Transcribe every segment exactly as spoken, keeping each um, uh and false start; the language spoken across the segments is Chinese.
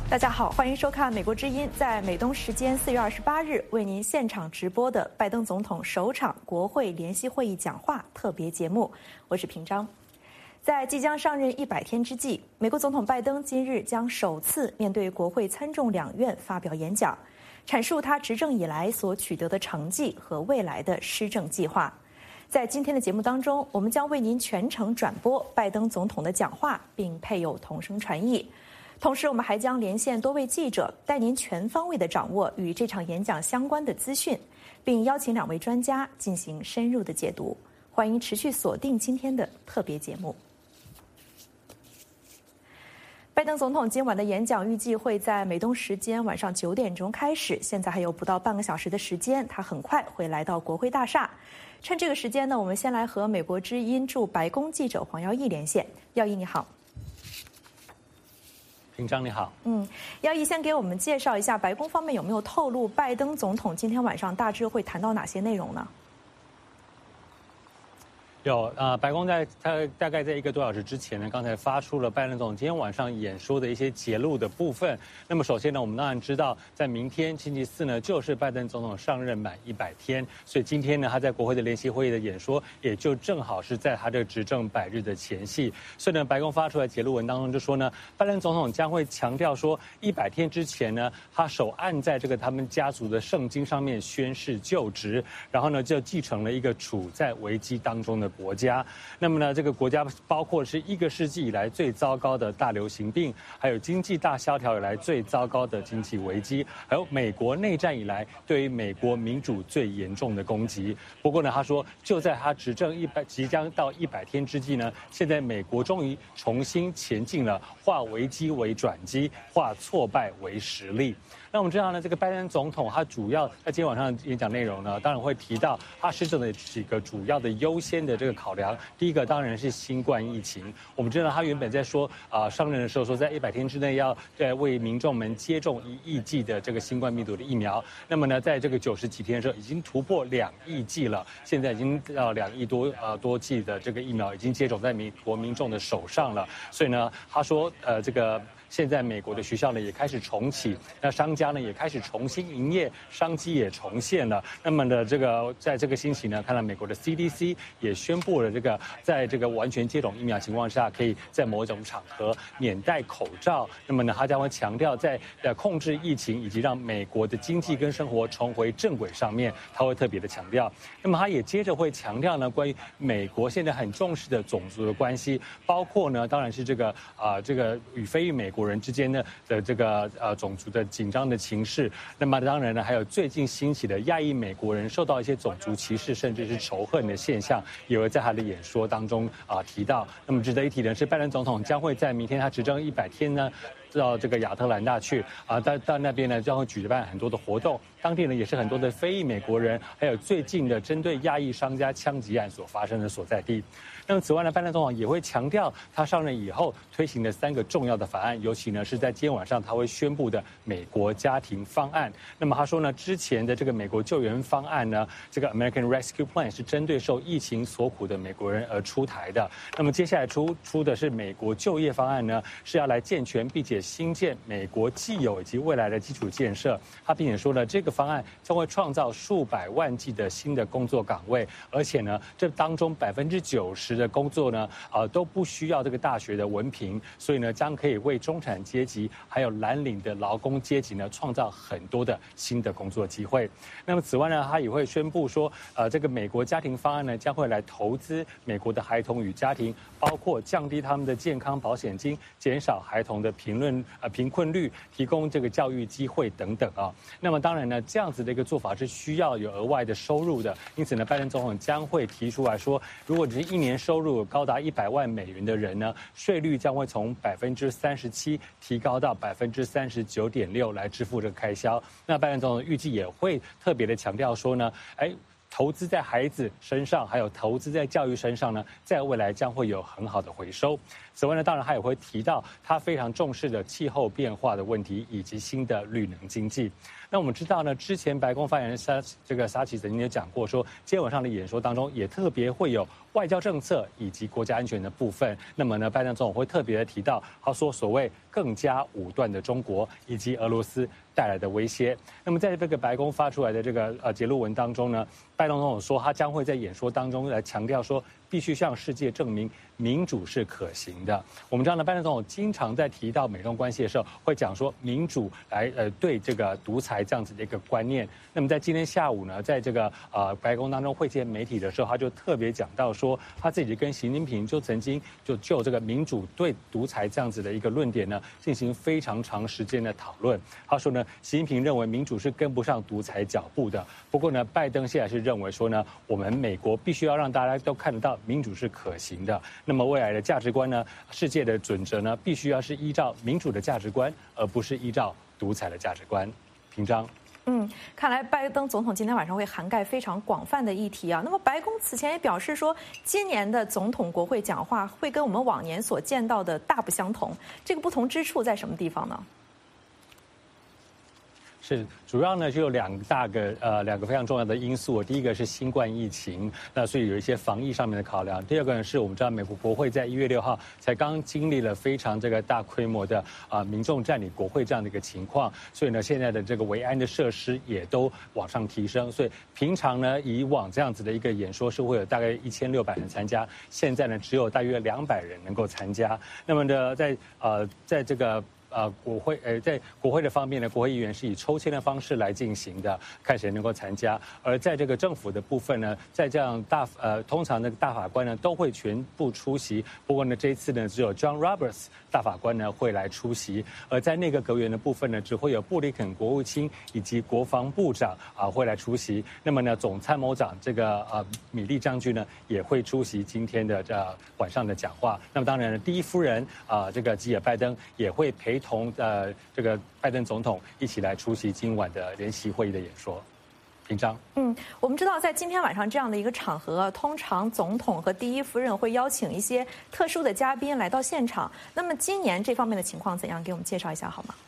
大家好，欢迎收看《美国之音》在美东时间四月二十八日为您现场直播的拜登总统首场国会联席会议讲话特别节目。我是平章。在即将上任一百天之际，美国总统拜登今日将首次面对国会参众两院发表演讲，阐述他执政以来所取得的成绩和未来的施政计划。在今天的节目当中，我们将为您全程转播拜登总统的讲话，并配有同声传译。同时，我们还将连线多位记者，带您全方位地掌握与这场演讲相关的资讯，并邀请两位专家进行深入的解读。欢迎持续锁定今天的特别节目。拜登总统今晚的演讲预计会在美东时间晚上九点钟开始，现在还有不到半个小时的时间，他很快会来到国会大厦。趁这个时间呢，我们先来和美国之音驻白宫记者黄耀义连线。耀义你好。 平章你好， 嗯，耀义先给我们介绍一下白宫方面有没有透露拜登总统今天晚上大致会谈到哪些内容呢？ 有呃，白宫在他大概在一个多小时之前呢，刚才发出了拜登总统今天晚上演说的一些揭露的部分。那么首先呢，我们当然知道，在明天星期四呢，就是拜登总统上任满一百天，所以今天呢，他在国会的联席会议的演说，也就正好是在他的执政百日的前夕。所以呢，白宫发出来揭露文当中就说呢，拜登总统将会强调说，一百天之前呢，他手按在这个他们家族的圣经上面宣誓就职，然后呢，就继承了一个处在危机当中的国家。那么呢，这个国家包括是一个世纪以来最糟糕的大流行病，还有经济大萧条以来最糟糕的经济危机，还有美国内战以来对于美国民主最严重的攻击。不过呢，他说就在他执政一百即将到一百天之际呢，现在美国终于重新前进了，化危机为转机，化挫败为实力。那我们知道呢，这个拜登总统他主要在今天晚上的演讲内容呢，当然会提到他施政的几个主要的优先的这个考量。第一个当然是新冠疫情。我们知道他原本在说啊、呃、上任的时候说，在一百天之内要呃为民众们接种一亿剂的这个新冠病毒的疫苗。那么呢，在这个九十几天的时候，已经突破两亿剂了。现在已经到两亿多呃多剂的这个疫苗已经接种在美国民众的手上了。所以呢，他说呃这个。现在美国的学校呢也开始重启，那商家呢也开始重新营业，商机也重现了。那么呢，这个在这个星期呢，看到美国的 C D C 也宣布了，这个在这个完全接种疫苗情况下，可以在某种场合免戴口罩。那么呢，他将会强调在呃控制疫情以及让美国的经济跟生活重回正轨上面，他会特别的强调。那么他也接着会强调呢，关于美国现在很重视的种族的关系，包括呢，当然是这个啊、呃、这个与非裔美国。国人之间呢的这个呃种族的紧张的情势，那么当然呢，还有最近兴起的亚裔美国人受到一些种族歧视甚至是仇恨的现象，也会在他的演说当中啊、呃、提到。那么值得一提的是，拜登总统将会在明天他执政一百天呢，到这个亚特兰大去啊，到到那边呢将会举办很多的活动，当地呢也是很多的非裔美国人，还有最近的针对亚裔商家枪击案所发生的所在地。那么此外呢，拜登总统也会强调他上任以后推行的三个重要的法案，尤其呢是在今天晚上他会宣布的美国家庭方案。那么他说呢，之前的这个美国救援方案呢，这个 American Rescue Plan 是针对受疫情所苦的美国人而出台的。那么接下来出出的是美国就业方案呢，是要来健全并且兴建美国既有以及未来的基础建设。他并且说呢，这个方案将会创造数百万计的新的工作岗位，而且呢，这当中百分之九十的工作呢，啊、呃、都不需要这个大学的文凭，所以呢，将可以为中产阶级还有蓝领的劳工阶级呢，创造很多的新的工作机会。那么此外呢，他也会宣布说，呃，这个美国家庭方案呢，将会来投资美国的孩童与家庭，包括降低他们的健康保险金，减少孩童的评论呃贫困率，提供这个教育机会等等啊。那么当然呢，这样子的一个做法是需要有额外的收入的，因此呢，拜登总统将会提出来说，如果只是一年收入高达一百万美元的人呢，税率将会从百分之三十七提高到百分之三十九点六来支付这个开销。那拜登总统预计也会特别的强调说呢，哎。投资在孩子身上，还有投资在教育身上呢，在未来将会有很好的回收。此外呢，当然他也会提到他非常重视的气候变化的问题，以及新的绿能经济。 那我们知道呢，之前白宫发言人沙这个沙奇曾经也讲过说，今天晚上的演说当中也特别会有外交政策以及国家安全的部分。那么呢，拜登总统会特别的提到，他说所谓更加武断的中国以及俄罗斯带来的威胁。那么在这个白宫发出来的这个呃结论文当中呢，拜登总统说他将会在演说当中来强调说，必须向世界证明民主是可行的。我们知道呢，拜登总统经常在提到美中关系的时候，会讲说民主来呃对这个独裁这样子的一个观念。那么在今天下午呢，在这个呃白宫当中会见媒体的时候，他就特别讲到说，他自己跟习近平就曾经就就这个民主对独裁这样子的一个论点呢，进行非常长时间的讨论。他说呢，习近平认为民主是跟不上独裁脚步的。不过呢，拜登现在是认为说呢，我们美国必须要让大家都看得到民主是可行的。那么未来的价值观呢，世界的准则呢，必须要是依照民主的价值观，而不是依照独裁的价值观。平章。 嗯，看来拜登总统今天晚上会涵盖非常广泛的议题啊。那么白宫此前也表示说，今年的总统国会讲话会跟我们往年所见到的大不相同。这个不同之处在什么地方呢？ 是，主要呢就有两大个呃两个非常重要的因素。第一个是新冠疫情，那所以有一些防疫上面的考量。第二个呢是我们知道美国国会在一月六号才刚经历了非常这个大规模的啊、呃、民众占领国会这样的一个情况，所以呢现在的这个维安的设施也都往上提升。所以平常呢以往这样子的一个演说是会有大概一千六百人参加，现在呢只有大约两百人能够参加。那么呢在呃在这个呃，国会呃，在国会的方面呢，国会议员是以抽签的方式来进行的，看谁能够参加。而在这个政府的部分呢，在这样大呃，通常那个大法官呢都会全部出席。不过呢，这一次呢，只有 John Roberts 大法官呢会来出席。而在内阁阁员的部分呢，只会有布林肯国务卿以及国防部长啊会来出席。那么呢，总参谋长这个呃米利将军呢也会出席今天的这、呃、晚上的讲话。那么当然呢，第一夫人啊、呃、这个吉尔拜登也会陪同呃这个拜登总统一起来出席今晚的联席会议的演说。平章。 嗯，我们知道在今天晚上这样的一个场合，通常总统和第一夫人会邀请一些特殊的嘉宾来到现场。那么今年这方面的情况怎样？给我们介绍一下好吗？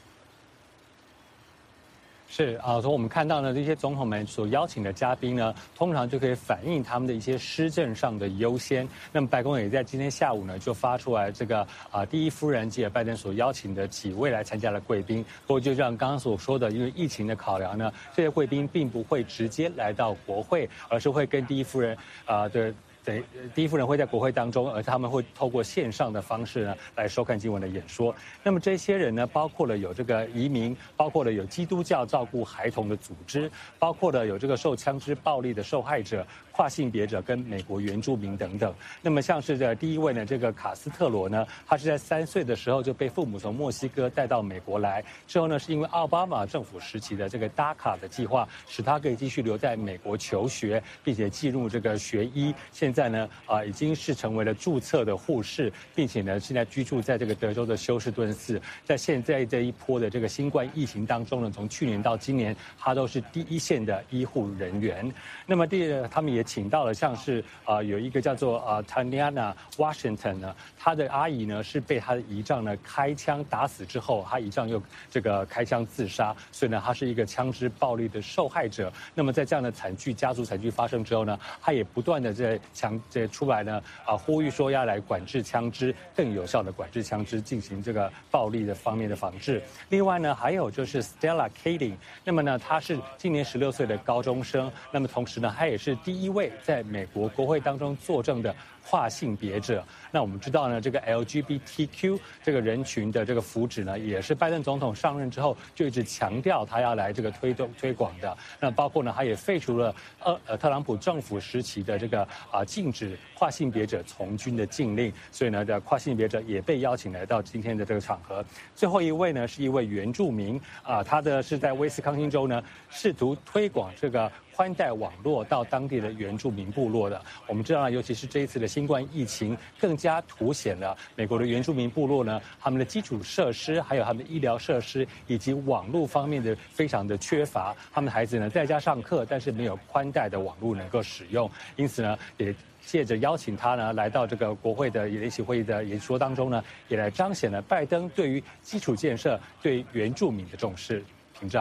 是啊，所以我们看到呢，这些总统们所邀请的嘉宾呢，通常就可以反映他们的一些施政上的优先。那么白宫也在今天下午呢，就发出来这个啊，第一夫人吉尔拜登所邀请的几位来参加的贵宾。不过就像刚刚所说的，因为疫情的考量呢，这些贵宾并不会直接来到国会，而是会跟第一夫人啊的。对，第一夫人会在国会当中，而他们会透过线上的方式呢来收看今晚的演说。那么这些人呢，包括了有这个移民，包括了有基督教照顾孩童的组织，包括了有这个受枪支暴力的受害者、跨性别者跟美国原住民等等。那么像是这第一位呢，这个卡斯特罗呢，他是在三岁的时候就被父母从墨西哥带到美国来，之后呢是因为奥巴马政府时期的这个达卡的计划，使他可以继续留在美国求学，并且进入这个学医。现在呢，啊、呃，已经是成为了注册的护士，并且呢，现在居住在这个德州的休斯顿市。在现在这一波的这个新冠疫情当中呢，从去年到今年，他都是第一线的医护人员。那么第二，他们也请到了像是啊、呃，有一个叫做啊 Tatiana Washington 呢，他的阿姨呢是被他的姨丈呢开枪打死之后，他姨丈又这个开枪自杀，所以呢，他是一个枪支暴力的受害者。那么在这样的惨剧、家族惨剧发生之后呢，他也不断的在强这出来呢啊，呼吁说要来管制枪支，更有效的管制枪支，进行这个暴力的方面的防治。另外呢，还有就是 Stella Kading， 那么呢，她是今年十六岁的高中生，那么同时呢，她也是第一位在美国国会当中作证的跨性别者。那我们知道呢，这个 L G B T Q 这个人群的这个福祉呢，也是拜登总统上任之后就一直强调他要来这个推动推广的。那包括呢，他也废除了呃呃特朗普政府时期的这个啊、呃、禁止跨性别者从军的禁令，所以呢，的跨性别者也被邀请来到今天的这个场合。最后一位呢，是一位原住民啊、呃，他的是在威斯康星州呢，试图推广这个宽带网络到当地的原住民部落的。我们知道，尤其是这一次的新冠疫情，更加凸显了美国的原住民部落呢，他们的基础设施、还有他们的医疗设施以及网络方面的非常的缺乏。他们的孩子呢在家上课，但是没有宽带的网络能够使用，因此呢，也借着邀请他呢来到这个国会的联席会议的演说当中呢，也来彰显了拜登对于基础建设、对原住民的重视。平章。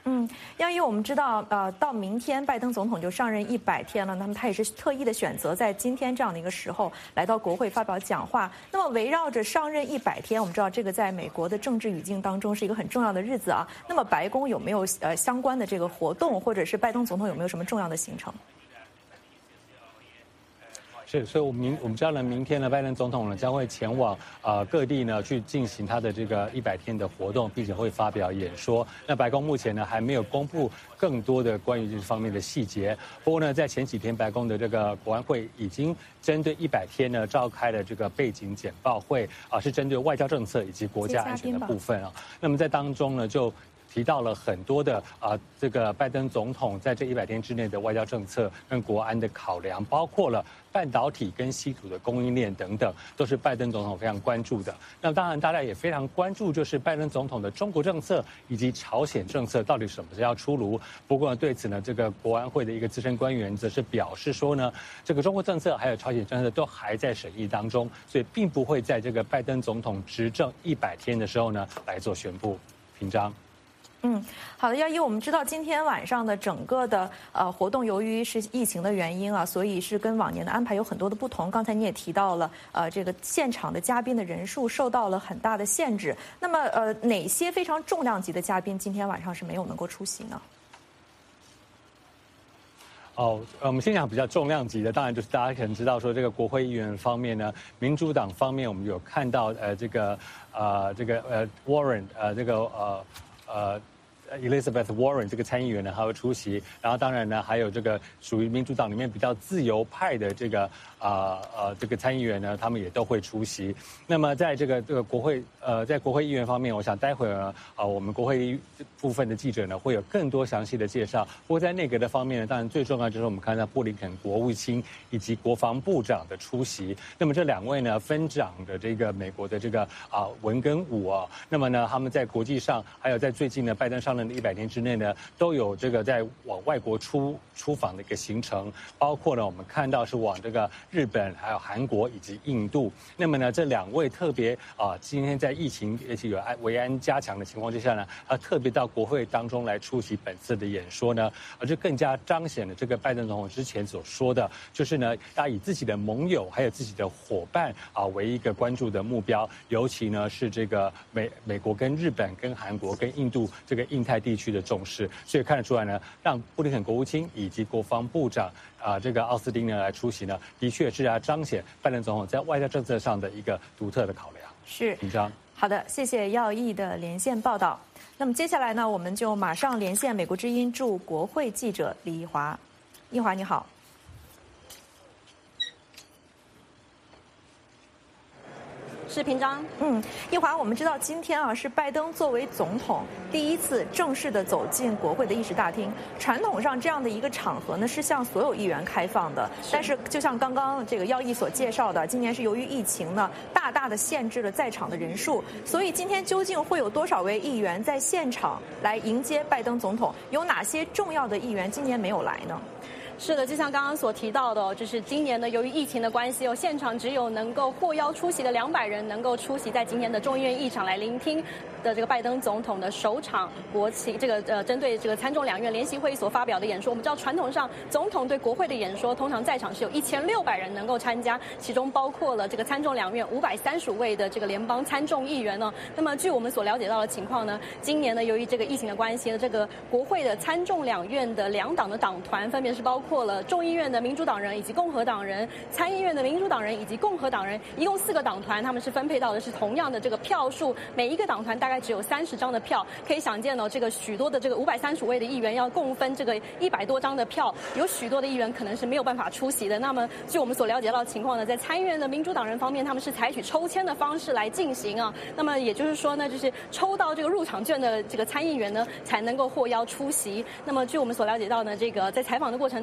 嗯，杨毅，我们知道，呃，到明天拜登总统就上任一百天了，那么他也是特意的选择在今天这样的一个时候来到国会发表讲话。那么围绕着上任一百天，我们知道这个在美国的政治语境当中是一个很重要的日子啊。那么白宫有没有呃相关的这个活动，或者是拜登总统有没有什么重要的行程？ 是，所以我们明我们知道呢，明天呢，拜登总统呢将会前往呃各地呢去进行他的这个一百天的活动，并且会发表演说。那白宫目前呢还没有公布更多的关于这方面的细节。不过呢，在前几天，白宫的这个国安会已经针对一百天呢召开了这个背景简报会啊，是针对外交政策以及国家安全的部分啊。那么在当中呢就提到了很多的啊，这个拜登总统在这一百天之内的外交政策跟国安的考量，包括了半导体跟稀土的供应链等等，都是拜登总统非常关注的。那当然，大家也非常关注，就是拜登总统的中国政策以及朝鲜政策到底什么时候要出炉。不过呢，对此呢，这个国安会的一个资深官员则是表示说呢，这个中国政策还有朝鲜政策都还在审议当中，所以并不会在这个拜登总统执政一百天的时候呢来做宣布。平章。 嗯，好的，耀一，我们知道今天晚上的整个的呃活动，由于是疫情的原因啊，所以是跟往年的安排有很多的不同。刚才你也提到了，呃，这个现场的嘉宾的人数受到了很大的限制。那么，呃，哪些非常重量级的嘉宾今天晚上是没有能够出席呢？ 哦，我们先讲比较重量级的，当然就是大家可能知道说，这个国会议员方面呢，民主党方面我们有看到呃这个呃这个呃 Warren 呃这个呃呃。Elizabeth Warren 这个参议员呢，还会出席。然后当然呢，还有这个属于民主党里面比较自由派的这个啊呃这个参议员呢，他们也都会出席。那么在这个这个国会呃在国会议员方面，我想待会儿呢啊我们国会部分的记者呢会有更多详细的介绍。不过在内阁的方面呢，当然最重要就是我们看到布林肯国务卿以及国防部长的出席。那么这两位呢分掌的这个美国的这个啊文跟武啊，那么呢他们在国际上还有在最近呢拜登上任的一百天之内呢，都有这个在往外国出出访的一个行程，包括呢我们看到是往这个日本、还有韩国以及印度。那么呢这两位特别啊，今天在疫情而且有安维安加强的情况之下呢，啊特别到国会当中来出席本次的演说呢，而这更加彰显了这个拜登总统之前所说的，就是呢要以自己的盟友还有自己的伙伴啊为一个关注的目标，尤其呢是这个美美国跟日本、跟韩国、跟印度这个印太地区的重视，所以看得出来呢，让布林肯国务卿以及国防部长啊、呃、这个奥斯汀呢来出席呢，的确是要彰显拜登总统在外交政策上的一个独特的考量。 是， 紧张。 好的，谢谢耀毅的连线报道。那么接下来呢，我们就马上连线美国之音驻国会记者李一华。一华你好。 是平章。 嗯，一华，我们知道今天啊是拜登作为总统第一次正式的走进国会的议事大厅。传统上这样的一个场合呢是向所有议员开放的，但是就像刚刚这个耀毅所介绍的，今年是由于疫情呢大大的限制了在场的人数，所以今天究竟会有多少位议员在现场来迎接拜登总统？有哪些重要的议员今年没有来呢？ 是的，就像刚刚所提到的、哦，就是今年呢，由于疫情的关系，哦，现场只有能够获邀出席的两百人能够出席在今天的众议院议场来聆听的这个拜登总统的首场国情这个呃针对这个参众两院联席会议所发表的演说。我们知道传统上总统对国会的演说，通常在场是有一千六百人能够参加，其中包括了这个参众两院五百三十五位的这个联邦参众议员呢。那么据我们所了解到的情况呢，今年呢由于这个疫情的关系呢，这个国会的参众两院的两党的党团分别是包括。包括了众议院的民主党人以及共和党人，参议院的民主党人以及共和党人，一共四个党团，他们是分配到的是同样的这个票数，每一个党团大概只有三十张的票。可以想见呢，这个许多的这个五百三十五位的议员要共分这个一百多张的票，有许多的议员可能是没有办法出席的。那么，据我们所了解到的情况呢，在参议院的民主党人方面，他们是采取抽签的方式来进行啊。那么也就是说呢，就是抽到这个入场券的这个参议员呢，才能够获邀出席。那么，据我们所了解到呢，这个在采访的过程当中。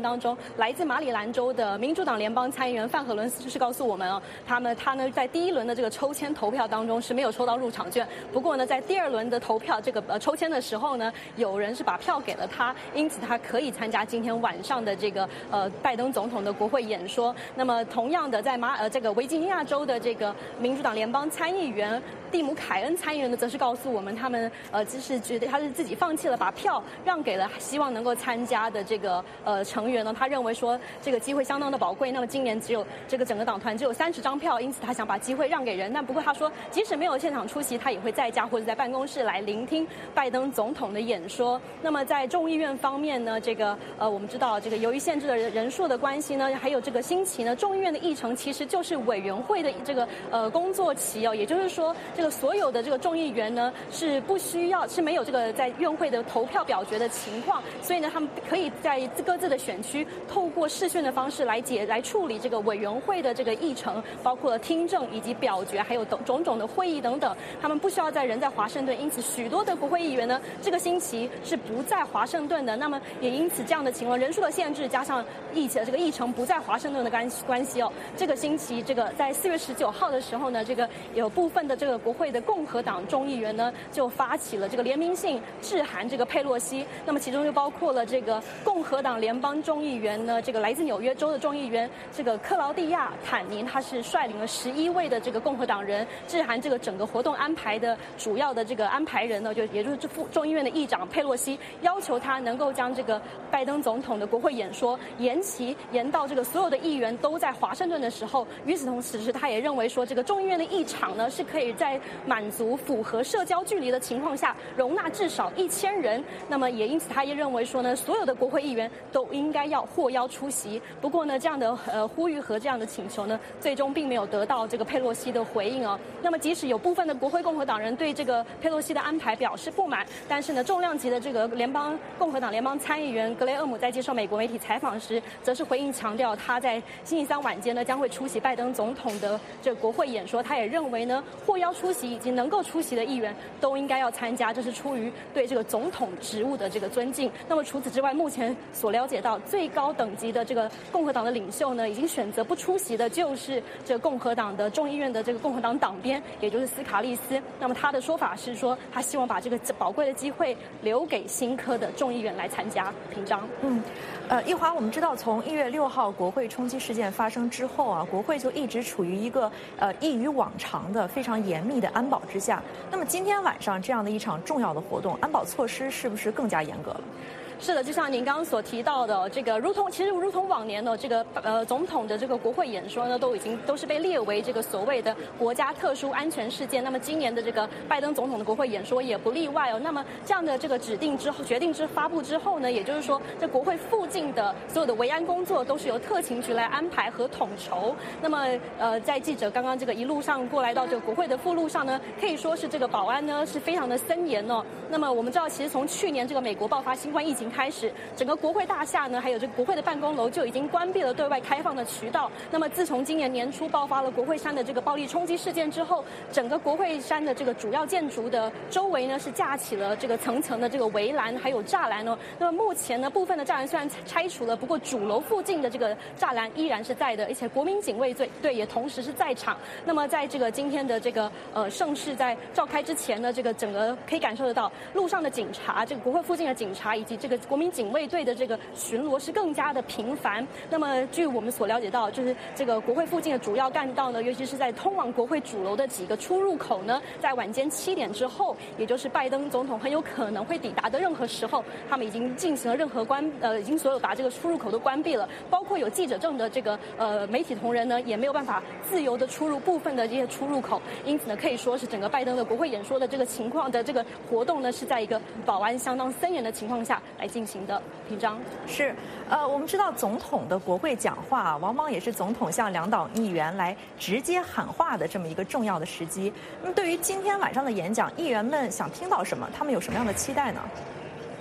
当中，来自马里兰州的民主党联邦参议员范和伦是告诉我们哦，他们他呢在第一轮的这个抽签投票当中是没有抽到入场券，不过呢在第二轮的投票这个呃抽签的时候呢，有人是把票给了他，因此他可以参加今天晚上的这个呃拜登总统的国会演说。那么同样的，在马呃这个维吉尼亚州的这个民主党联邦参议员蒂姆凯恩参议员呢，则是告诉我们，他们呃就是觉得他是自己放弃了，把票让给了希望能够参加的这个呃成员呢。他认为说这个机会相当的宝贵，那么今年只有这个整个党团只有三十张票，因此他想把机会让给人。但不过他说，即使没有现场出席，他也会在家或者在办公室来聆听拜登总统的演说。那么在众议院方面呢，这个呃我们知道这个由于限制的人数的关系呢，还有这个星期呢，众议院的议程其实就是委员会的这个呃工作期哦，也就是说这个所有的这个众议员呢是不需要是没有这个在院会的投票表决的情况，所以呢他们可以在各自的选区透过视讯的方式来解来处理这个委员会的这个议程，包括听证以及表决，还有种种的会议等等，他们不需要在人在华盛顿，因此许多的国会议员呢这个星期是不在华盛顿的。那么也因此这样的情况，人数的限制加上议这个议程不在华盛顿的关系关系哦，这个星期这个在四月十九号的时候呢，这个有部分的这个国会的共和党众议员呢就发起了这个联名信致函这个佩洛西，那么其中就包括了这个共和党联邦众议员呢，这个来自纽约州的众议员这个克劳蒂亚坦宁，他是率领了十一位的这个共和党人致函这个整个活动安排的主要的这个安排人呢，就也就是这副众议院的议长佩洛西，要求他能够将这个拜登总统的国会演说延期延到这个所有的议员都在华盛顿的时候。与此同时，是他也认为说，这个众议院的议场呢是可以在满足符合社交距离的情况下容纳至少一千人。那么也因此，他也认为说呢，所有的国会议员都应该要获邀出席。不过呢，这样的呃呼吁和这样的请求呢，最终并没有得到这个佩洛西的回应哦。那么即使有部分的国会共和党人对这个佩洛西的安排表示不满，但是呢，重量级的这个联邦共和党联邦参议员格雷厄姆在接受美国媒体采访时，则是回应强调，他在星期三晚间呢将会出席拜登总统的这个国会演说。他也认为呢，获邀出席以及能够出席的议员都应该要参加，这是出于对这个总统职务的这个尊敬。那么除此之外，目前所了解到最高等级的这个共和党的领袖呢，已经选择不出席的，就是这个共和党的众议院的这个共和党党鞭，也就是斯卡利斯。那么他的说法是说，他希望把这个宝贵的机会留给新科的众议员来参加。平章， 嗯。呃，一华，我们知道，从一月六号国会冲击事件发生之后啊，国会就一直处于一个呃异于往常的非常严密的安保之下。那么今天晚上这样的一场重要的活动，安保措施是不是更加严格了？ 是的，就像您刚刚所提到的，这个如同其实如同往年呢，这个呃总统的这个国会演说呢，都已经都是被列为这个所谓的国家特殊安全事件。那么今年的这个拜登总统的国会演说也不例外哦。那么这样的这个指定之后决定之发布之后呢，也就是说，在国会附近的所有的维安工作都是由特勤局来安排和统筹。那么呃，在记者刚刚这个一路上过来到这个国会的附路上呢，可以说是这个保安呢是非常的森严哦。那么我们知道，其实从去年这个美国爆发新冠疫情开始，整个国会大厦呢，还有这个国会的办公楼就已经关闭了对外开放的渠道。那么自从今年年初爆发了国会山的这个暴力冲击事件之后，整个国会山的这个主要建筑的周围呢是架起了这个层层的这个围栏还有栅栏哦。那么目前呢，部分的栅栏虽然拆除了，不过主楼附近的这个栅栏依然是在的，而且国民警卫队队也同时是在场。那么在这个今天的这个呃盛事在召开之前呢，这个整个可以感受得到路上的警察，这个国会附近的警察以及这个国民警警卫队的这个巡逻是更加的频繁。那么据我们所了解到，就是这个国会附近的主要干道呢，尤其是在通往国会主楼的几个出入口呢，在晚间七点之后，也就是拜登总统很有可能会抵达的任何时候，他们已经进行了任何关呃，已经所有把这个出入口都关闭了，包括有记者证的这个呃媒体同仁呢，也没有办法自由的出入部分的这些出入口。因此呢，可以说是整个拜登的国会演说的这个情况的这个活动呢，是在一个保安相当森严的情况下来进行的。平章是，呃，我们知道总统的国会讲话啊，往往也是总统向两党议员来直接喊话的这么一个重要的时机。那么对于今天晚上的演讲，议员们想听到什么？他们有什么样的期待呢？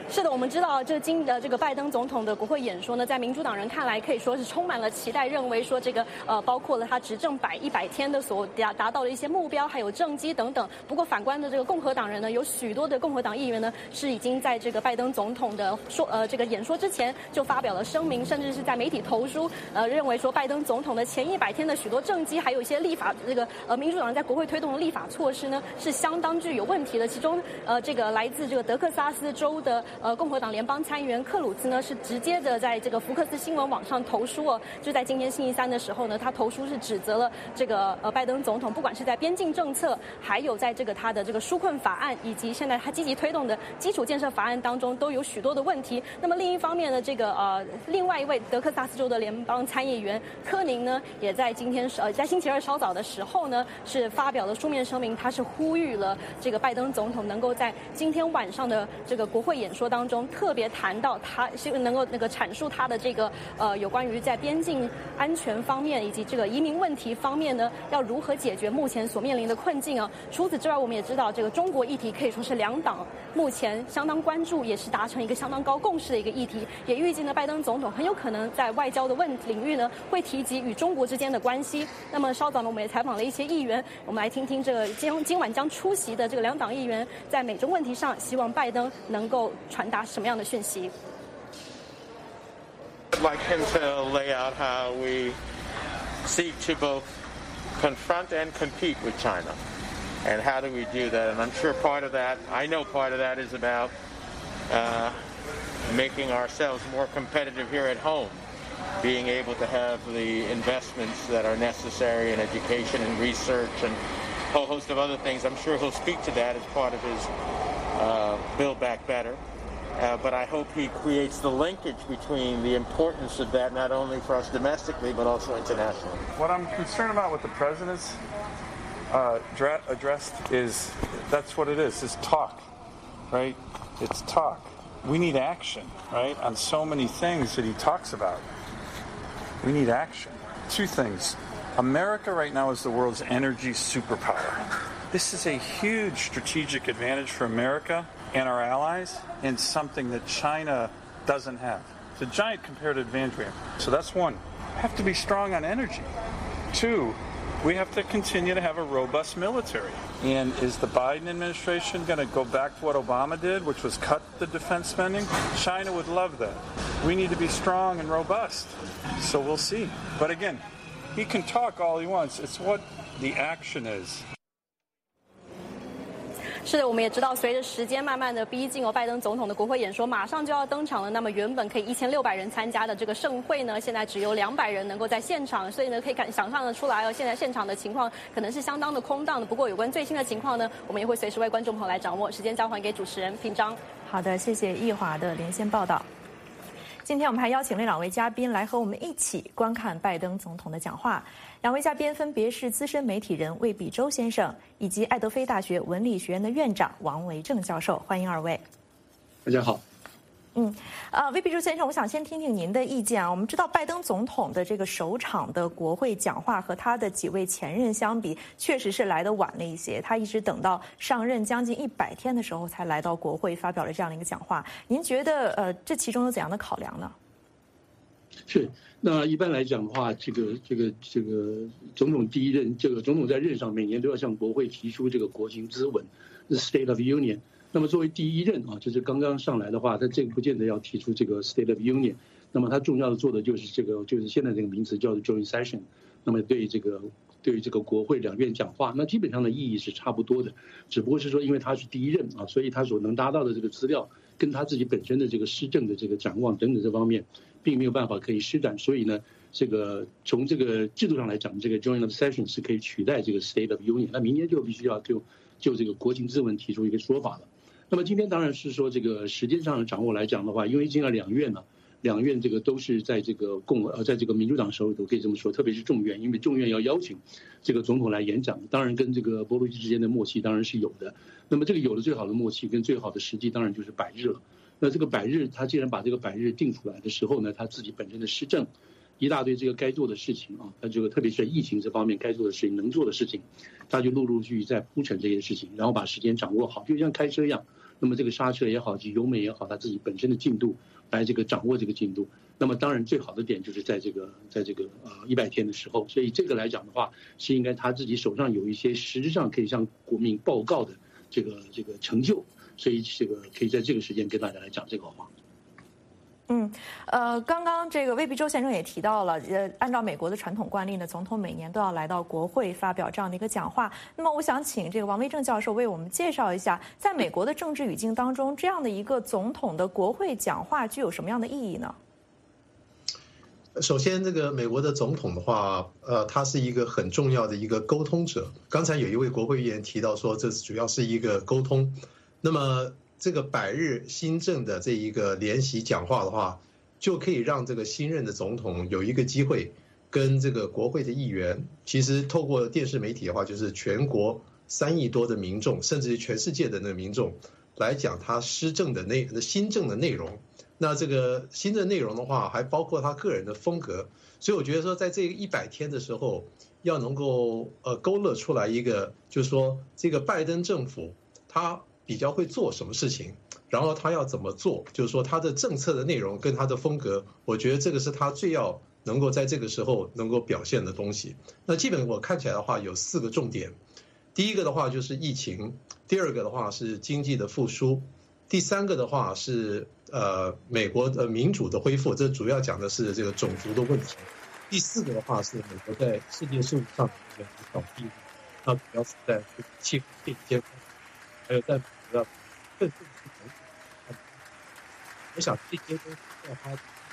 是的，我们知道这今的这个拜登总统的国会演说呢，在民主党人看来可以说是充满了期待，认为说这个呃包括了他执政百一百天的所达达到的一些目标，还有政绩等等。不过反观的这个共和党人呢，有许多的共和党议员呢是已经在这个拜登总统的说呃这个演说之前就发表了声明，甚至是在媒体投书，呃认为说拜登总统的前一百天的许多政绩，还有一些立法这个呃民主党人在国会推动的立法措施呢是相当具有问题的。其中呃这个来自这个德克萨斯州的呃共和党联邦参议员克鲁兹呢是直接的在这个福克斯新闻网上投书哦，就在今天星期三的时候呢，他投书是指责了这个呃拜登总统，不管是在边境政策，还有在这个他的这个纾困法案，以及现在他积极推动的基础建设法案当中，都有许多的问题。那么另一方面呢，这个呃另外一位德克萨斯州的联邦参议员柯宁呢，也在今天呃在星期二稍早的时候呢，是发表了书面声明，他是呼吁了这个拜登总统能够在今天晚上的这个国会演说当中特别谈到他是能够那个阐述他的这个呃有关于在边境安全方面以及这个移民问题方面呢，要如何解决目前所面临的困境啊。除此之外，我们也知道这个中国议题可以说是两党目前相当关注，也是达成一个相当高共识的一个议题。也预计呢，拜登总统很有可能在外交的问领域呢会提及与中国之间的关系。那么稍早呢，我们也采访了一些议员，我们来听听这个今今晚将出席的这个两党议员在美中问题上希望拜登能够传达什么样的讯息。 I'd like him to lay out how we seek to both confront and compete with China. And how do we do that? And I'm sure part of that, I know part of that is about uh, making ourselves more competitive here at home, being able to have the investments that are necessary in education and research and a whole host of other things. I'm sure he'll speak to that as part of his uh, Build Back Better. Uh, but I hope he creates the linkage between the importance of that, not only for us domestically, but also internationally. What I'm concerned about with the president's uh, dra- addressed is, that's what it is, is talk, right? It's talk. We need action, right, on so many things that he talks about. We need action. Two things. America right now is the world's energy superpower. This is a huge strategic advantage for America and our allies, and something that China doesn't have. It's a giant comparative advantage we have. So that's one. We have to be strong on energy. Two, we have to continue to have a robust military. And is the Biden administration going to go back to what Obama did, which was cut the defense spending? China would love that. We need to be strong and robust. So we'll see. But again, he can talk all he wants. It's what the action is. 是的，我们也知道，随着时间慢慢的逼近哦，拜登总统的国会演说马上就要登场了。那么原本可以一千六百人参加的这个盛会呢，现在只有两百人能够在现场，所以呢，可以感想象的出来哦，现在现场的情况可能是相当的空荡的。不过有关最新的情况呢，我们也会随时为观众朋友来掌握。时间交还给主持人平章。 好的，谢谢易华的连线报道。今天我们还邀请了两位嘉宾来和我们一起观看拜登总统的讲话。两位嘉宾分别是资深媒体人魏比洲先生以及爱德菲大学文理学院的院长王维正教授，欢迎二位。 大家好。 嗯，呃，魏比洲先生，我想先听听您的意见啊。我们知道拜登总统的这个首场的国会讲话和他的几位前任相比，确实是来得晚了一些。他一直等到上任将近一百天的时候才来到国会发表了这样的一个讲话。您觉得呃，这其中有怎样的考量呢？ 是，那一般来讲的话，这个这个这个总统第一任，这个总统在任上每年都要向国会提出这个国情咨文 ，the State of Union。那么作为第一任啊，就是刚刚上来的话，他这个不见得要提出这个 State of Union。那么他重要的做的就是这个，就是现在这个名词叫做 Joint Session。那么对这个对于这个国会两院讲话，那基本上的意义是差不多的，只不过是说因为他是第一任啊，所以他所能达到的这个资料跟他自己本身的这个施政的这个展望等等这方面，并没有办法可以施展，所以呢，这个从这个制度上来讲，这个 Joint Session 是可以取代这个 State of Union。那明年就必须要就就这个国情咨文提出一个说法了。那么今天当然是说这个时间上的掌握来讲的话，因为现在两院呢，两院这个都是在这个共呃在这个民主党手里头，可以这么说，特别是众院，因为众院要邀请这个总统来演讲，当然跟这个波洛西之间的默契当然是有的。那么这个有的最好的默契跟最好的时机，当然就是百日了。那这个百日，他既然把这个百日定出来的时候呢，他自己本身的施政，一大堆这个该做的事情啊，他这个特别是在疫情这方面该做的事情、能做的事情，他就陆陆续续在铺陈这些事情，然后把时间掌握好，就像开车一样。 那么这个刹车也好，及油门也好，他自己本身的进度来这个掌握这个进度。那么当然最好的点就是在这个在这个呃一百天的时候，所以这个来讲的话，是应该他自己手上有一些实质上可以向国民报告的这个这个成就，所以这个可以在这个时间跟大家来讲这个话。 嗯，呃，刚刚这个魏必洲先生也提到了，呃，按照美国的传统惯例呢，总统每年都要来到国会发表这样的一个讲话。那么，我想请这个王威正教授为我们介绍一下，在美国的政治语境当中，这样的一个总统的国会讲话具有什么样的意义呢？ 首先，这个美国的总统的话，呃，他是一个很重要的一个沟通者。刚才有一位国会议员提到说，这主要是一个沟通。那么，这个百日新政的这一个联席讲话的话，就可以让这个新任的总统有一个机会跟这个国会的议员，其实透过电视媒体的话，就是全国三亿多的民众，甚至于全世界的那个民众来讲他施政的内新政的内容。那这个新政内容的话，还包括他个人的风格。所以我觉得说，在这一百天的时候，要能够呃勾勒出来一个，就是说这个拜登政府他比较会做什么事情，然后他要怎么做，就是说他的政策的内容跟他的风格，我觉得这个是他最要能够在这个时候能够表现的东西。那基本我看起来的话有四个重点，第一个的话就是疫情，第二个的话是经济的复苏，第三个的话是呃美国的民主的恢复，这主要讲的是这个种族的问题，第四个的话是美国在世界事务上的一个影响地位，它主要是在气候变迁，还有在美国的更重视人口。我想这些都是在他。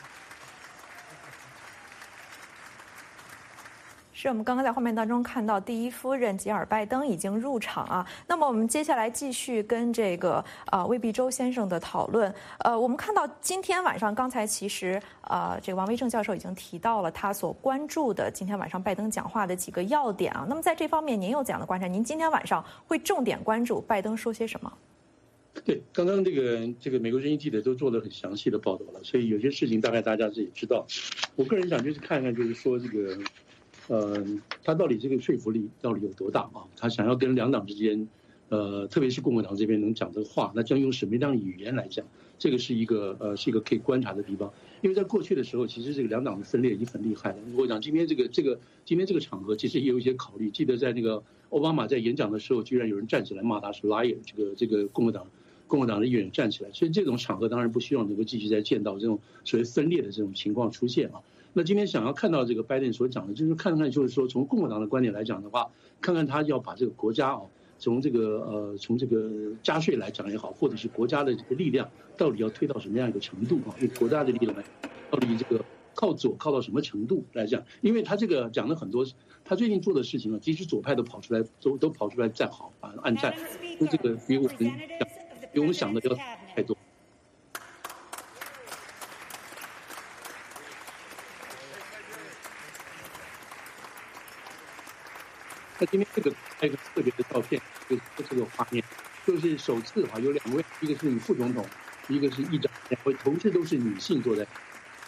是我们刚刚在画面当中看到，第一夫人吉尔拜登已经入场啊。那么我们接下来继续跟这个呃魏必洲先生的讨论。呃，我们看到今天晚上，刚才其实呃这个王威正教授已经提到了他所关注的今天晚上拜登讲话的几个要点啊。那么在这方面，您有怎样的观察？您今天晚上会重点关注拜登说些什么？ 对，刚刚这个这个美国之音记者都做了很详细的报道了，所以有些事情大概大家自己知道。我个人想就是看看，就是说这个。呃，他到底这个说服力到底有多大啊？他想要跟两党之间，呃，特别是共和党这边能讲这个话，那将用什么样的语言来讲？这个是一个呃，是一个可以观察的地方。因为在过去的时候，其实这个两党的分裂已经很厉害了。我讲今天这个这个今天这个场合，其实也有一些考虑。记得在那个奥巴马在演讲的时候，居然有人站起来骂他是 liar， 这个这个共和党共和党的议员站起来。所以这种场合当然不希望能够继续再见到这种所谓分裂的这种情况出现啊。那今天想要看到这个拜登所讲的，就是看看，就是说从共和党的观点来讲的话，看看他要把这个国家啊，从这个呃从这个加税来讲也好，或者是国家的这个力量，到底要推到什么样一个程度啊？因为国家的力量到底这个靠左靠到什么程度来讲？因为他这个讲了很多，他最近做的事情啊，即使左派都跑出来，都都跑出来站好啊，按赞，说这个比我们想比我们想的要太多。那今天这个还有一个特别的照片，就是这个画面，就是首次啊有两位，一个是女副总统，一个是议长，两位同事都是女性坐在。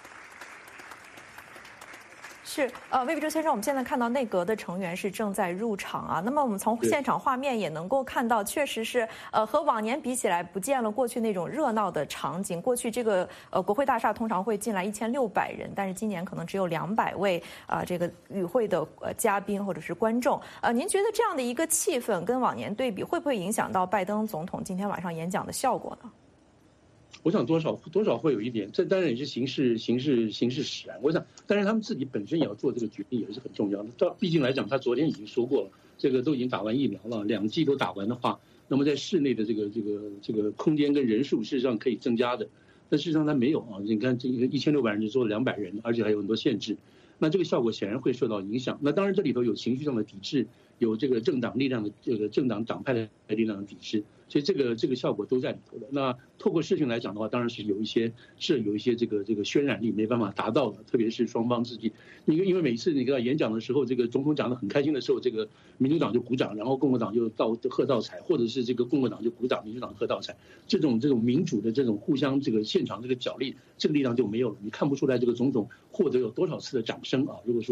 是，呃，魏必洲先生，我们现在看到内阁的成员是正在入场啊。那么我们从现场画面也能够看到，确实是，呃，和往年比起来，不见了过去那种热闹的场景。过去这个呃国会大厦通常会进来一千六百人，但是今年可能只有两百位啊、呃、这个与会的呃嘉宾或者是观众。呃，您觉得这样的一个气氛跟往年对比，会不会影响到拜登总统今天晚上演讲的效果呢？ 我想多少多少会有一点，这当然也是形式形式形式使然。我想，但是他们自己本身也要做这个决定，也是很重要的。到毕竟来讲，他昨天已经说过了，这个都已经打完疫苗了，两剂都打完的话，那么在室内的这个这个这个空间跟人数事实上可以增加的，但事实上他没有啊。你看这个一千六百人就做了两百人，而且还有很多限制，那这个效果显然会受到影响。那当然这里头有情绪上的抵制，有这个政党力量的这个政党党派的力量的抵制。所以这个这个效果都在里头的。那透过视讯来讲的话，当然是有一些是有一些这个这个渲染力没办法达到的，特别是双方自己，因为因为每次你跟他演讲的时候，这个总统讲得很开心的时候，这个民主党就鼓掌，然后共和党就到喝倒彩，或者是这个共和党就鼓掌，民主党喝倒彩，这种这种民主的这种互相这个现场这个角力，这个力量就没有了，你看不出来这个总统获得有多少次的掌声啊。如果说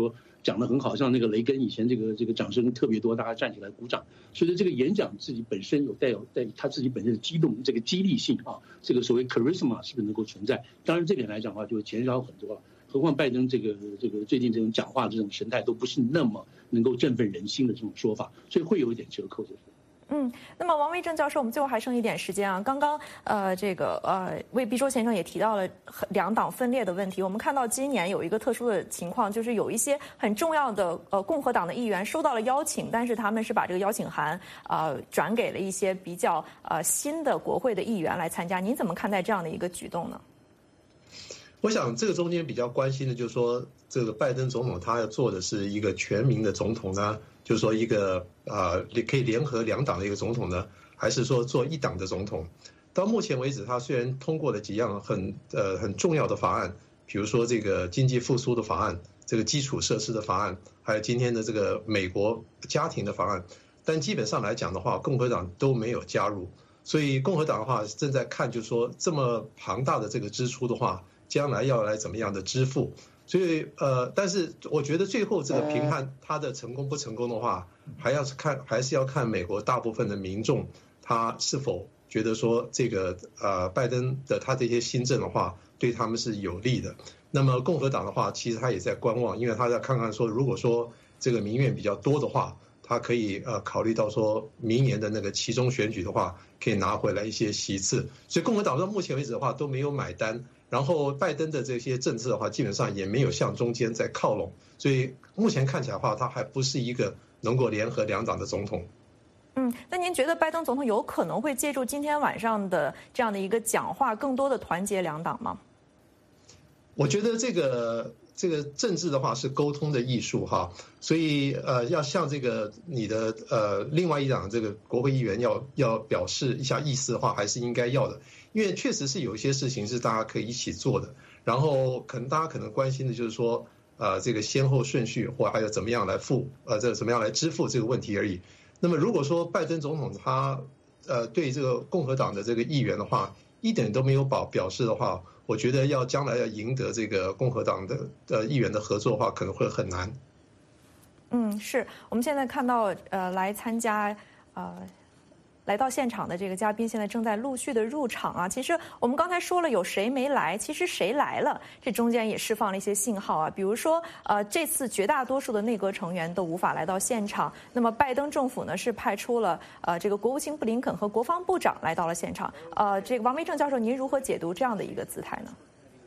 讲得很好，像那个雷根以前这个这个掌声特别多，大家站起来鼓掌。所以这个演讲自己本身有带有带他自己本身的激动这个激励性啊，这个所谓 charisma 是不是能够存在？当然这点来讲的话就减少很多了。何况拜登这个这个最近这种讲话这种神态都不是那么能够振奋人心的这种说法，所以会有一点折扣就是。 嗯，那么王威正教授，我们最后还剩一点时间啊。刚刚呃，这个呃，魏必洲先生也提到了两党分裂的问题。我们看到今年有一个特殊的情况，就是有一些很重要的呃共和党的议员收到了邀请，但是他们是把这个邀请函呃转给了一些比较呃新的国会的议员来参加。您怎么看待这样的一个举动呢？ 我想这个中间比较关心的就是说，这个拜登总统他要做的是一个全民的总统呢，就是说一个呃可以联合两党的一个总统呢，还是说做一党的总统？到目前为止，他虽然通过了几样很呃很重要的法案，比如说这个经济复苏的法案，这个基础设施的法案，还有今天的这个美国家庭的法案，但基本上来讲的话，共和党都没有加入。所以共和党的话正在看，就是说这么庞大的这个支出的话，将来要来怎么样的支付？所以呃，但是我觉得最后这个评判它的成功不成功的话，还要是看还是要看美国大部分的民众他是否觉得说这个呃拜登的他这些新政的话对他们是有利的。那么共和党的话，其实他也在观望，因为他在看看说，如果说这个民怨比较多的话，他可以呃考虑到说明年的那个期中选举的话，可以拿回来一些席次。所以共和党到目前为止的话都没有买单。然后拜登的这些政策的话，基本上也没有向中间在靠拢，所以目前看起来的话，他还不是一个能够联合两党的总统。 嗯，那您觉得拜登总统有可能会借助今天晚上的这样的一个讲话，更多的团结两党吗？ 我觉得这个这个政治的话是沟通的艺术哈，所以呃要向这个你的呃另外一党这个国会议员要要表示一下意思的话，还是应该要的。因为确实是有一些事情是大家可以一起做的，然后可能大家可能关心的就是说，呃，这个先后顺序或还有怎么样来付，呃，这怎么样来支付这个问题而已。那么如果说拜登总统他呃对这个共和党的这个议员的话一点都没有表表示的话，我觉得要将来要赢得这个共和党的呃议员的合作的话，可能会很难。 嗯，是我们现在看到呃来参加呃。来到现场的这个嘉宾现在正在陆续的入场啊。其实我们刚才说了有谁没来，其实谁来了，这中间也释放了一些信号啊。比如说，呃，这次绝大多数的内阁成员都无法来到现场。那么拜登政府呢是派出了呃这个国务卿布林肯和国防部长来到了现场。呃，这个王维正教授，您如何解读这样的一个姿态呢？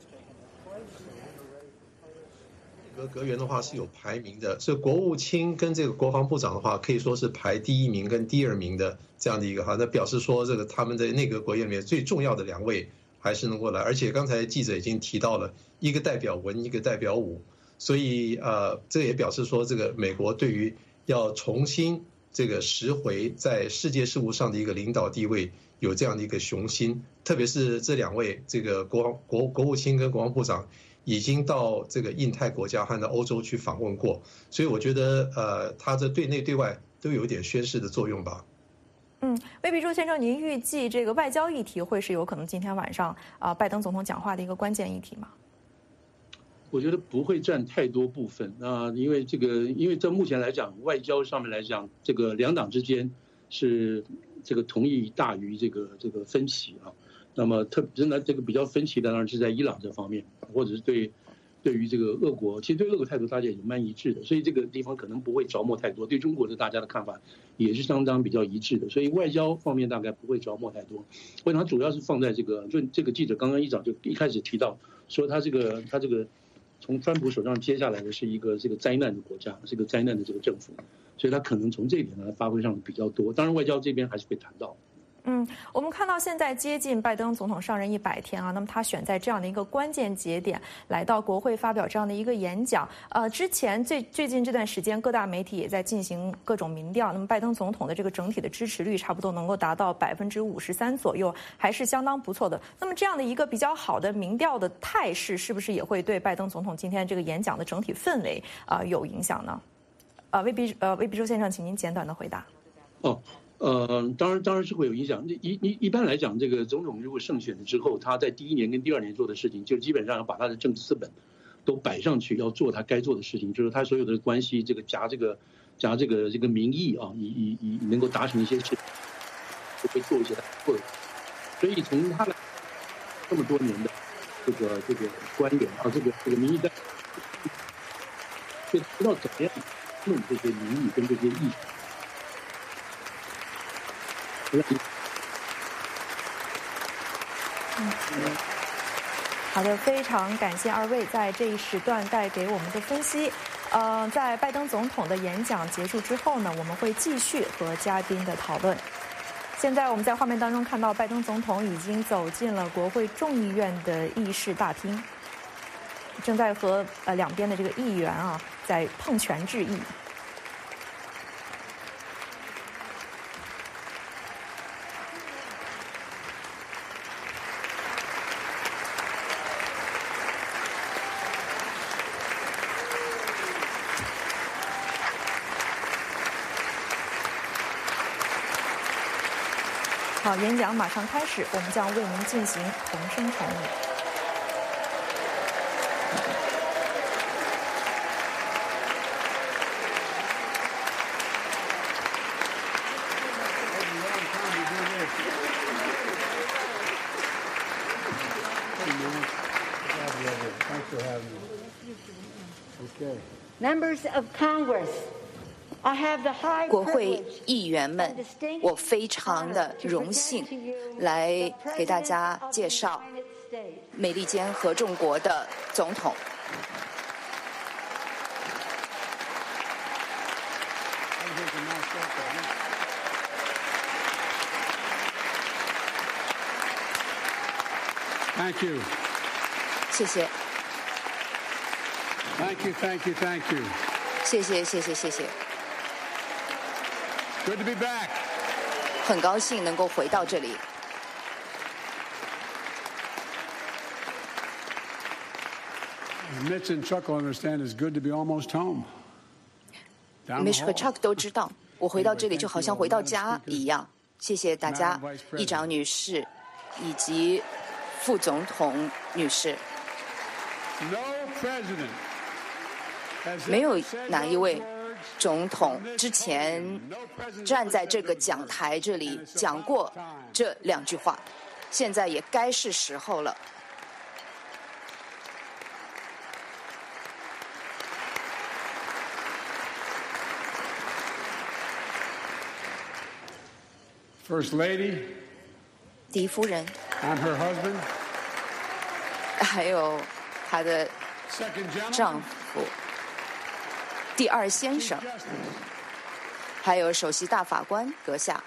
阁员的话是有排名的，所以国务卿跟这个国防部长的话，可以说是排第一名跟第二名的这样的一个哈，那表示说这个他们在内阁国会里面最重要的两位还是能够来，而且刚才记者已经提到了一个代表文，一个代表武，所以呃，这也表示说这个美国对于要重新这个拾回在世界事务上的一个领导地位有这样的一个雄心，特别是这两位这个国国国务卿跟国防部长。已经到这个印太国家和到欧洲去访问过，所以我觉得呃，他这对内对外都有点宣示的作用吧。 嗯，魏必洲先生，您预计这个外交议题会是有可能今天晚上啊、呃、拜登总统讲话的一个关键议题吗？ 我觉得不会占太多部分啊，因为这个，因为在目前来讲，外交上面来讲，这个两党之间是这个同意大于这个这个分歧啊。那么特真的这个比较分歧的当然是在伊朗这方面，或者是对对于这个俄国，其实对俄国态度大家也蛮一致的，所以这个地方可能不会着墨太多。对中国的大家的看法也是相当比较一致的，所以外交方面大概不会着墨太多。我想主要是放在这个，就这个记者刚刚一早就一开始提到说他这个他这个从川普手上接下来的是一个这个灾难的国家，是一个灾难的这个政府，所以他可能从这一点呢发挥上比较多。当然外交这边还是会谈到。 嗯，我们看到现在接近拜登总统上任一百天啊，那么他选在这样的一个关键节点来到国会发表这样的一个演讲。呃，之前最最近这段时间，各大媒体也在进行各种民调，那么拜登总统的这个整体的支持率差不多能够达到百分之五十三左右，还是相当不错的。那么这样的一个比较好的民调的态势，是不是也会对拜登总统今天这个演讲的整体氛围啊、呃、有影响呢？呃，魏必呃魏必洲先生，请您简短的回答。 哦。呃，当然，当然是会有影响。一一一般来讲，这个总统如果胜选了之后，他在第一年跟第二年做的事情，就基本上要把他的政治资本都摆上去，要做他该做的事情，就是他所有的关系，这个夹这个夹这个这个民意啊，以以以能够达成一些事，就会做一些他做的。所以从他来这么多年的这个这个官员啊，这个这个民意代表，就知道怎么样弄这些民意跟这些意识。 嗯，好的，非常感谢二位在这一时段带给我们的分析。呃，在拜登总统的演讲结束之后呢，我们会继续和嘉宾的讨论。现在我们在画面当中看到，拜登总统已经走进了国会众议院的议事大厅，正在和呃两边的这个议员啊在碰拳致意。好，演讲马上开始，我们将为您进行同声传译。 Members of Congress. 国会议员们，我非常的荣幸来给大家介绍美利坚合众国的总统。 Thank you. 谢谢。 Thank you, thank you, thank you. 谢谢，谢谢，谢谢。 Good to be back. 很高兴能够回到这里。 Mitch and Chuck will understand it's good to be almost home. Mitch 和 Chuck 都知道，我回到这里就好像回到家一样。谢谢大家，议长女士以及副总统女士。没有哪一位总统之前站在这个讲台这里讲过这两句话，现在也该是时候了。 First Lady, 第一夫人 I'm her husband. 还有她的丈夫第二先生，还有首席大法官阁下，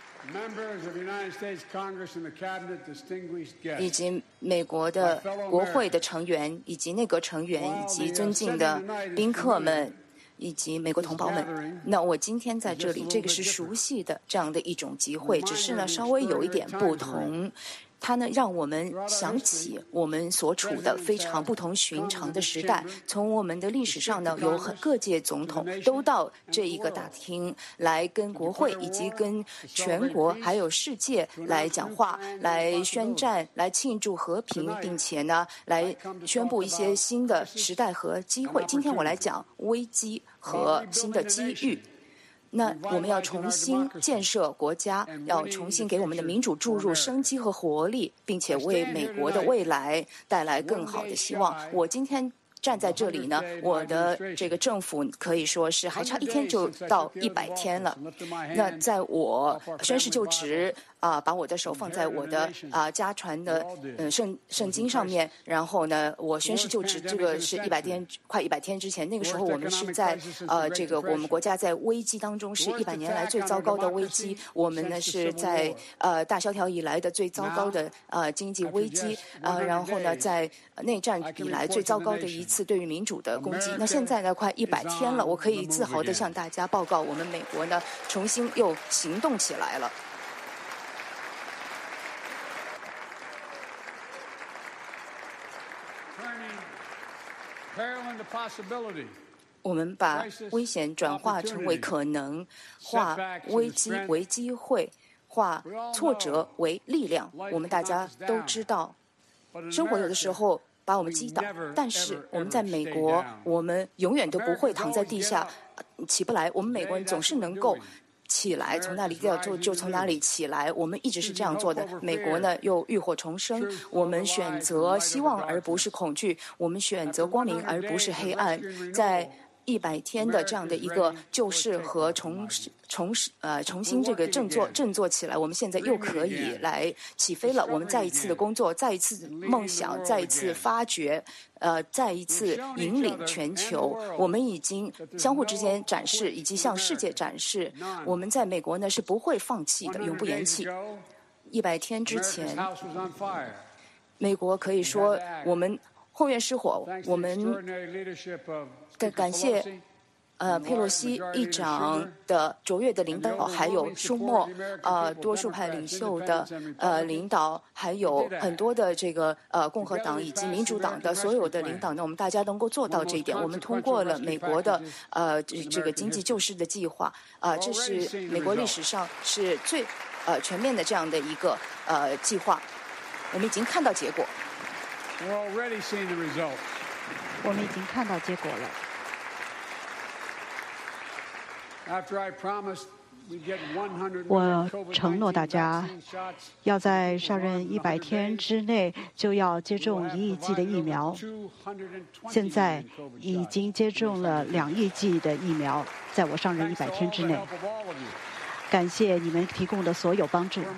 以及美国的国会的成员，以及内阁成员，以及尊敬的宾客们，以及美国同胞们。那我今天在这里，这个是熟悉的这样的一种集会，只是呢稍微有一点不同。它呢，让我们想起我们所处的非常不同寻常的时代。从我们的历史上呢，有很各界总统都到这一个大厅来跟国会以及跟全国还有世界来讲话，来宣战，来庆祝和平，并且呢，来宣布一些新的时代和机会。今天我来讲危机和新的机遇。那我们要重新建设国家，要重新给我们的民主注入生机和活力，并且为美国的未来带来更好的希望。我今天站在这里呢，我的这个政府可以说是还差一天就到一百天了。那在我宣誓就职啊、呃，把我的手放在我的啊、呃、家传的呃圣圣经上面，然后呢，我宣誓就职，这个是一百天，快一百天之前，那个时候我们是在呃这个我们国家在危机当中，是一百年来最糟糕的危机，我们呢是在呃大萧条以来的最糟糕的呃经济危机，呃然后呢在内战以来最糟糕的一次对于民主的攻击。那现在呢快一百天了，我可以自豪地向大家报告，我们美国呢重新又行动起来了。我们把危险转化成为可能，化危机为机会，化挫折为力量。我们大家都知道，生活有的时候把我们击倒。但是我们在美国，我们永远都不会躺在地下起不来。我们美国人总是能够起来，从哪里掉就就从哪里起来。我们一直是这样做的。美国呢又浴火重生，我们选择希望而不是恐惧，我们选择光明而不是黑暗。在一百天的这样的一个救世和重重呃重新这个振作振作起来，我们现在又可以来起飞了。我们再一次的工作，再一次梦想，再一次发掘，呃，再一次引领全球。我们已经相互之间展示，以及向世界展示，我们在美国呢是不会放弃的，永不言弃。一百天之前，美国可以说我们后院失火，我们的感谢呃佩洛西议长的卓越的领导，还有舒默呃多数派领袖的呃领导，还有很多的这个呃共和党以及民主党的所有的领导呢，我们大家能够做到这一点。我们通过了美国的呃这这个经济救市的计划啊、呃，这是美国历史上是最呃全面的这样的一个呃计划，我们已经看到结果。 我们已经看到结果了。我承诺大家，要在上任一百天之内就要接种一亿剂的疫苗。现在已经接种了两亿剂的疫苗，在我上任一百天之内。感谢你们提供的所有帮助。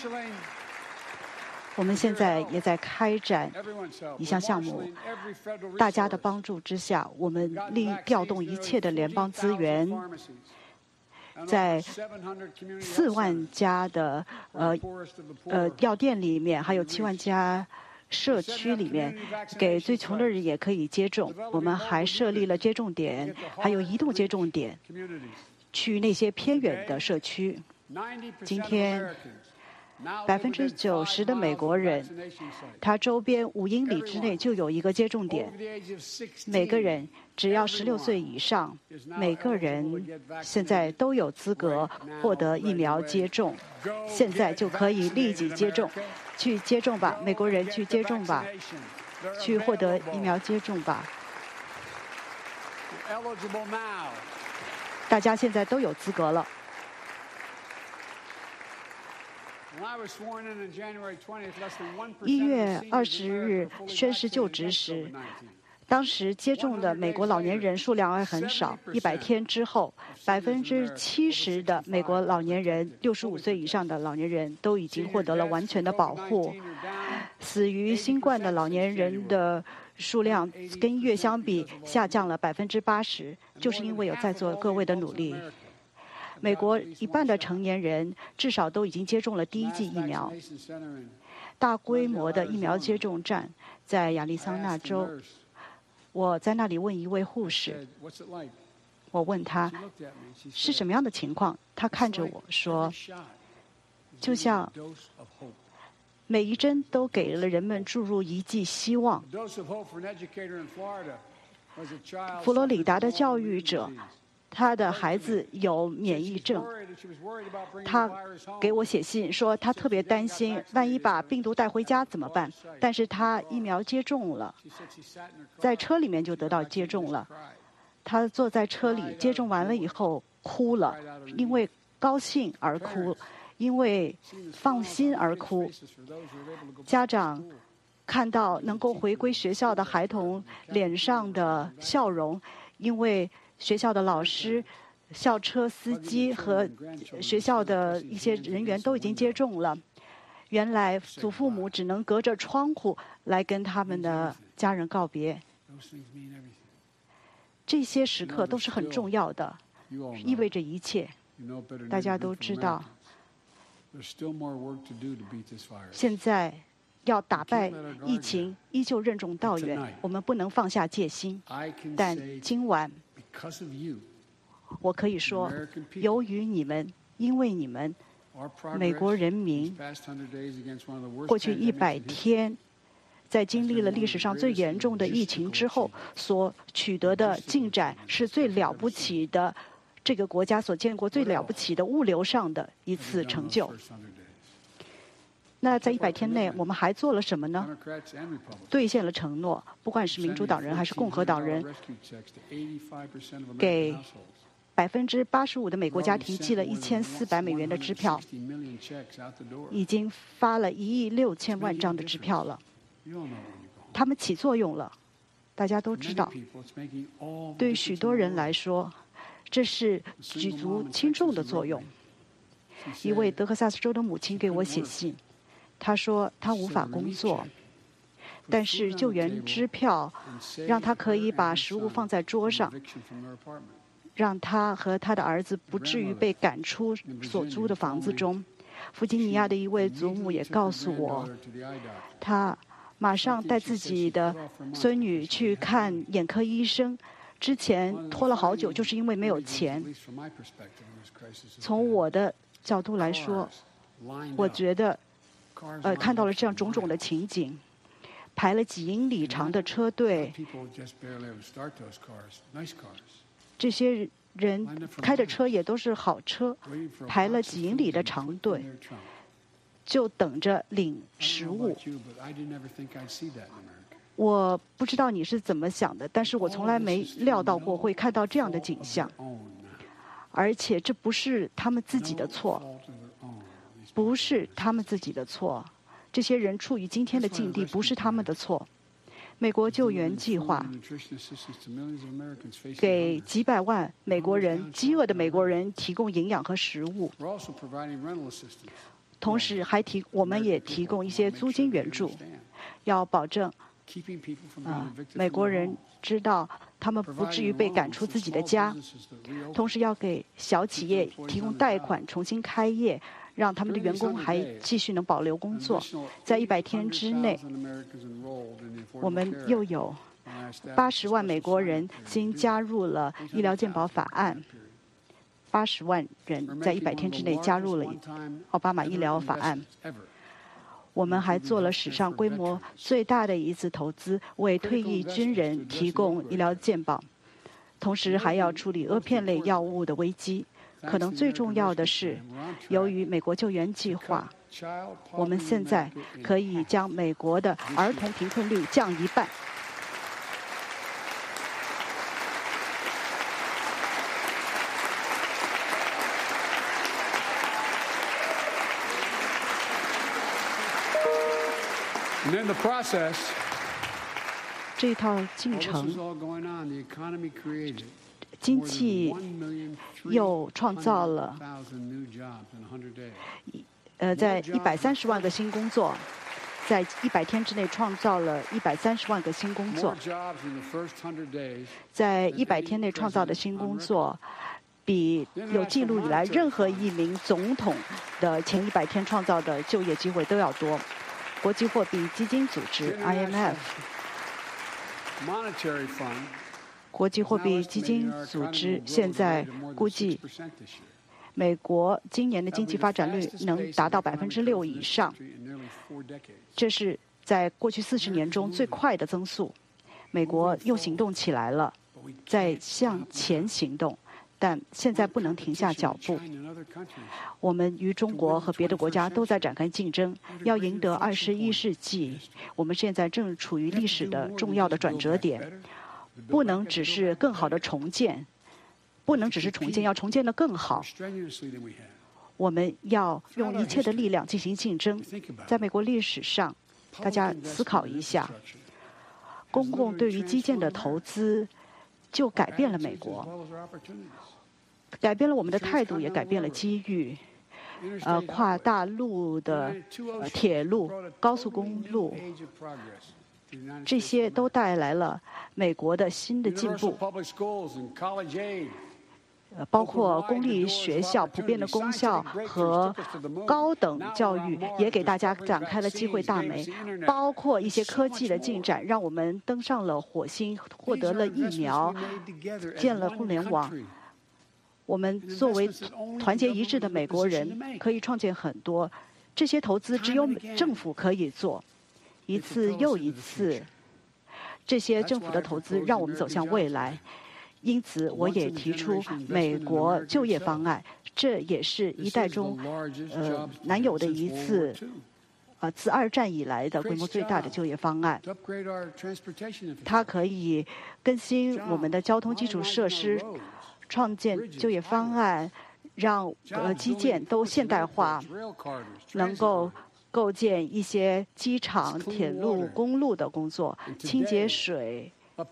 我们现在也在开展一项项目，大家的帮助之下，我们利调动一切的联邦资源，在四万家的呃呃药店里面，还有七万家社区里面，给最穷的人也可以接种。我们还设立了接种点，还有移动接种点，去那些偏远的社区。今天百分之九十的美国人，他周边五英里之内就有一个接种点。每个人只要十六岁以上，每个人现在都有资格获得疫苗接种。现在就可以立即接种，去接种吧，美国人去接种吧，去获得疫苗接种吧。大家现在都有资格了。一月二十日宣誓就职时，当时接种的美国老年人数量还很少。一百天之后，百分之七十的美国老年人，六十五岁以上的老年人都已经获得了完全的保护。死于新冠的老年人的数量跟一月相比下降了百分之八十，就是因为有在座各位的努力。美国一半的成年人至少都已经接种了第一剂疫苗。大规模的疫苗接种站在亚利桑那州，我在那里问一位护士，我问他是什么样的情况，他看着我说，就像每一针都给了人们注入一剂希望。佛罗里达的教育者，他的孩子有免疫症，他给我写信说他特别担心，万一把病毒带回家怎么办？但是他疫苗接种了，在车里面就得到接种了。他坐在车里接种完了以后哭了，因为高兴而哭，因为放心而哭。家长看到能够回归学校的孩童脸上的笑容，因为学校的老师、校车司机和学校的一些人员都已经接种了。原来祖父母只能隔着窗户来跟他们的家人告别。这些时刻都是很重要的，意味着一切。大家都知道，现在要打败疫情依旧任重道远，我们不能放下戒心。但今晚我可以说，由于你们，因为你们，美国人民过去一百天，在经历了历史上最严重的疫情之后所取得的进展，是最了不起的，这个国家所见过最了不起的物流上的一次成就。 那在一百天内，我们还做了什么呢？兑现了承诺，不管是民主党人还是共和党人，给百分之八十五的美国家庭寄了一千四百美元的支票，已经发了一亿六千万张的支票了。他们起作用了，大家都知道。对于许多人来说，这是举足轻重的作用。一位德克萨斯州的母亲给我写信，她说她无法工作，但是救援支票让她可以把食物放在桌上，让她和她的儿子不至于被赶出所租的房子中。弗吉尼亚的一位祖母也告诉我，她马上带自己的孙女去看眼科医生，之前拖了好久，就是因为没有钱。从我的角度来说，我觉得，呃，看到了这样种种的情景，排了几英里长的车队，这些人开的车也都是好车，排了几英里的长队，就等着领食物。我不知道你是怎么想的，但是我从来没料到过会看到这样的景象。而且这不是他们自己的错，不是他们自己的错。这些人处于今天的境地，不是他们的错。美国救援计划给几百万美国人、饥饿的美国人提供营养和食物，同时还提，我们也提供一些租金援助，要保证啊、呃，美国人知道他们不至于被赶出自己的家，同时要给小企业提供贷款重新开业，让他们的员工还继续能保留工作。在一百天之内，我们又有八十万美国人新加入了医疗健保法案，八十万人在一百天之内加入了奥巴马医疗法案。我们还做了史上规模最大的一次投资，为退役军人提供医疗健保，同时还要处理阿片类药物的危机。可能最重要的是，由于美国救援计划，我们现在可以将美国的儿童贫困率降一半。这一套进程，经济又创造了，呃，在一百三十万个新工作，在一百天之内创造了一百三十万个新工作，在一百天内创造的新工作，比有记录以来任何一名总统的前一百天创造的就业机会都要多。国际货币基金组织 I M F， 国际货币基金组织现在估计，美国今年的经济发展率能达到百分之六以上，这是在过去四十年中最快的增速。美国又行动起来了，在向前行动。但现在不能停下脚步。我们与中国和别的国家都在展开竞争，要赢得二十一世纪。我们现在正处于历史的重要的转折点，不能只是更好的重建，不能只是重建，要重建得更好。我们要用一切的力量进行竞争。在美国历史上，大家思考一下，公共对于基建的投资就改变了美国。改变了我们的态度，也改变了机遇。呃，跨大陆的、呃、铁路、高速公路，这些都带来了美国的新的进步。呃，包括公立学校、普遍的公校和高等教育，也给大家展开了机会大门。包括一些科技的进展，让我们登上了火星，获得了疫苗，建了互联网。我们作为团结一致的美国人，可以创建很多。这些投资只有政府可以做，一次又一次。这些政府的投资让我们走向未来。因此，我也提出美国就业方案，这也是一代中呃难有的一次呃自二战以来的规模最大的就业方案。它可以更新我们的交通基础设施，创建就业方案，让呃基建都现代化，能够构建一些机场、铁路、公路的工作，清洁水。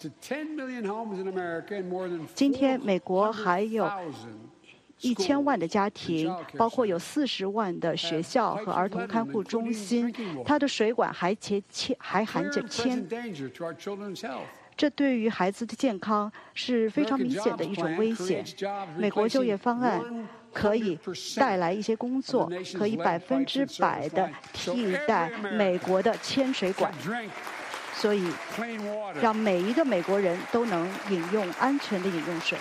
今天美国还有一千万的家庭，包括有四十万的学校和儿童看护中心，它的水管还且铅还含着铅。这对于孩子的健康是非常明显的一种危险。美国就业方案可以带来一些工作，可以百分之百的替代美国的铅水管，所以让每一个美国人都能饮用安全的饮用水。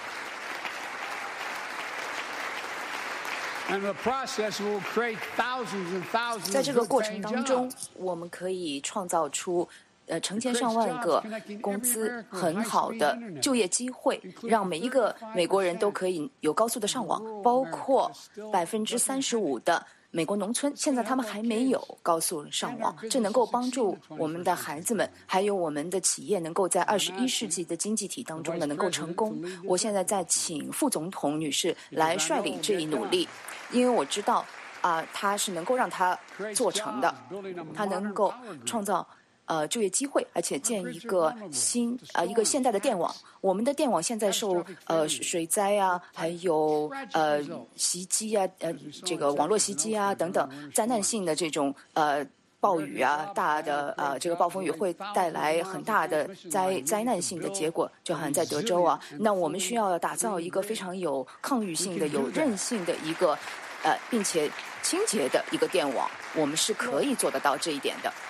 在这个过程当中，我们可以创造出呃成千上万个工资很好的就业机会，让每一个美国人都可以有高速的上网，包括百分之三十五的美国农村，现在他们还没有高速上网，这能够帮助我们的孩子们，还有我们的企业能够在二十一世纪的经济体当中呢能够成功。我现在在请副总统女士来率领这一努力，因为我知道啊、呃，她是能够让它做成的，她能够创造呃就业机会，而且建一个新呃一个现代的电网。我们的电网现在受呃水灾啊，还有呃袭击啊，呃这个网络袭击啊等等灾难性的这种呃暴雨啊，大的呃这个暴风雨会带来很大的灾灾难性的结果，就好像在德州啊，那我们需要打造一个非常有抗御性的、有韧性的一个呃并且清洁的一个电网，我们是可以做得到这一点的。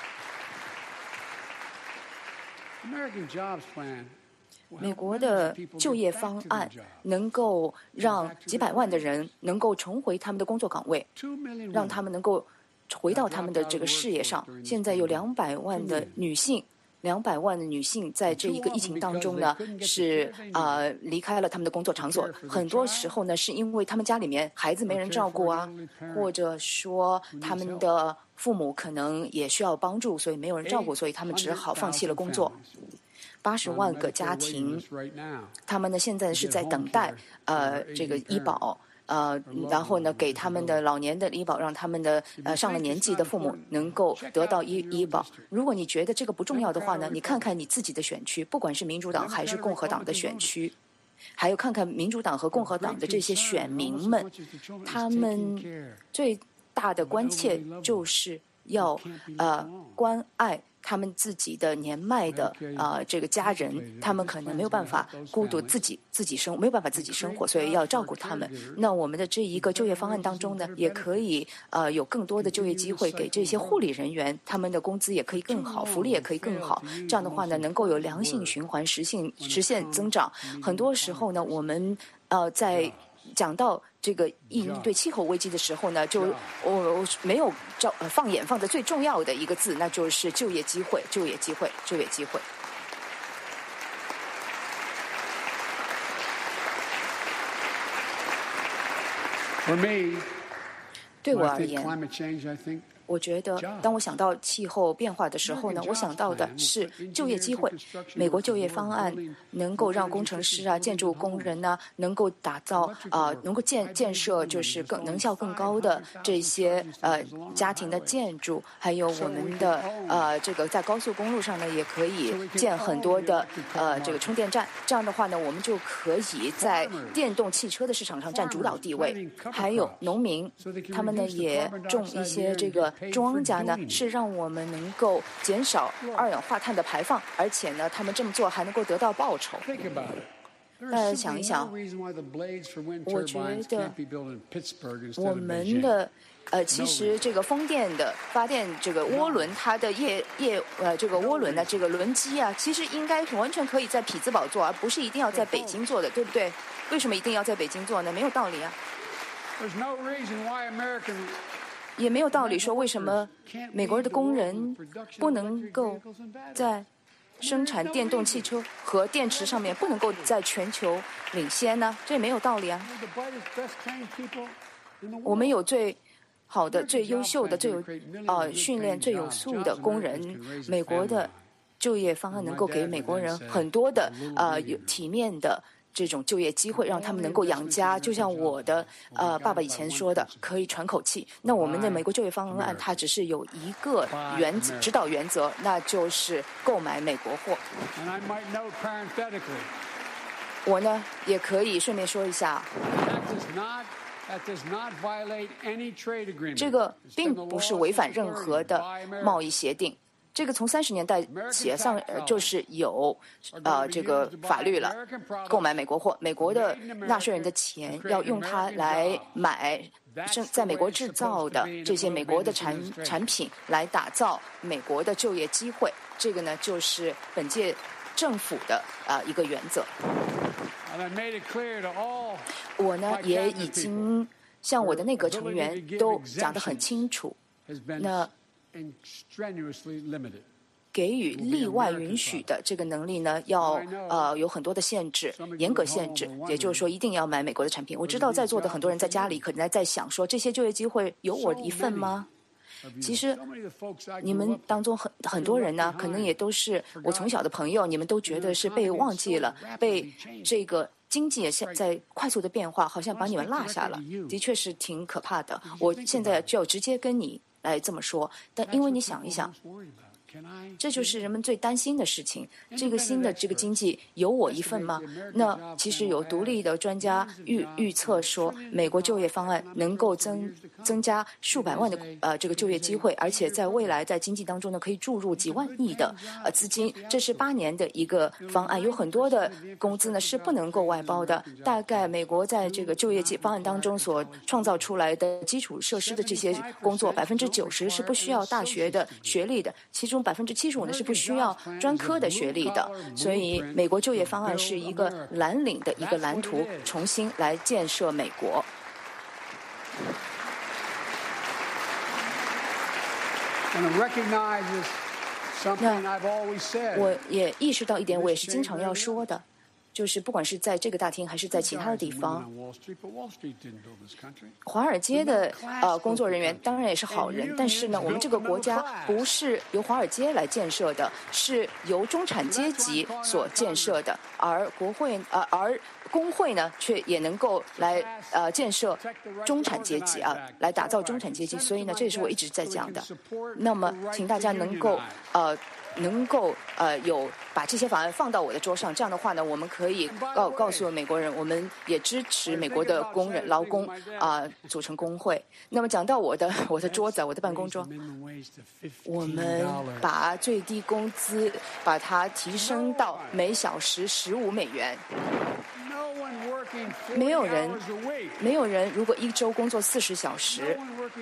美国的就业方案能够让几百万的人能够重回他们的工作岗位，让他们能够回到他们的这个事业上。现在有两百万的女性，两百万的女性在这一个疫情当中呢，是呃离开了他们的工作场所。很多时候呢，是因为他们家里面孩子没人照顾啊，或者说他们的父母可能也需要帮助，所以没有人照顾，所以他们只好放弃了工作。八十万个家庭，他们呢现在是在等待呃这个医保。呃，然后呢，给他们的老年的医保，让他们的呃上了年纪的父母能够得到医医保。如果你觉得这个不重要的话呢，你看看你自己的选区，不管是民主党还是共和党的选区，还有看看民主党和共和党的这些选民们，他们最大的关切就是要呃关爱他们自己的年迈的啊、呃、这个家人，他们可能没有办法孤独自己自己生没有办法自己生活，所以要照顾他们。那我们的这一个就业方案当中呢，也可以呃有更多的就业机会给这些护理人员，他们的工资也可以更好，福利也可以更好。这样的话呢，能够有良性循环，实现实现增长。很多时候呢，我们呃在讲到这个应对气候危机的时候呢，就我我没有照呃放眼放在最重要的一个字，那就是就业机会，就业机会，就业机会。对我而言，我觉得当我想到气候变化的时候呢，我想到的是就业机会。美国就业方案能够让工程师啊、建筑工人呢、啊，能够打造啊、呃，能够建建设就是更能效更高的这些呃家庭的建筑，还有我们的呃这个在高速公路上呢，也可以建很多的呃这个充电站。这样的话呢，我们就可以在电动汽车的市场上占主导地位。还有农民，他们呢也种一些这个。庄稼呢，是让我们能够减少二氧化碳的排放，而且呢，他们这么做还能够得到报酬。大家想一想，我觉得我们的呃，其实这个风电的发电这个涡轮，它的叶叶呃这个涡轮的这个轮机啊，其实应该完全可以在匹兹堡做，而不是一定要在北京做的，对不对？为什么一定要在北京做呢？没有道理啊。也没有道理说为什么美国的工人不能够在生产电动汽车和电池上面不能够在全球领先呢？这也没有道理啊。我们有最好的、最优秀的、最有呃训练最有素的工人，美国的就业方案能够给美国人很多的呃有体面的这种就业机会，让他们能够养家。就像我的呃爸爸以前说的，可以喘口气。那我们的美国就业方案，它只是有一个原则指导原则，那就是购买美国货。我呢也可以顺便说一下，这个并不是违反任何的贸易协定。这个从三十年代起上呃就是有呃这个法律了，购买美国货，美国的纳税人的钱要用它来买在美国制造的这些美国的产产品，来打造美国的就业机会。这个呢就是本届政府的呃一个原则。我呢也已经向我的内阁成员都讲得很清楚，那给予例外允许的这个能力呢，要呃有很多的限制，严格限制，也就是说一定要买美国的产品。我知道在座的很多人在家里可能在在想说，这些就业机会有我一份吗？其实你们当中很很多人呢，可能也都是我从小的朋友，你们都觉得是被忘记了，被这个经济也现在快速的变化，好像把你们落下了，的确是挺可怕的。我现在就要直接跟你来这么说，但因为你想一想，这就是人们最担心的事情。这个新的这个经济有我一份吗？那其实有独立的专家预预测说，美国就业方案能够增增加数百万的呃这个就业机会，而且在未来在经济当中呢，可以注入几万亿的呃资金。这是八年的一个方案，有很多的工资呢是不能够外包的。大概美国在这个就业方案当中所创造出来的基础设施的这些工作，百分之九十是不需要大学的学历的，其中百分之七十五呢是不需要专科的学历的。所以美国就业方案是一个蓝领的一个蓝图，重新来建设美国。那我也意识到一点，我也是经常要说的，就是不管是在这个大厅还是在其他的地方，华尔街的呃工作人员当然也是好人，但是呢，我们这个国家不是由华尔街来建设的，是由中产阶级所建设的，而国会呃而工会呢，却也能够来呃建设中产阶级啊，来打造中产阶级。所以呢，这也是我一直在讲的。那么，请大家能够呃。能够呃有把这些法案放到我的桌上，这样的话呢，我们可以告告诉美国人，我们也支持美国的工人劳工啊、呃、组成工会。那么讲到我的我的桌子，我的办公桌，我们把最低工资把它提升到每小时十五美元。没有人，没有人如果一周工作四十小时，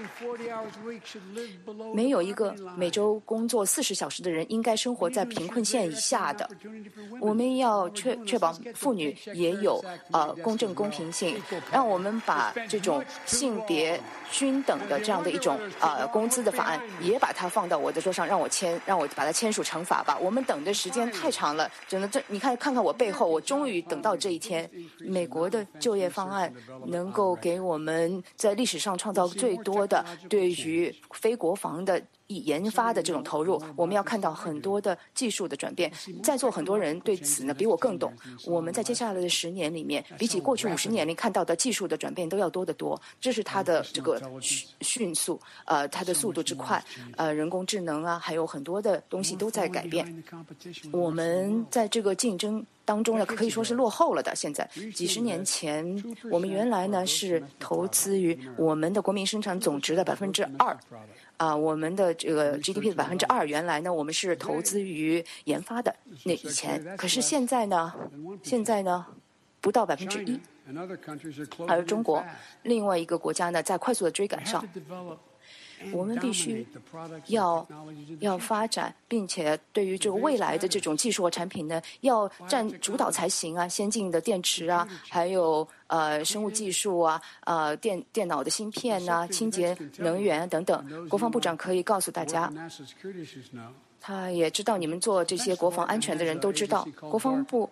没有一个每周工作四十小时的人应该生活在贫困线以下的。我们要确确保妇女也有呃公正公平性，让我们把这种性别均等的这样的一种呃工资的法案也把它放到我的桌上，让我签，让我把它签署成法吧。我们等的时间太长了，真的，这你看看看我背后，我终于等到这一天。美国的就业方案能够给我们在历史上创造最多的对于非国防的研发的这种投入，我们要看到很多的技术的转变。在座很多人对此呢比我更懂。我们在接下来的十年里面，比起过去五十年里看到的技术的转变都要多得多。这是它的这个迅速，呃，它的速度之快，呃，人工智能啊，还有很多的东西都在改变。我们在这个竞争当中呢，可以说是落后了的。现在几十年前，我们原来呢是投资于我们的国民生产总值的百分之二。啊、呃，我们的这个 G D P 的百分之二，原来呢我们是投资于研发的。那以前，可是现在呢，现在呢不到百分之一。而中国另外一个国家呢，在快速的追赶上。我们必须要要发展，并且对于这个未来的这种技术和产品呢，要占主导才行啊！先进的电池啊，还有呃生物技术啊，呃电电脑的芯片呐、啊，清洁能源等等。国防部长可以告诉大家，他也知道你们做这些国防安全的人都知道，国防部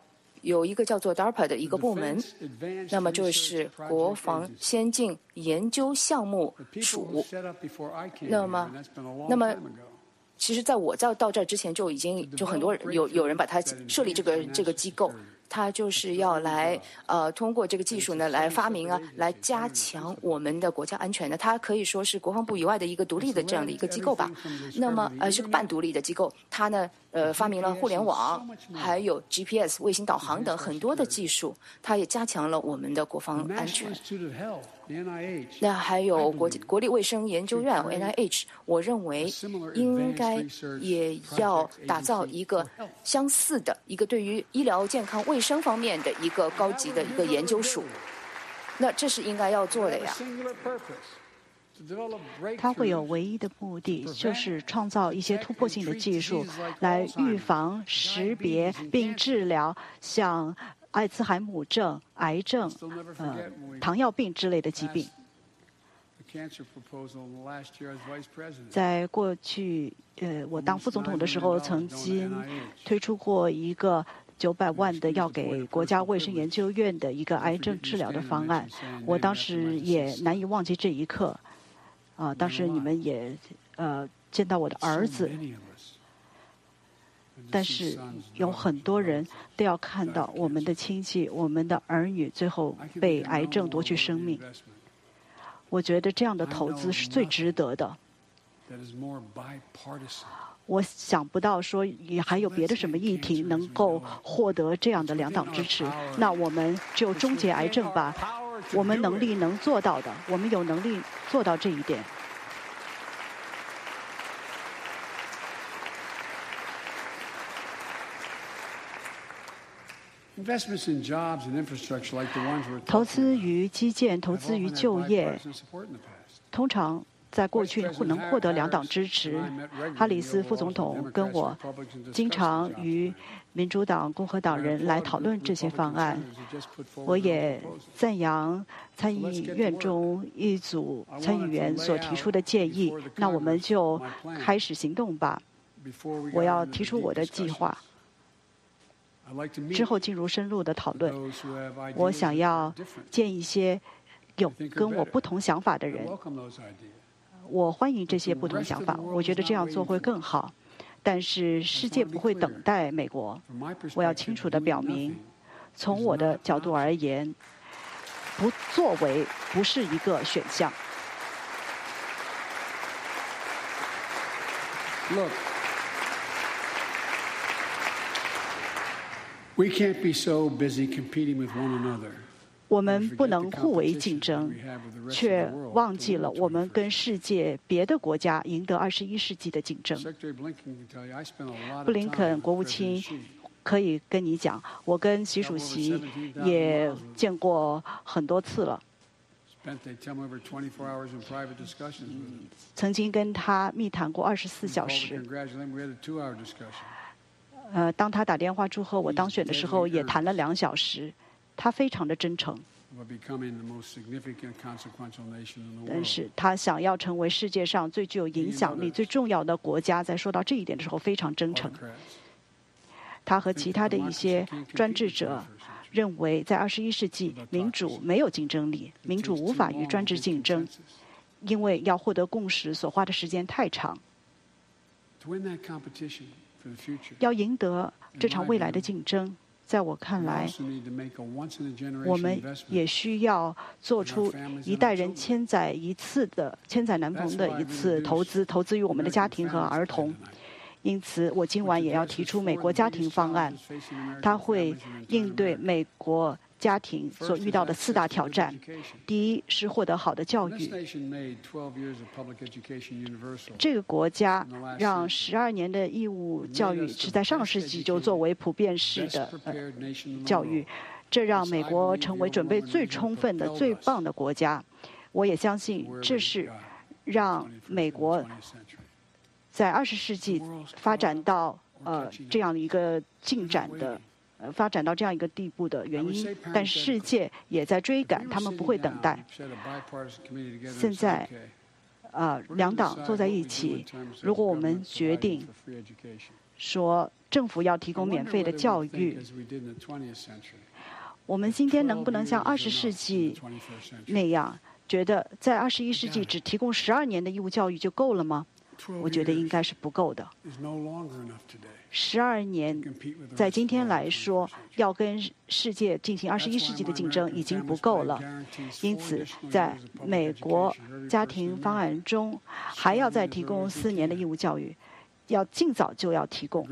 有一个叫做 D A R P A 的一个部门，那么就是国防先进研究项目署。那么，那么。其实，在我在到这儿之前，就已经就很多人有有人把它设立这个这个机构，它就是要来呃通过这个技术呢来发明啊，来加强我们的国家安全的。它可以说是国防部以外的一个独立的这样的一个机构吧。那么呃是个半独立的机构，它呢呃发明了互联网，还有 G P S 卫星导航等很多的技术，它也加强了我们的国防安全。那还有国际国立卫生研究院 N I H， 我认为应该也要打造一个相似的一个对于医疗健康卫生方面的一个高级的一个研究署。那这是应该要做的呀。 它会有唯一的目的，就是创造一些突破性的技术，来预防、识别并治疗像艾滋海姆症、癌症、呃、糖尿病之类的疾病。在过去，呃，我当副总统的时候，曾经推出过一个九百万的要给国家卫生研究院的一个癌症治疗的方案。我当时也难以忘记这一刻。啊、呃，当时你们也呃见到我的儿子。但是有很多人都要看到我们的亲戚、我们的儿女最后被癌症夺去生命。我觉得这样的投资是最值得的。我想不到说也还有别的什么议题能够获得这样的两党支持。那我们就终结癌症吧，我们能力能做到的，我们有能力做到这一点。投资于基建、投资于就业，通常在过去能获得两党支持。哈里斯副总统跟我经常与民主党、共和党人来讨论这些方案。我也赞扬参议院中一组参议员所提出的建议。那我们就开始行动吧。我要提出我的计划。之后进入深入的讨论。我想要见一些有跟我不同想法的人。我欢迎这些不同想法，我觉得这样做会更好。但是世界不会等待美国。我要清楚地表明，从我的角度而言，不作为不是一个选项。 Look. We can't be so busy competing with one another. 我们不能互为竞争，却忘记了我们跟世界别的国家赢得二十一世纪的竞争。布林肯国务卿可以跟你讲，我跟习主席也见过很多次了。曾经跟他密谈过二十四小时。呃，当他打电话祝贺我当选的时候，也谈了两小时。他非常的真诚。但是他想要成为世界上最具有影响力、最重要的国家，在说到这一点的时候非常真诚。他和其他的一些专制者认为，在二十一世纪，民主没有竞争力，民主无法与专制竞争，因为要获得共识所花的时间太长。要赢得这场未来的竞争，在我看来，我们也需要做出一代人千载一次的、千载难逢的一次投资，投资于我们的家庭和儿童。因此，我今晚也要提出美国家庭方案，它会应对美国家庭所遇到的四大挑战。第一是获得好的教育。这个国家让十二年的义务教育是在上世纪就作为普遍式的、呃、教育，这让美国成为准备最充分的、最棒的国家。我也相信这是让美国在二十世纪发展到呃这样一个进展的。呃，发展到这样一个地步的原因，但世界也在追赶，他们不会等待。现在，呃，两党坐在一起，如果我们决定说政府要提供免费的教育。我们今天能不能像二十世纪那样，觉得在二十一世纪只提供十二年的义务教育就够了吗？我觉得应该是不够的。十二年在今天来说，要跟世界进行二十一世纪的竞争已经不够了。因此，在美国家庭方案中，还要再提供四年的义务教育，要尽早就要提供。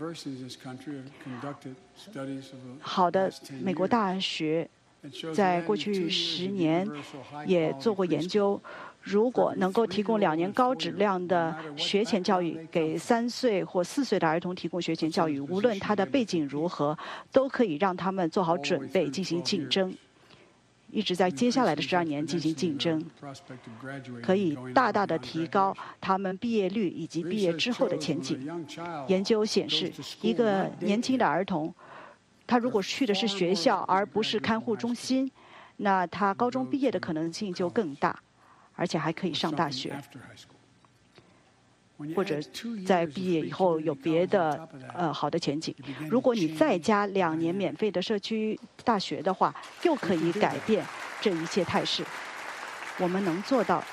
好的，美国大学在过去十年也做过研究。如果能够提供两年高质量的学前教育，给三岁或四岁的儿童提供学前教育，无论他的背景如何，都可以让他们做好准备进行竞争，一直在接下来的十二年进行竞争，可以大大的提高他们毕业率以及毕业之后的前景。研究显示，一个年轻的儿童，他如果去的是学校而不是看护中心，那他高中毕业的可能性就更大。而且还可以上大学，或者在毕业以后有别的呃好的前景。如果你再加两年免费的社区大学的话，又可以改变这一切态势。我们能做到。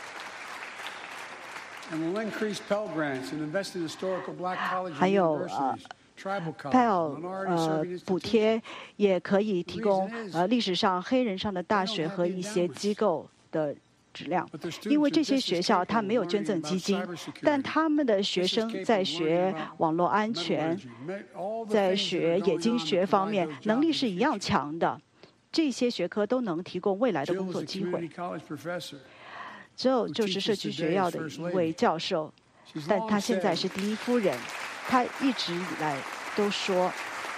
还有呃。Pell 呃补贴也可以提供呃历史上黑人上的大学和一些机构的质量，因为这些学校它没有捐赠基金，但他们的学生在学网络安全，在学冶金学方面能力是一样强的，这些学科都能提供未来的工作机会。Jill 就是社区学校的一位教授，但他现在是第一夫人，他一直以来都说。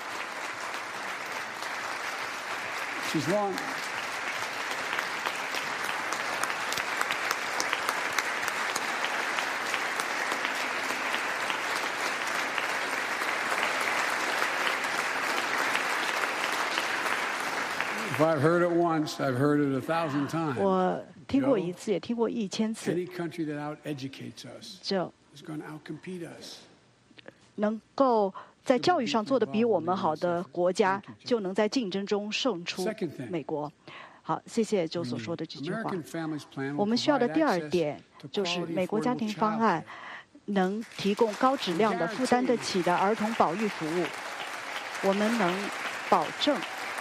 I've heard it once, I've heard it a thousand times. 我听过一次，也听过一千次。 Any country that out-educates us is going to out-compete us. 能够在教育上做得比我们好的国家，就能在竞争中胜出美国。好，谢谢就所说的这句话。我们需要的第二点就是美国家庭方案能提供高质量的、负担得起的儿童保育服务。我们能保证。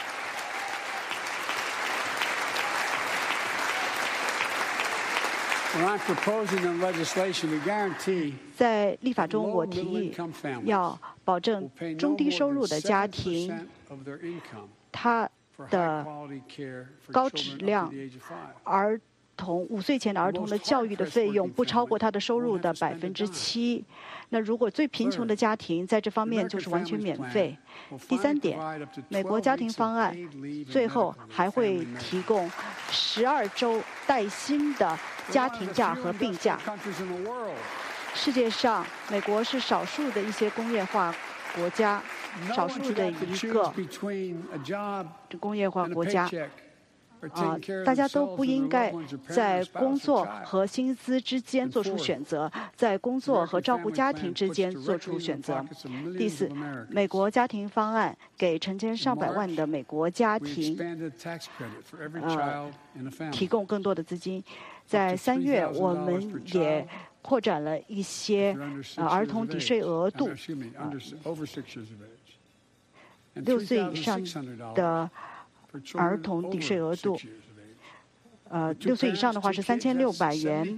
在立法中，我提议要保证中低收入的家庭，他的高质量儿童五岁前的儿童的教育的费用不超过他的收入的百分之七。那如果最贫穷的家庭在这方面就是完全免费。第三点，美国家庭方案最后还会提供十二周带薪的家庭假和病假。世界上，美国是少数的一些工业化国家，少数的一个工业化国家。啊，大家都不应该在工作和薪资之间做出选择，在工作和照顾家庭之间做出选择。第四，美国家庭方案给成千上百万的美国家庭，呃，提供更多的资金。在三月，我们也扩展了一些呃儿童抵税额度，呃，六岁以上的。儿童抵税额度，呃，六岁以上的话是三千六百元。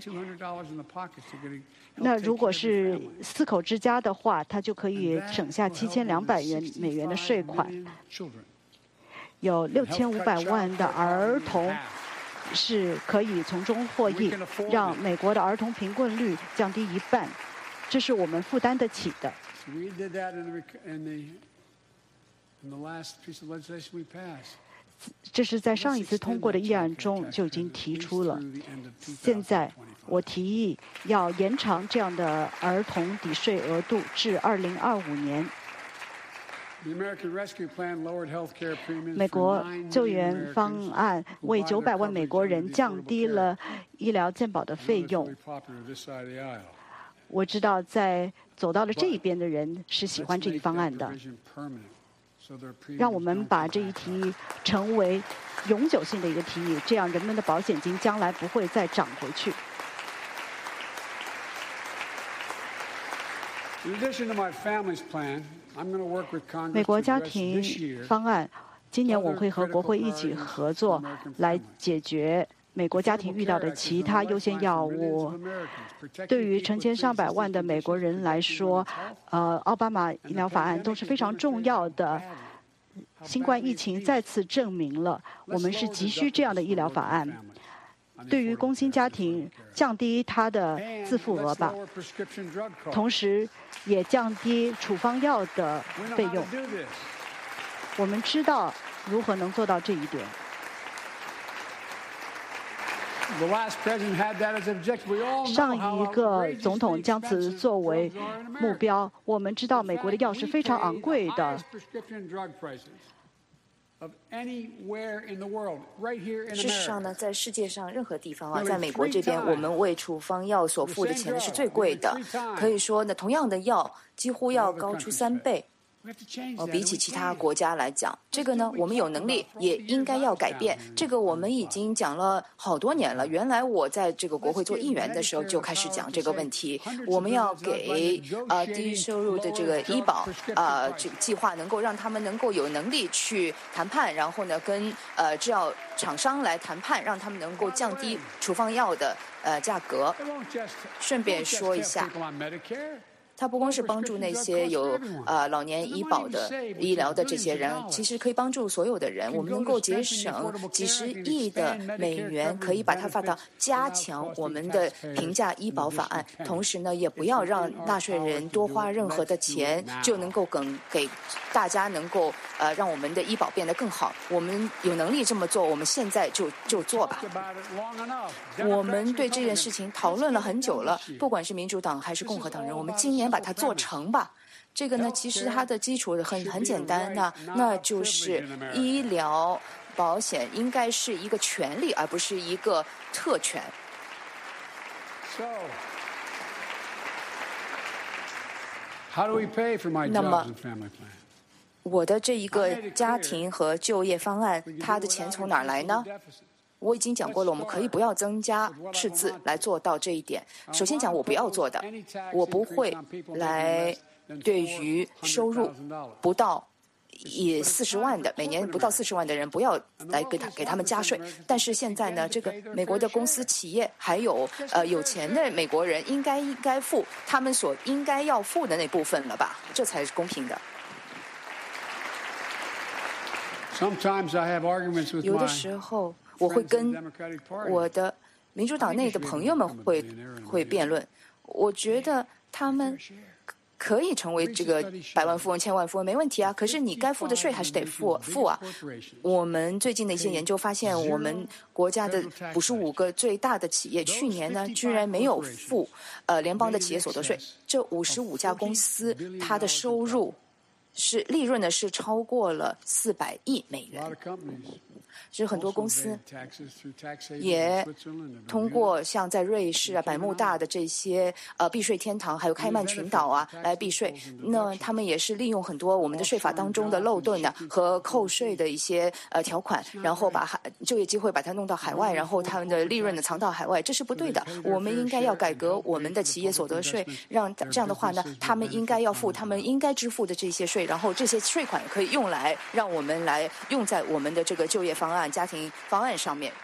那如果是四口之家的话，他就可以省下七千两百元美元的税款。有六千五百万的儿童是可以从中获益，让美国的儿童贫困率降低一半，这是我们负担得起的。这是在上一次通过的议案中就已经提出了。现在我提议要延长这样的儿童抵税额度至二零二五年。美国救援方案为九百万美国人降低了医疗健保的费用。 我知道在走到了这一边的人是喜欢这一方案的。让我们把这一提议成为永久性的一个提议，这样人们的保险金将来不会再涨回去。美国家庭方案，今年我会和国会一起合作，来解决美国家庭遇到的其他优先药物。对于成千上百万的美国人来说，呃，奥巴马医疗法案都是非常重要的。新冠疫情再次证明了，我们是急需这样的医疗法案。对于工薪家庭，降低他的自付额吧，同时也降低处方药的费用。我们知道如何能做到这一点。上一个总统将此作为目标。我们知道美国的药是非常昂贵的。 事实上呢，在世界上任何地方啊，在美国这边，我们为处方药所付的钱呢是最贵的。可以说呢，同样的药几乎要高出三倍。哦，比起其他国家来讲，这个呢，我们有能力也应该要改变。这个我们已经讲了好多年了。原来我在这个国会做议员的时候就开始讲这个问题。我们要给呃低收入的这个医保呃这个计划，能够让他们能够有能力去谈判，然后呢跟呃制药厂商来谈判，让他们能够降低处方药的呃价格。顺便说一下。它不光是帮助那些有呃老年医保的医疗的这些人，其实可以帮助所有的人。我们能够节省几十亿的美元，可以把它发到加强我们的平价医保法案，同时呢，也不要让纳税人多花任何的钱，就能够给给大家能够呃让我们的医保变得更好。我们有能力这么做，我们现在就就做吧。我们对这件事情讨论了很久了，不管是民主党还是共和党人，我们今年把它做成吧。这个呢，其实它的基础很很简单的，那就是医疗保险应该是一个权利，而不是一个特权。那么，我的这一个家庭和就业方案，它的钱从哪儿来呢？我已经讲过了，我们可以不要增加赤字来做到这一点。首先讲我不要做的，我不会来对于收入不到以四十万的每年不到四十万的人，不要来给他给他们加税。但是现在呢，这个美国的公司、企业还有呃有钱的美国人，应该应该付他们所应该要付的那部分了吧？这才是公平的。有的时候。我会跟我的民主党内的朋友们会会辩论，我觉得他们可以成为这个百万富翁、千万富翁没问题啊，可是你该付的税还是得付付啊。我们最近的一些研究发现，我们国家的五十五个最大的企业去年呢，居然没有付呃联邦的企业所得税。这五十五家公司，它的收入是利润呢是超过了四百亿美元。其实很多公司也通过像在瑞士啊、百慕大的这些呃避税天堂，还有开曼群岛啊来避税。那他们也是利用很多我们的税法当中的漏洞呢和扣税的一些呃条款，然后把海就业机会把它弄到海外，然后他们的利润呢藏到海外，这是不对的。我们应该要改革我们的企业所得税，让这样的话呢，他们应该要付他们应该支付的这些税，然后这些税款可以用来让我们来用在我们的这个就业方案、家庭方案上面。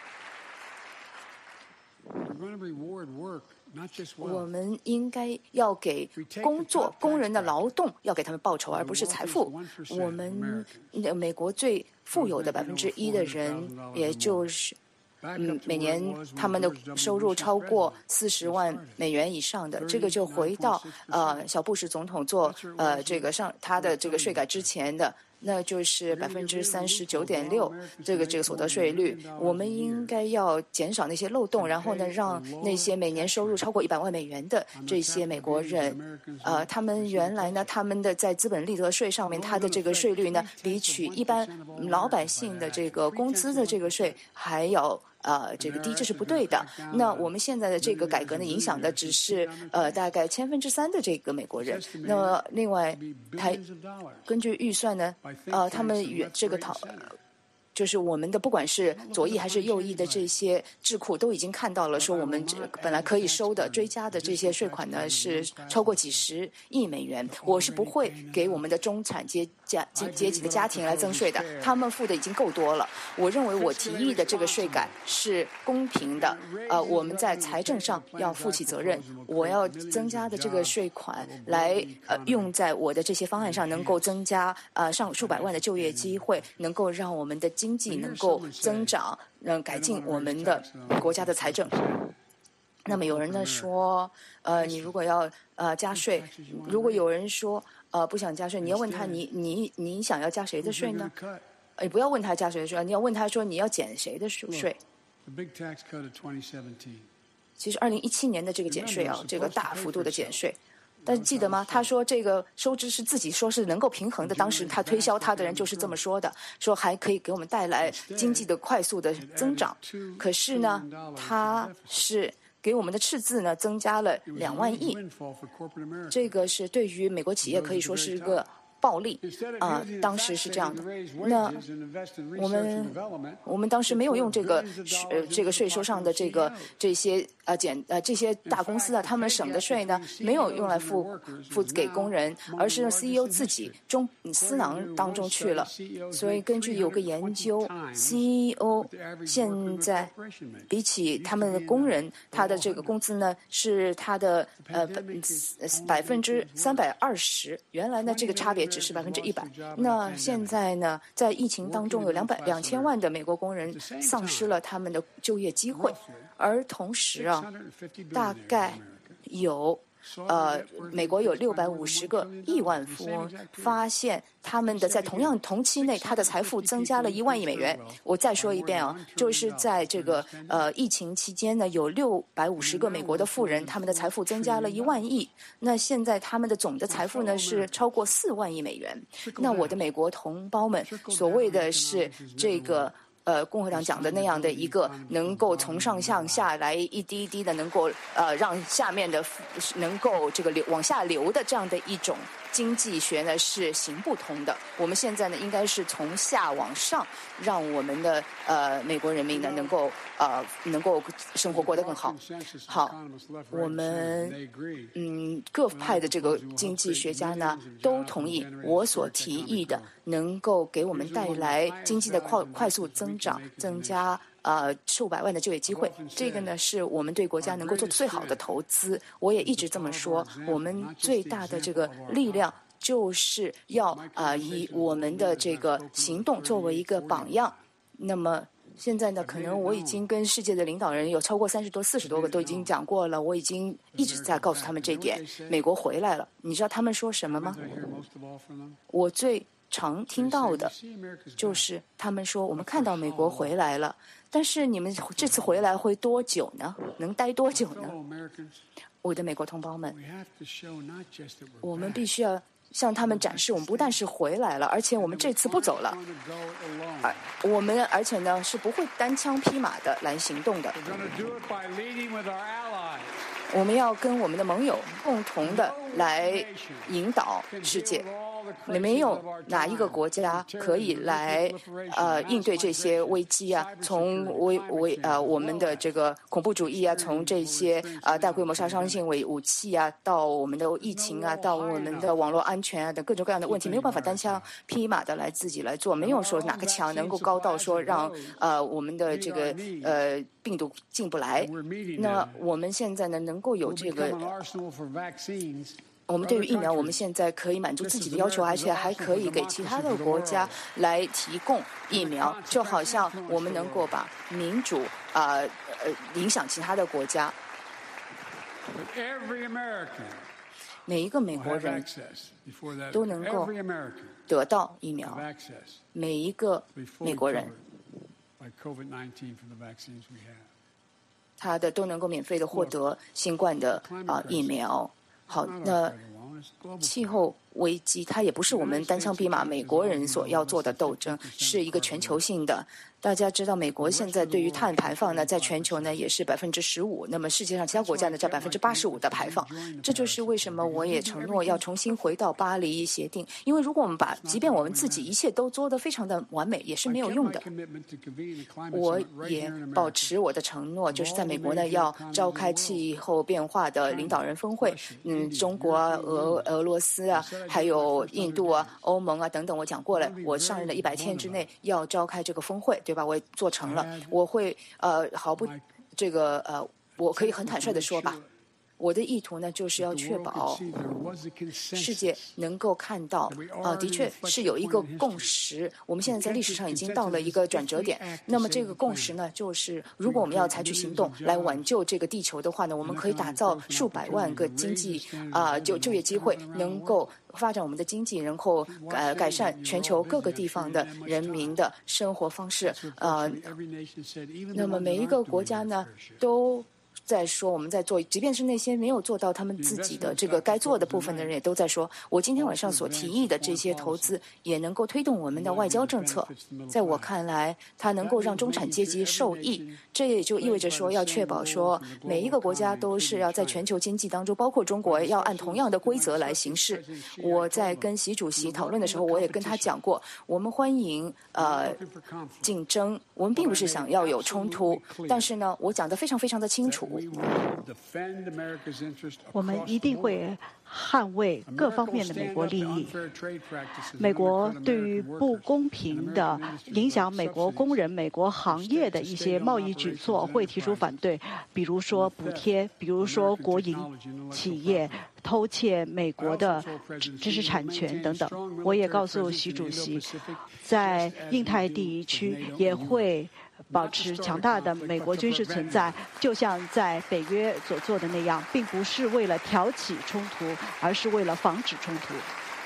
我们应该要给工作工人的劳动要给他们报酬，而不是财富。我们美国最富有的百分之一的人，也就是嗯每年他们的收入超过四十万美元以上的，这个就回到呃小布什总统做呃这个上他的这个税改之前的。那就是百分之三十九点六，这个这个所得税率，我们应该要减少那些漏洞，然后呢，让那些每年收入超过一百万美元的这些美国人，呃，他们原来呢，他们的在资本利得税上面，他的这个税率呢，比取一般老百姓的这个工资的这个税还要呃这个低，这是不对的。那我们现在的这个改革呢，影响的只是呃大概千分之三的这个美国人。那么另外，他根据预算呢，呃，他们与这个讨。就是我们的不管是左翼还是右翼的这些智库都已经看到了，说我们本来可以收的追加的这些税款呢是超过几十亿美元。我是不会给我们的中产阶家阶级的家庭来增税的，他们付的已经够多了。我认为我提议的这个税改是公平的，呃，我们在财政上要负起责任。我要增加的这个税款来呃用在我的这些方案上，能够增加呃上数百万的就业机会，能够让我们的经济能够增长，能改进我们的国家的财政。那么有人呢说，呃，你如果要呃加税，如果有人说呃不想加税，你要问他你你你想要加谁的税呢？呃，不要问他加谁的税，你要问他说你要减谁的税。其实二零一七年的这个减税啊，这个大幅度的减税。但是记得吗？他说这个收支是自己说是能够平衡的，当时他推销他的人就是这么说的，说还可以给我们带来经济的快速的增长。可是呢，他是给我们的赤字呢增加了两万亿，这个是对于美国企业可以说是一个暴利啊、呃，当时是这样的。那我们我们当时没有用这个呃这个税收上的这个这些呃减呃这些大公司啊，他们省的税呢没有用来付付给工人，而是 C E O 自己中私囊当中去了。所以根据有个研究 ，C E O 现在比起他们的工人，他的这个工资呢是他的呃百分之三百二十，原来呢这个差别只是百分之一百。那现在呢，在疫情当中有两百两千万的美国工人丧失了他们的就业机会，而同时啊，大概有呃美国有六百五十个亿万富翁发现他们的在同样同期内，他的财富增加了一万亿美元。我再说一遍啊，就是在这个呃疫情期间呢，有六百五十个美国的富人，他们的财富增加了一万亿。那现在他们的总的财富呢是超过四万亿美元。那我的美国同胞们，所谓的是这个。呃，共和党讲的那样的一个能够从上向下来一滴一滴的，能够呃让下面的能够这个流往下流的这样的一种经济学呢是行不通的。我们现在呢应该是从下往上，让我们的呃美国人民呢能够呃能够生活过得更好。好，我们嗯各派的这个经济学家呢都同意我所提议的，能够给我们带来经济的快快速增长，增加呃数百万的就业机会。这个呢是我们对国家能够做最好的投资。我也一直这么说，我们最大的这个力量就是要啊、呃、以我们的这个行动作为一个榜样。那么现在呢，可能我已经跟世界的领导人有超过三十多、四十多个都已经讲过了，我已经一直在告诉他们这一点。美国回来了，你知道他们说什么吗？我最常听到的就是他们说我们看到美国回来了，但是你们这次回来会多久呢？能待多久呢？我的美国同胞们，我们必须要向他们展示，我们不但是回来了，而且我们这次不走了，而我们而且呢是不会单枪匹马的来行动的。我们要跟我们的盟友共同的来引导世界。没有哪一个国家可以来呃应对这些危机啊，从危危呃我们的这个恐怖主义啊，从这些呃大规模杀伤性为武器啊，到我们的疫情啊，到我们的网络安全啊等各种各样的问题，没有办法单枪匹马的来自己来做，没有说哪个墙能够高到说让呃我们的这个呃病毒进不来。那我们现在呢能够有这个。我们对于疫苗，我们现在可以满足自己的要求，而且还可以给其他的国家来提供疫苗，就好像我们能够把民主啊 呃, 呃影响其他的国家。每一个美国人都能够得到疫苗，每一个美国人他的都能够免费的获得新冠的啊、呃、疫苗。好，那气候危机它也不是我们单枪匹马美国人所要做的斗争，是一个全球性的。 大家知道，美国现在对于碳排放呢，在全球呢也是百分之十五，那么世界上其他国家呢占百分之八十五的排放。这就是为什么我也承诺要重新回到巴黎协定，因为如果我们把，即便我们自己一切都做得非常的完美，也是没有用的。我也保持我的承诺，就是在美国呢要召开气候变化的领导人峰会，嗯，中国啊、俄俄罗斯啊，还有印度啊、欧盟啊等等，我讲过了，我上任的一百天之内要召开这个峰会，对吧？我也做成了，我会呃毫不这个呃，我可以很坦率的说吧。我的意图呢，就是要确保世界能够看到，啊、呃，的确是有一个共识。我们现在在历史上已经到了一个转折点。那么这个共识呢，就是如果我们要采取行动来挽救这个地球的话呢，我们可以打造数百万个经济啊、呃、就就业机会，能够发展我们的经济，然后呃改善全球各个地方的人民的生活方式。呃，那么每一个国家呢都在说我们在做，即便是那些没有做到他们自己的这个该做的部分的人，也都在说，我今天晚上所提议的这些投资也能够推动我们的外交政策。在我看来，它能够让中产阶级受益。这也就意味着说，要确保说每一个国家都是要在全球经济当中，包括中国，要按同样的规则来行事。我在跟习主席讨论的时候，我也跟他讲过，我们欢迎呃竞争，我们并不是想要有冲突，但是呢，我讲得非常非常的清楚。 我们一定会捍卫各方面的美国利益。美国对于不公平的影响美国工人、美国行业的一些贸易举措会提出反对，比如说补贴，比如说国营企业偷窃美国的知识产权等等。我也告诉习主席，在印太地区也会保持强大的美国军事存在，就像在北约所做的那样，并不是为了挑起冲突，而是为了防止冲突。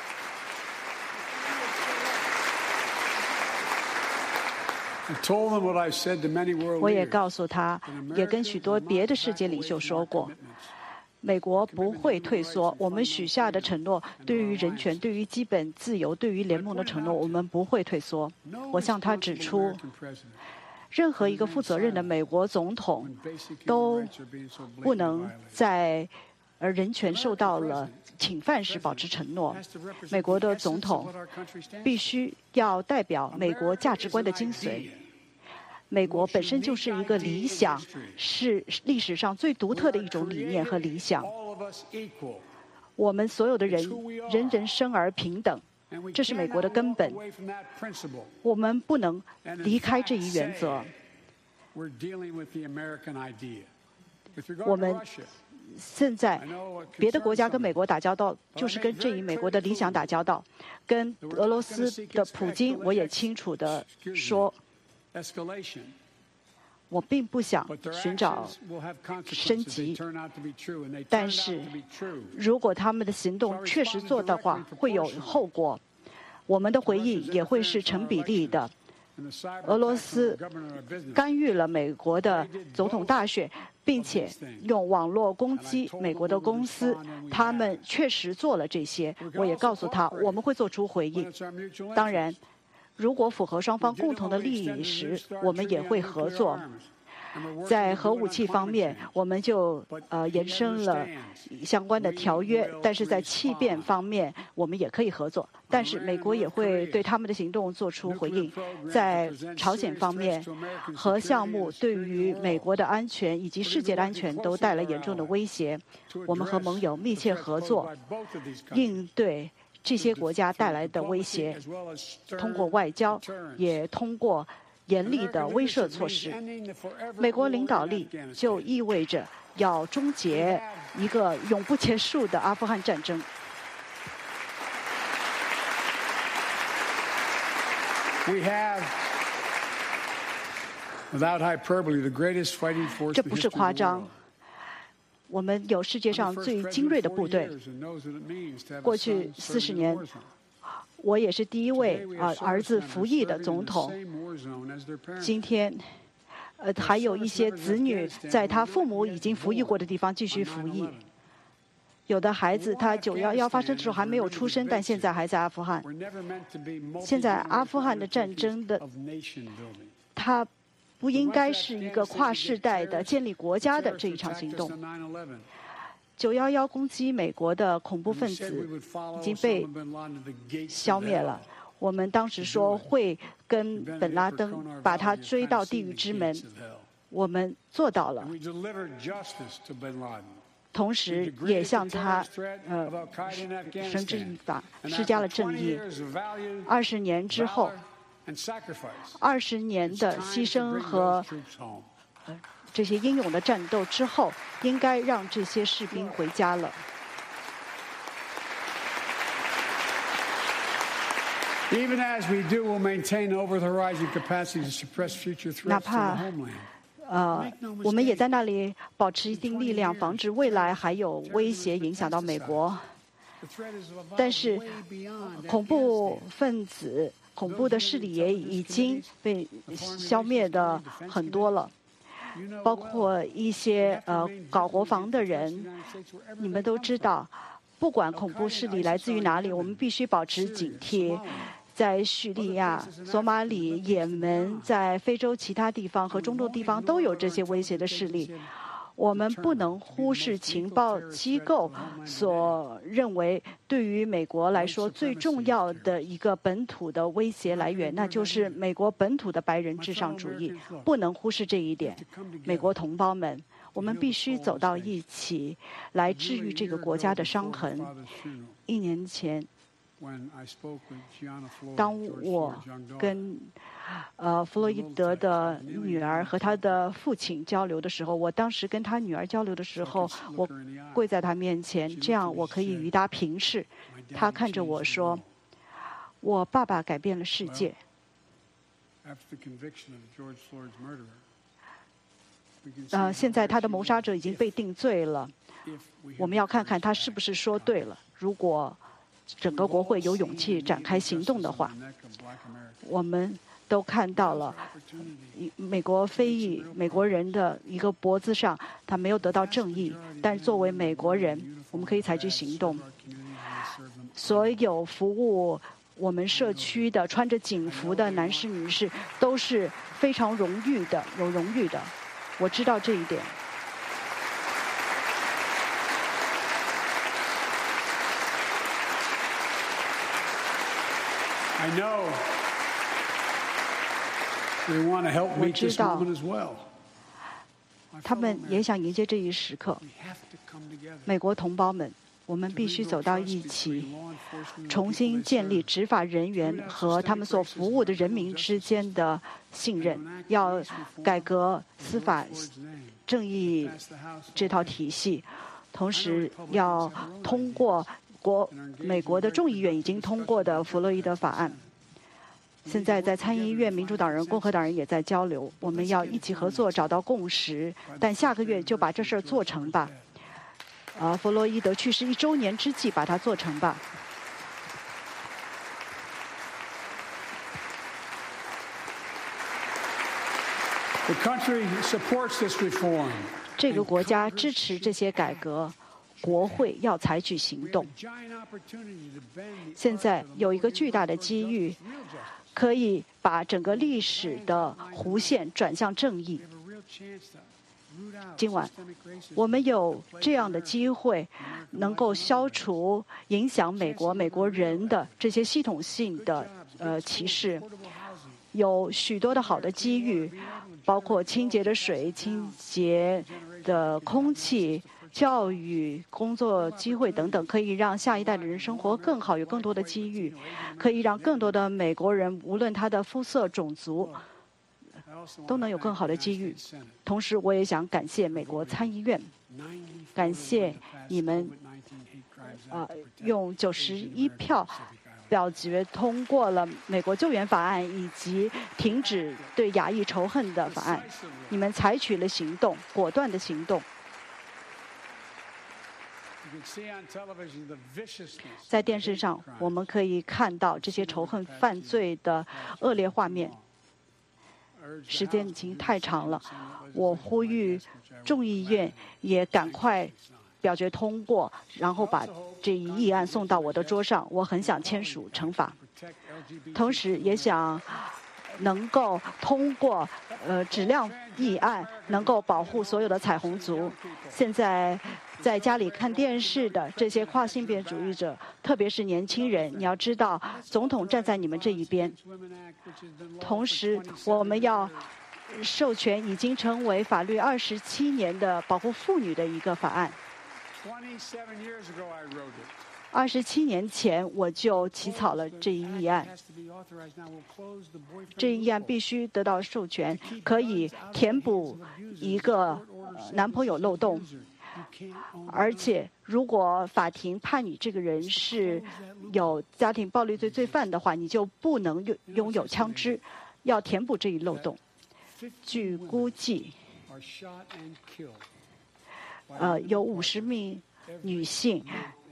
我也告诉他，也跟许多别的世界领袖说过，美国不会退缩，我们许下的承诺，对于人权、对于基本自由、对于联盟的承诺，我们不会退缩。我向他指出，任何一个负责任的美国总统都不能在而人权受到了侵犯时保持承诺。美国的总统必须要代表美国价值观的精髓。美国本身就是一个理想，是历史上最独特的一种理念和理想。我们所有的人，人人生而平等。这是美国的根本，我们不能离开这一原则。我们现在别的国家跟美国打交道，就是跟这一美国的理想打交道。跟俄罗斯的普京，我也清楚地说，我并不想寻找升级，但是如果他们的行动确实做的话，会有后果。我们的回应也会是成比例的。俄罗斯干预了美国的总统大选，并且用网络攻击美国的公司，他们确实做了这些。我也告诉他，我们会做出回应。当然，如果符合双方共同的利益时，我们也会合作。在核武器方面，我们就呃延伸了相关的条约，但是在气变方面，我们也可以合作。但是美国也会对他们的行动做出回应。在朝鲜方面，核项目对于美国的安全以及世界的安全都带来严重的威胁。我们和盟友密切合作，应对这些国家带来的威胁，通过外交，也通过严厉的威慑措施。美国领导力就意味着要终结一个永不结束的阿富汗战争。这不是夸张。我们有世界上最精锐的部队。过去四十年，我也是第一位啊儿子服役的总统。今天，呃，还有一些子女在他父母已经服役过的地方继续服役。有的孩子他九幺幺发生的时候还没有出生，但现在还在阿富汗。现在阿富汗的战争的它不应该是一个跨世代的建立国家的这一场行动。九一一攻击美国的恐怖分子已经被消灭了。我们当时说会跟本拉登把他追到地狱之门，我们做到了。同时也向他呃绳之以法，施加了正义。二十年之后，二十年的牺牲和呃这些英勇的战斗之后，应该让这些士兵回家了。哪怕呃，我们也在那里保持一定力量，防止未来还有威胁影响到美国。但是，恐怖分子、恐怖的势力也已经被消灭的很多了，包括一些呃搞国防的人。你们都知道，不管恐怖势力来自于哪里，我们必须保持警惕。在叙利亚、索马里、也门，在非洲其他地方和中东地方都有这些威胁的势力。我们不能忽视情报机构所认为对于美国来说最重要的一个本土的威胁来源，那就是美国本土的白人至上主义。不能忽视这一点，美国同胞们，我们必须走到一起，来治愈这个国家的伤痕。一年前，当我跟呃弗洛伊德的女儿和他的父亲交流的时候，我当时跟他女儿交流的时候，我跪在他面前，这样我可以与他平视。他看着我说：“我爸爸改变了世界。”呃，现在他的谋杀者已经被定罪了，我们要看看他是不是说对了。如果整个国会有勇气展开行动的话，我们都看到了美国非裔美国人的一个脖子上，他没有得到正义，但作为美国人，我们可以采取行动。所有服务我们社区的穿着警服的男士女士都是非常荣誉的，有荣誉的，我知道这一点。我知道，他们也想迎接这一时刻。美国同胞们，我们必须走到一起，重新建立执法人员和他们所服务的人民之间的信任。要改革司法正义这套体系，同时要通过国美国的众议院已经通过的弗洛伊德法案。现在在参议院，民主党人、共和党人也在交流，我们要一起合作，找到共识。但下个月就把这事儿做成吧。啊，弗洛伊德去世一周年之际，把它做成吧。 The country supports this reform. 这个国家支持这些改革。国会要采取行动。现在有一个巨大的机遇，可以把整个历史的弧线转向正义。今晚，我们有这样的机会，能够消除影响美国美国人的这些系统性的呃歧视。有许多的好的机遇，包括清洁的水、清洁的空气。教育、工作机会等等，可以让下一代的人生活更好，有更多的机遇，可以让更多的美国人，无论他的肤色、种族，都能有更好的机遇。同时，我也想感谢美国参议院，感谢你们，啊，用九十一票表决通过了美国救援法案以及停止对亚裔仇恨的法案。你们采取了行动，果断的行动。在电视上，我们可以看到这些仇恨犯罪的恶劣画面。时间已经太长了，我呼吁众议院也赶快表决通过，然后把这一议案送到我的桌上。我很想签署惩罚，同时也想能够通过呃质量议案，能够保护所有的彩虹族。现在在家里看电视的这些跨性别主义者，特别是年轻人，你要知道，总统站在你们这一边。同时，我们要授权已经成为法律二十七年的保护妇女的一个法案。二十七年前我就起草了这一议案，这一议案必须得到授权，可以填补一个男朋友漏洞。而且，如果法庭判你这个人是有家庭暴力罪罪犯的话，你就不能拥拥有枪支，要填补这一漏洞。据估计，呃，有五十名女性。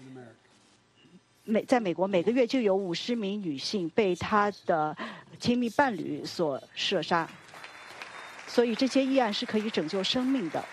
美在美国，每个月就有五十名女性被她的亲密伴侣所射杀，所以这些议案是可以拯救生命的。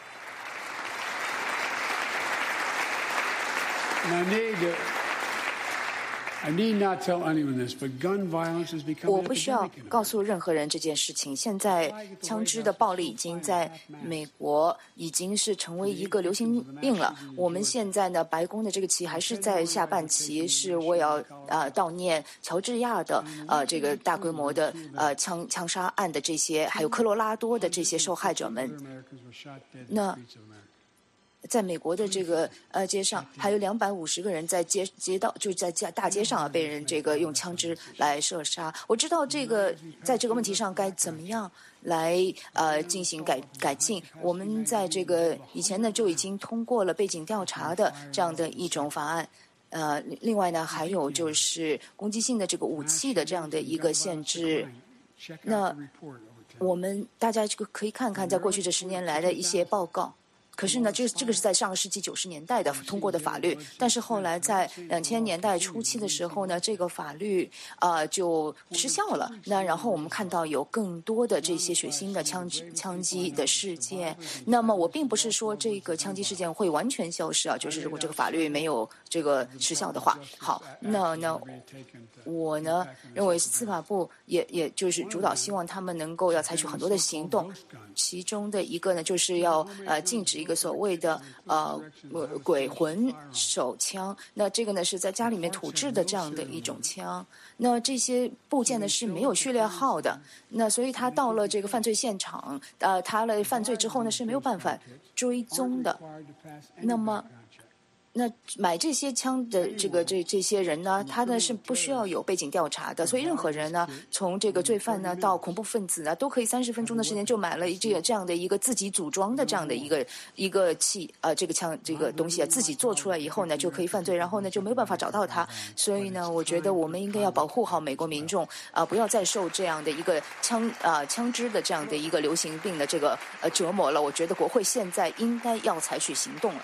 我不需要告诉任何人这件事情。现在枪支的暴力已经在美国已经是成为一个流行病了。我们现在呢，白宫的这个旗还是在下半旗，是我要呃悼念乔治亚的呃这个大规模的呃枪枪杀案的这些，还有科罗拉多的这些受害者们。那。在美国的这个呃街上，还有两百五十个人在街街道，就在大街上啊，被人这个用枪支来射杀。我知道这个在这个问题上该怎么样来呃进行改改进。我们在这个以前呢就已经通过了背景调查的这样的一种法案。呃，另外呢还有就是攻击性的这个武器的这样的一个限制。那我们大家这个可以看看在过去这十年来的一些报告。可是呢，这这个是在上个世纪九十年代的通过的法律，但是后来在两千年代初期的时候呢，这个法律啊、呃、就失效了。那然后我们看到有更多的这些血腥的枪枪击的事件。那么我并不是说这个枪击事件会完全消失啊，就是如果这个法律没有这个失效的话。好，那那我呢认为司法部也也就是主导，希望他们能够要采取很多的行动，其中的一个呢就是要呃禁止一个所谓的呃鬼魂手枪。那这个呢是在家里面土制的这样的一种枪。那这些部件呢是没有序列号的，那所以他到了这个犯罪现场，呃，他了犯罪之后呢是没有办法追踪的。那么。那买这些枪的这个这这些人呢，他呢是不需要有背景调查的，所以任何人呢，从这个罪犯呢到恐怖分子呢，都可以三十分钟的时间就买了这个这样的一个自己组装的这样的一个一个器呃这个枪这个东西啊，自己做出来以后呢就可以犯罪，然后呢就没有办法找到他。所以呢，我觉得我们应该要保护好美国民众啊、呃，不要再受这样的一个枪啊、呃、枪支的这样的一个流行病的这个呃折磨了。我觉得国会现在应该要采取行动了。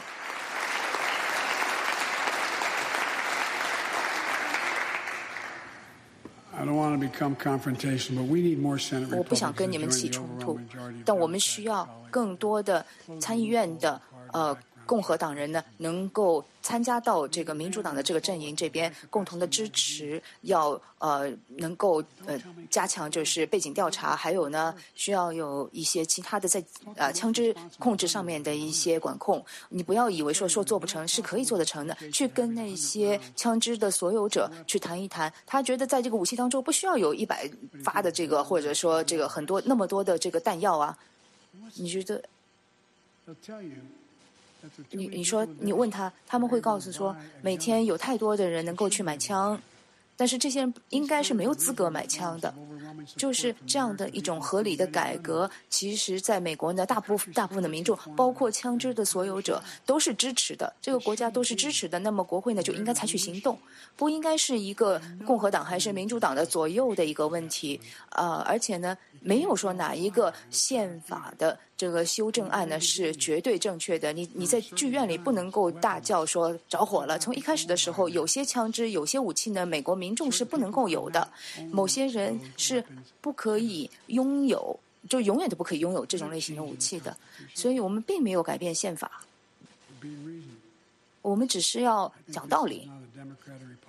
我不想跟你们起冲突，但我们需要更多的参议院的呃共和党人呢，能够参加到这个民主党的这个阵营这边，共同的支持，要呃能够呃加强就是背景调查，还有呢需要有一些其他的在呃枪支控制上面的一些管控。你不要以为说说做不成，是可以做得成的。去跟那些枪支的所有者去谈一谈，他觉得在这个武器当中不需要有一百发的这个，或者说这个很多那么多的这个弹药啊。你觉得？你你说你问他，他们会告诉说，每天有太多的人能够去买枪，但是这些人应该是没有资格买枪的。就是这样的一种合理的改革，其实在美国呢，大部分大部分的民众，包括枪支的所有者，都是支持的，这个国家都是支持的。那么国会呢，就应该采取行动，不应该是一个共和党还是民主党的左右的一个问题。呃，而且呢，没有说哪一个宪法的这个修正案呢是绝对正确的。你你在剧院里不能够大叫说着火了。从一开始的时候，有些枪支、有些武器呢，美国民众是不能够有的，某些人是不可以拥有，就永远都不可以拥有这种类型的武器的。所以我们并没有改变宪法，我们只是要讲道理。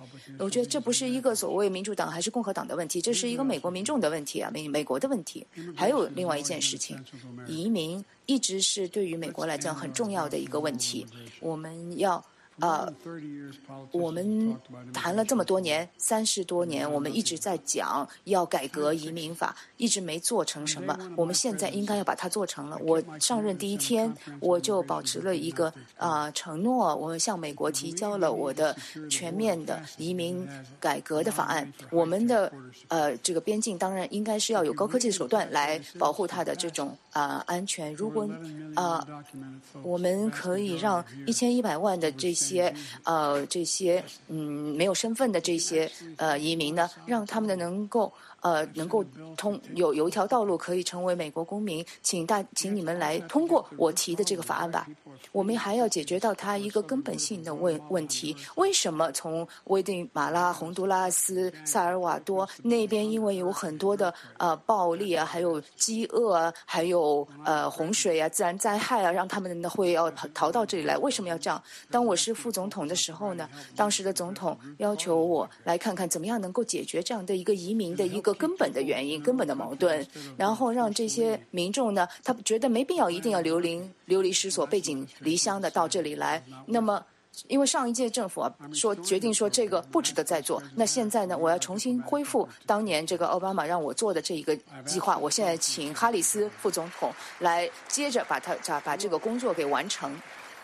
我觉得这不是一个所谓民主党还是共和党的问题，这是一个美国民众的问题啊，美美国的问题。还有另外一件事情，移民一直是对于美国来讲很重要的一个问题，我们要。呃，我们谈了这么多年，三十多年，我们一直在讲要改革移民法，一直没做成什么。我们现在应该要把它做成了。我上任第一天，我就保持了一个呃承诺，我向美国提交了我的全面的移民改革的法案。我们的呃这个边境当然应该是要有高科技的手段来保护它的这种啊、呃、安全。如果啊、呃、我们可以让一千一百万的这些些呃这些嗯没有身份的这些呃移民呢，让他们的能够呃能够通有有一条道路可以成为美国公民，请大请你们来通过我提的这个法案吧。我们还要解决到它一个根本性的问问题：为什么从危地马拉、洪都拉斯、萨尔瓦多那边，因为有很多的呃暴力啊，还有饥饿啊，还有呃洪水啊、自然灾害啊，让他们呢会要逃到这里来？为什么要这样？当我是副总统的时候呢，当时的总统要求我来看看怎么样能够解决这样的一个移民的一个根本的原因、根本的矛盾，然后让这些民众呢，他觉得没必要一定要流离流离失所、背井离乡的到这里来。那么，因为上一届政府啊说决定说这个不值得再做，那现在呢，我要重新恢复当年这个奥巴马让我做的这一个计划。我现在请哈里斯副总统来接着把它把这个工作给完成。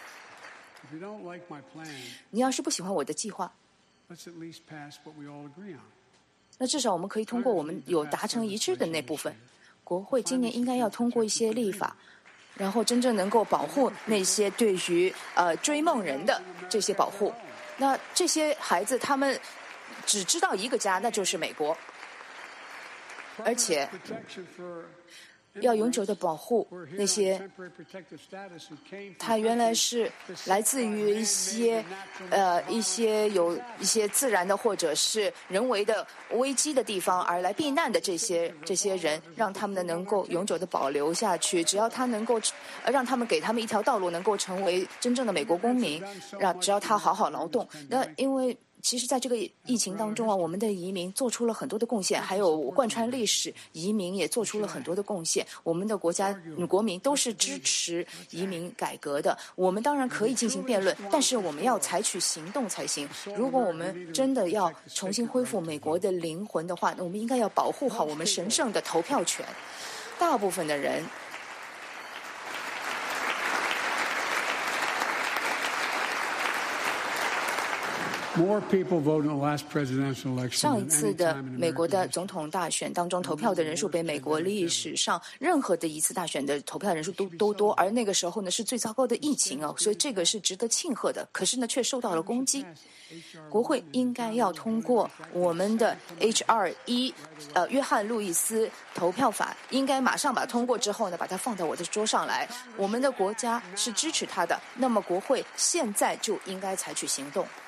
你要是不喜欢我的计划，那至少我们可以通过我们有达成一致的那部分。国会今年应该要通过一些立法，然后真正能够保护那些对于呃追梦人的这些保护。那这些孩子他们只知道一个家，那就是美国，而且要永久的保护那些他原来是来自于一些呃一些有一些自然的或者是人为的危机的地方而来避难的这些这些人，让他们呢能够永久的保留下去。只要他能够让他们给他们一条道路，能够成为真正的美国公民，让只要他好好劳动。那因为其实在这个疫情当中啊，我们的移民做出了很多的贡献，还有贯穿历史，移民也做出了很多的贡献。我们的国家国民都是支持移民改革的。我们当然可以进行辩论，但是我们要采取行动才行。如果我们真的要重新恢复美国的灵魂的话，那我们应该要保护好我们神圣的投票权。大部分的人上一次的美国的总统大选当中，投票的人数比美国历史上任何的一次大选的投票人数都都多，而那个时候呢是最糟糕的疫情哦，所以这个是值得庆贺的。可是呢，却受到了攻击。国会应该要通过我们的 H R 一呃约翰路易斯投票法，应该马上把它通过之后呢，把它放到我的桌上来。我们的国家是支持它的，那么国会现在就应该采取行动。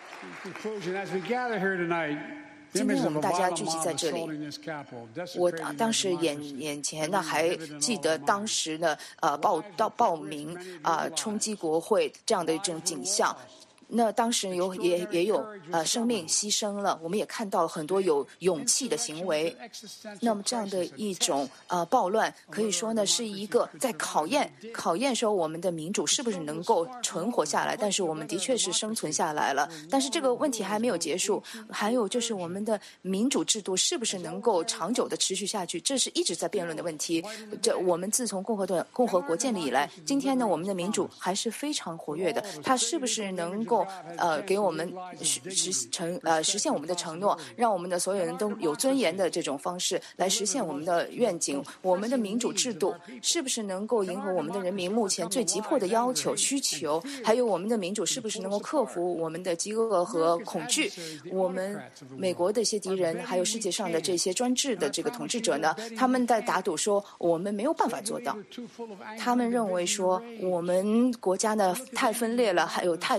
今天我们大家聚集在这里，我当时眼眼前呢还记得当时呢呃报到报名啊、呃、冲击国会这样的一种景象。那当时有也也有呃生命牺牲了，我们也看到很多有勇气的行为。那么这样的一种呃暴乱，可以说呢是一个在考验考验说我们的民主是不是能够存活下来。但是我们的确是生存下来了，但是这个问题还没有结束。还有就是我们的民主制度是不是能够长久的持续下去，这是一直在辩论的问题。这我们自从共和党共和国建立以来，今天呢我们的民主还是非常活跃的。它是不是能够呃，给我们实实成呃实现我们的承诺，让我们的所有人都有尊严的这种方式来实现我们的愿景。我们的民主制度是不是能够迎合我们的人民目前最急迫的要求需求？还有我们的民主是不是能够克服我们的饥饿和恐惧？我们美国的一些敌人，还有世界上的这些专制的这个统治者呢，他们在打赌说我们没有办法做到。他们认为说我们国家呢太分裂了，还有太多的这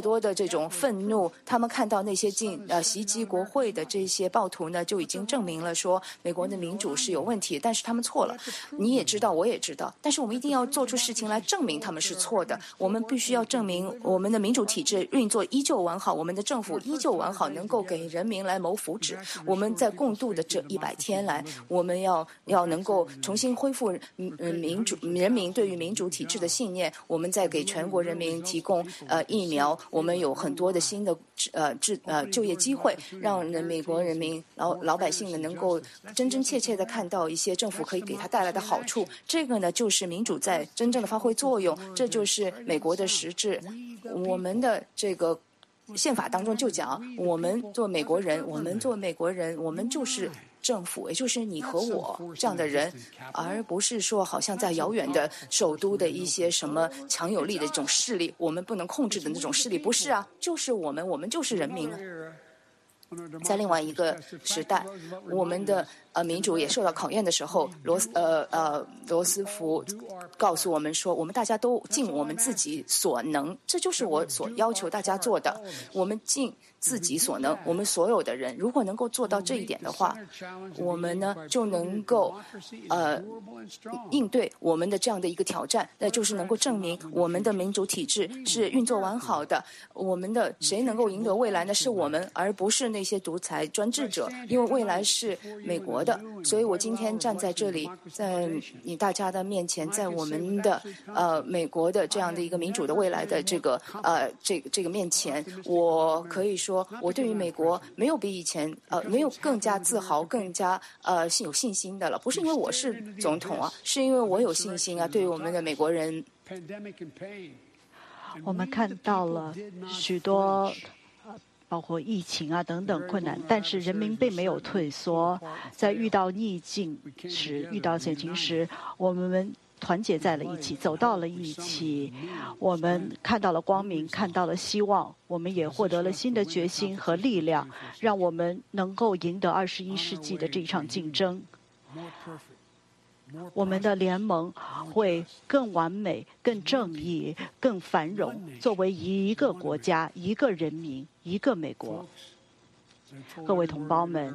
种愤怒，他们看到那些进呃袭击国会的这些暴徒呢，就已经证明了说美国的民主是有问题，但是他们错了。你也知道，我也知道，但是我们一定要做出事情来证明他们是错的。我们必须要证明我们的民主体制运作依旧完好，我们的政府依旧完好，能够给人民来谋福祉。我们在共度的这一百天来，我们要要能够重新恢复嗯民主人民对于民主体制的信念。我们在给全国人民提供呃疫苗，我们有很多的新的呃制呃就业机会，让人美国人民老老百姓呢能够真真切切的看到一些政府可以给他带来的好处。这个呢就是民主在真正的发挥作用，这就是美国的实质。我们的这个宪法当中就讲，我们做美国人，我们做美国人，我们就是政府，也就是你和我这样的人，而不是说好像在遥远的首都的一些什么强有力的这种势力，我们不能控制的那种势力，不是啊，就是我们，我们就是人民。在另外一个时代，我们的呃民主也受到考验的时候，罗斯呃呃罗斯福告诉我们说，我们大家都尽我们自己所能，这就是我所要求大家做的。我们尽自己所能，我们所有的人如果能够做到这一点的话，我们呢就能够呃应对我们的这样的一个挑战，那就是能够证明我们的民主体制是运作完好的。我们的谁能够赢得未来呢？是我们，而不是那些独裁专制者，因为未来是美国的。所以我今天站在这里，在你大家的面前，在我们的呃美国的这样的一个民主的未来的这个呃这个这个面前，我可以说，我对于美国没有比以前呃没有更加自豪、更加呃有信心的了。不是因为我是总统啊，是因为我有信心啊。对于我们的美国人， 我们看到了许多包括疫情啊等等困难，但是人民并没有退缩。在遇到逆境时、遇到险情时，我们团结在了一起，走到了一起。我们看到了光明，看到了希望，我们也获得了新的决心和力量，让我们能够赢得二十一世纪的这场竞争。我们的联盟会更完美、更正义、更繁荣。作为一个国家、一个人民、一个美国，各位同胞们，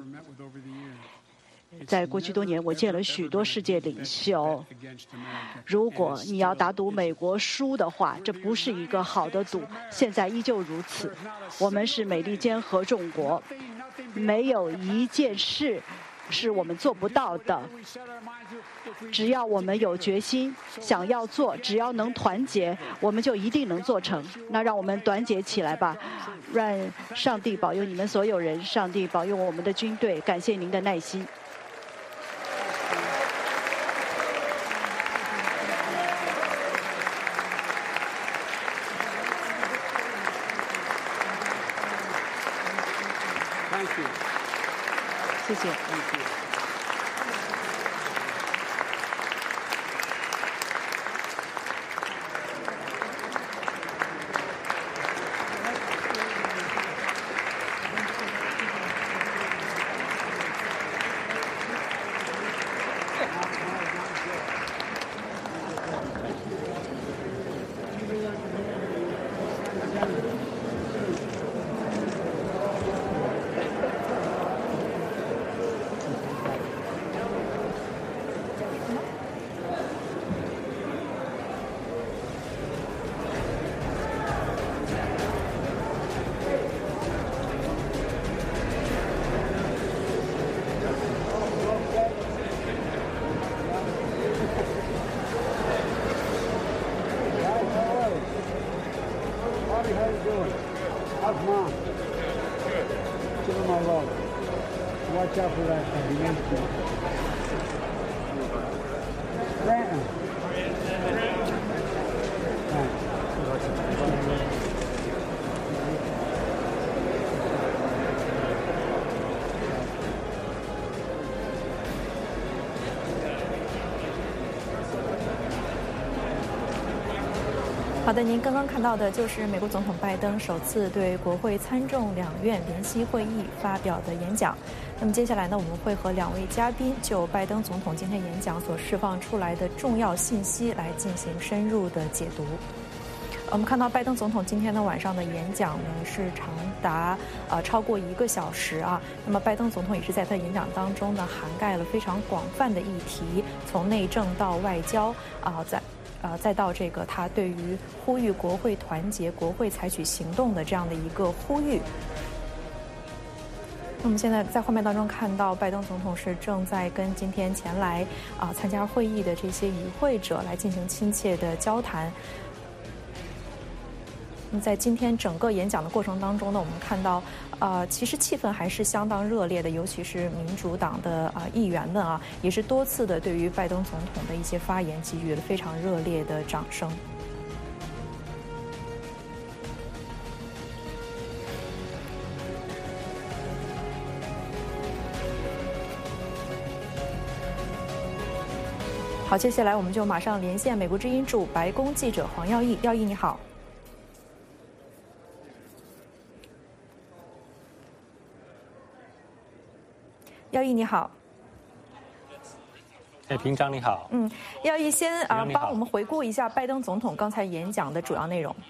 在过去多年，我见了许多世界领袖。如果你要打赌美国输的话，这不是一个好的赌。现在依旧如此。我们是美利坚合众国，没有一件事是我们做不到的。只要我们有决心，想要做，只要能团结，我们就一定能做成。那让我们团结起来吧，让上帝保佑你们所有人，上帝保佑我们的军队。感谢您的耐心。谢谢。 好的，您刚刚看到的就是美国总统拜登首次对国会参众两院联席会议发表的演讲。那么接下来呢，我们会和两位嘉宾就拜登总统今天演讲所释放出来的重要信息来进行深入的解读。 我们看到拜登总统今天的晚上的演讲呢是长达呃超过一个小时啊。那么拜登总统也是在他演讲当中呢涵盖了非常广泛的议题，从内政到外交啊、呃，在。呃，再到这个他对于呼吁国会团结、国会采取行动的这样的一个呼吁。那么现在在画面当中看到，拜登总统是正在跟今天前来啊、呃、参加会议的这些与会者来进行亲切的交谈。那么在今天整个演讲的过程当中呢，我们看到，呃，其实气氛还是相当热烈的，尤其是民主党的啊、呃、议员们啊，也是多次的对于拜登总统的一些发言给予了非常热烈的掌声。好，接下来我们就马上连线美国之音驻白宫记者黄耀毅，耀毅你好。耀毅你好。 哎，平常你好。 嗯，耀毅先啊、呃，帮我们回顾一下拜登总统刚才演讲的主要内容。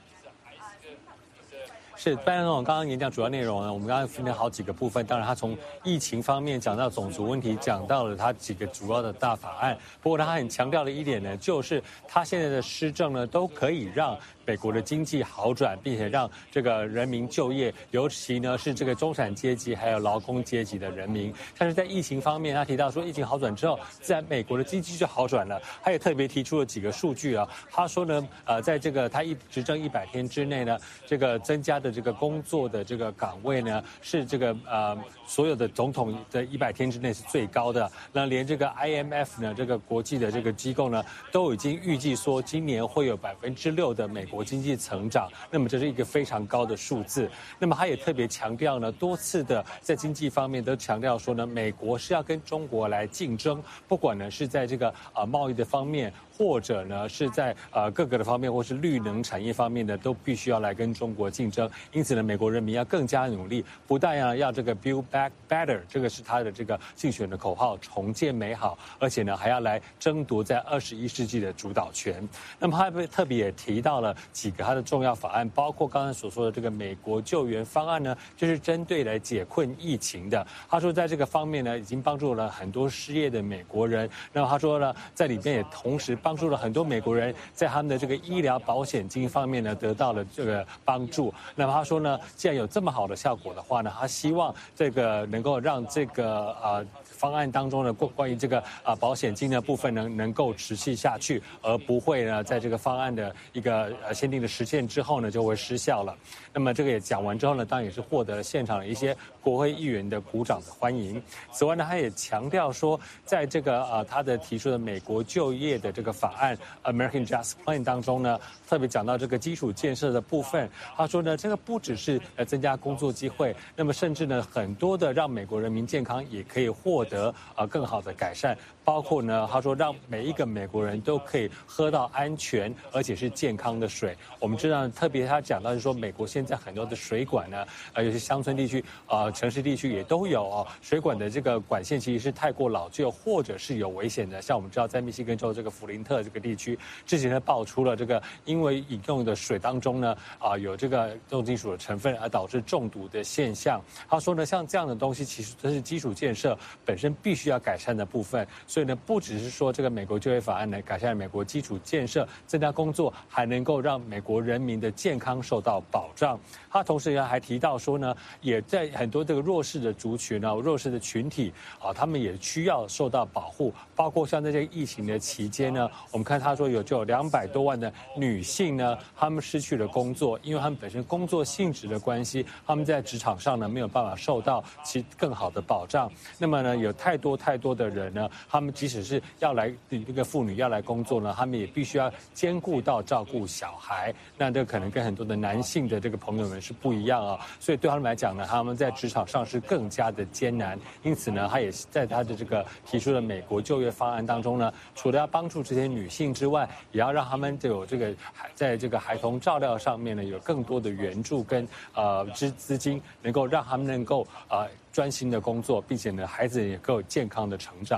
是拜登总统刚刚演讲主要内容呢，我们刚刚分了好几个部分。当然，他从疫情方面讲到种族问题，讲到了他几个主要的大法案。不过他很强调的一点呢，就是他现在的施政呢，都可以让美国的经济好转，并且让这个人民就业，尤其呢是这个中产阶级还有劳工阶级的人民。但是在疫情方面，他提到说，疫情好转之后，自然美国的经济就好转了。他也特别提出了几个数据啊，他说呢，呃，在这个他一执政一百天之内呢，这个增加的这个工作的这个岗位呢，是这个呃所有的总统的一百天之内是最高的。那连这个 I M F 呢，这个国际的这个机构呢，都已经预计说，今年会有百分之六的美国国经济成长，那么这是一个非常高的数字。那么他也特别强调呢，多次的在经济方面都强调说呢，美国是要跟中国来竞争，不管呢是在这个啊、呃、贸易的方面，或者呢是在呃各个的方面，或是绿能产业方面的，都必须要来跟中国竞争。因此呢，美国人民要更加努力，不但要要这个 build back better， 这个是他的这个竞选的口号，重建美好，而且呢还要来争夺在二十一世纪的主导权。那么他特别也提到了几个他的重要法案，包括刚才所说的这个美国救援方案呢，就是针对来解困疫情的。他说在这个方面呢，已经帮助了很多失业的美国人。那么他说呢，在里面也同时帮助了很多美国人在他们的这个医疗保险金方面呢得到了这个帮助。那么他说呢，既然有这么好的效果的话呢，他希望这个能够让这个呃方案当中的关于这个啊保险金的部分能能够持续下去，而不会呢在这个方案的一个呃限定的时限之后呢就会失效了。那么这个也讲完之后呢，当然也是获得了现场的一些国会议员的鼓掌的欢迎。此外呢，他也强调说，在这个呃他的提出的美国就业的这个法案 American Jobs Plan 当中呢，特别讲到这个基础建设的部分。他说呢，这个不只是呃增加工作机会，那么甚至呢很多的让美国人民健康也可以获得呃更好的改善，包括呢他说让每一个美国人都可以喝到安全而且是健康的水。我们知道，特别他讲到是说，美国现在很多的水管呢，呃有些乡村地区呃城市地区也都有哦，水管的这个管线其实是太过老旧或者是有危险的。像我们知道在密西根州这个弗林特这个地区，之前呢爆出了这个因为饮用的水当中呢啊、呃、有这个重金属的成分而导致中毒的现象。他说呢，像这样的东西其实都是基础建设本身必须要改善的部分。所以呢，不只是说这个美国就业法案呢改善美国基础建设，增加工作，还能够让美国人民的健康受到保障。他同时还提到说呢，也在很多这个弱势的族群呢、弱势的群体啊，他们也需要受到保护。包括像在这个疫情的期间呢，我们看他说有就有两百多万的女性呢，她们失去了工作，因为她们本身工作性质的关系，她们在职场上呢没有办法受到其更好的保障。那么呢，有太多太多的人呢，他们即使是要来这个妇女要来工作呢，他们也必须要兼顾到照顾小孩。那这可能跟很多的男性的这个朋友们是不一样啊，所以对他们来讲呢，他们在职场上是更加的艰难。因此呢，他也在他的这个提出的美国就业方案当中呢，除了要帮助这些女性之外，也要让他们就有这个在这个孩童照料上面呢有更多的援助跟呃资资金，能够让他们能够呃专心的工作，并且呢孩子也够健康的成长。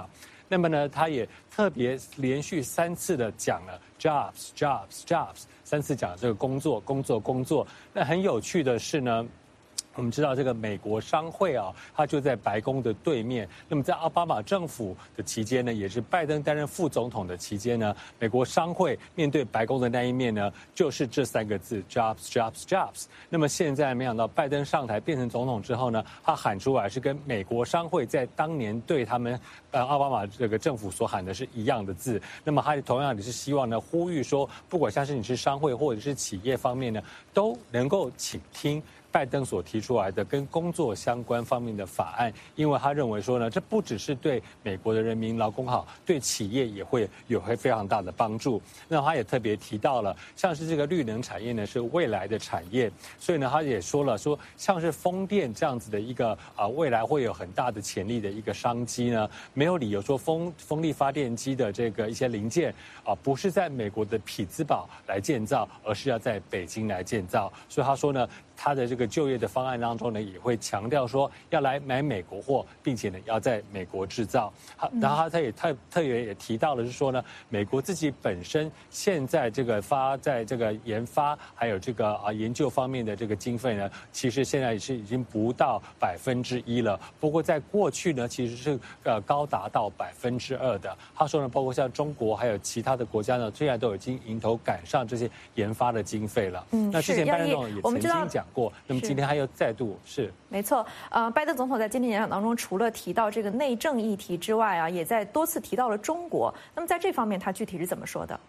那么呢，他也特别连续三次的讲了 jobs jobs jobs， 三次讲这个工作工作工作。那很有趣的是呢，我们知道这个美国商会啊，它就在白宫的对面。那么在奥巴马政府的期间呢，也是拜登担任副总统的期间呢，美国商会面对白宫的那一面呢，就是这三个字 jobs jobs jobs。那么现在没想到拜登上台变成总统之后呢，他喊出来是跟美国商会在当年对他们呃奥巴马这个政府所喊的是一样的字。那么他同样也是希望呢，呼吁说，不管像是你是商会或者是企业方面呢，都能够倾听拜登所提出来的跟工作相关方面的法案，因为他认为说呢，这不只是对美国的人民劳工好，对企业也会有会非常大的帮助。那他也特别提到了，像是这个绿能产业呢是未来的产业，所以呢他也说了说，像是风电这样子的一个啊、呃、未来会有很大的潜力的一个商机呢，没有理由说风风力发电机的这个一些零件啊、呃、不是在美国的匹兹堡来建造，而是要在北京来建造。所以他说呢，他的这个就业的方案当中呢，也会强调说要来买美国货，并且呢要在美国制造。然后他也特特别也提到了是说呢，美国自己本身现在这个发在这个研发还有这个啊研究方面的这个经费呢，其实现在是已经不到百分之一了。不过在过去呢，其实是呃高达到百分之二的。他说呢，包括像中国还有其他的国家呢，虽然都已经迎头赶上这些研发的经费了。 嗯， 那之前拜登总统也曾经讲过，那么今天他又再度是没错。呃，拜登总统在今天演讲当中，除了提到这个内政议题之外啊，也在多次提到了中国。那么在这方面，他具体是怎么说的？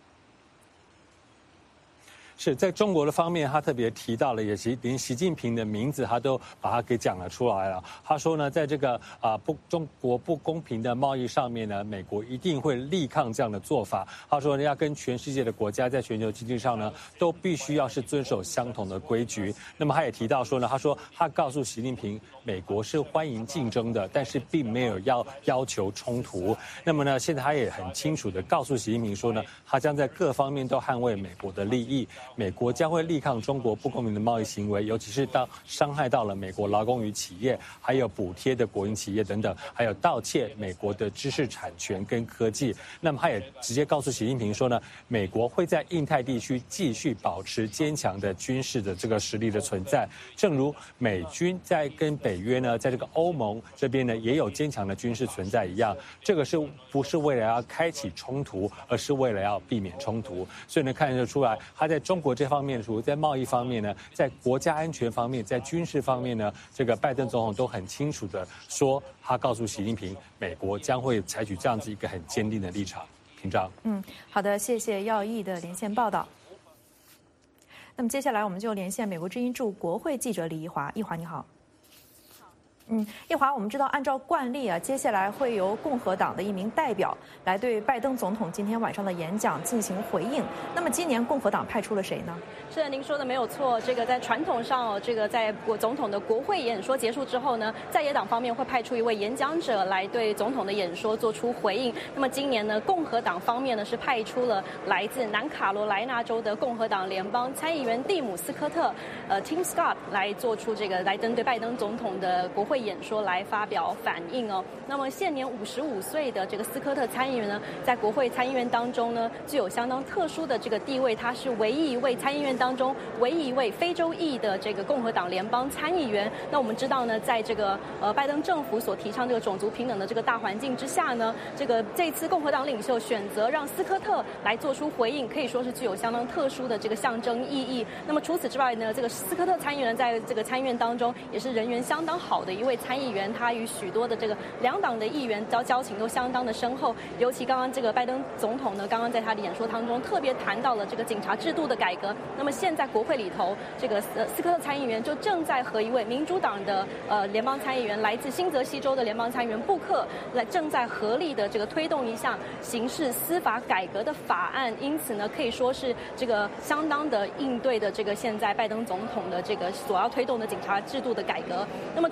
是在中国的方面，他特别提到了，也习连习近平的名字他都把他给讲了出来了。他说呢，在这个啊、呃、不中国不公平的贸易上面呢，美国一定会力抗这样的做法。他说呢，要跟全世界的国家在全球经济上呢，都必须要是遵守相同的规矩。那么他也提到说呢，他说他告诉习近平，美国是欢迎竞争的，但是并没有要要求冲突。那么呢，现在他也很清楚的告诉习近平说呢，他将在各方面都捍卫美国的利益。美国将会力抗中国不公平的贸易行为，尤其是当伤害到了美国劳工与企业，还有补贴的国营企业等等，还有盗窃美国的知识产权跟科技。那么他也直接告诉习近平说呢，美国会在印太地区继续保持坚强的军事的这个实力的存在，正如美军在跟北约呢，在这个欧盟这边呢也有坚强的军事存在一样。这个是不是为了要开启冲突，而是为了要避免冲突？所以呢，看得出来他在中国这方面，除了在贸易方面呢，在国家安全方面，在军事方面呢，这个拜登总统都很清楚的说，他告诉习近平，美国将会采取这样子一个很坚定的立场。屏障。 嗯，好的，谢谢耀毅的连线报道。那么接下来我们就连线美国之音驻国会记者李一华，一华你好。嗯，一华，我们知道，按照惯例啊，接下来会由共和党的一名代表来对拜登总统今天晚上的演讲进行回应。那么今年共和党派出了谁呢？ 是的，您说的没有错。这个在传统上哦，这个在国总统的国会演说结束之后呢，在野党方面会派出一位演讲者来对总统的演说做出回应。那么今年呢，共和党方面呢是派出了来自南卡罗来纳州的共和党联邦参议员蒂姆斯科特，呃 ，Tim Scott 来做出这个来针对拜登总统的国会演说来发表反应哦。那么现年五十五岁的这个斯科特参议员呢，在国会参议院当中呢，具有相当特殊的这个地位，他是唯一一位参议院当中唯一一位非洲裔的这个共和党联邦参议员。那我们知道呢，在这个呃拜登政府所提倡这个种族平等的这个大环境之下呢，这个这次共和党领袖选择让斯科特来做出回应，可以说是具有相当特殊的这个象征意义。那么除此之外呢，这个斯科特参议员在这个参议院当中也是人缘相当好的一位参议员，他与许多的这个两党的议员交交情都相当的深厚。尤其刚刚这个拜登总统呢，刚刚在他的演说当中特别谈到了这个警察制度的改革。那么现在国会里头，这个斯斯科特参议员就正在和一位民主党的呃联邦参议员，来自新泽西州的联邦参议员布克，来正在合力的这个推动一项刑事司法改革的法案。因此呢，可以说是这个相当的应对的这个现在拜登总统的这个所要推动的警察制度的改革。那么除此之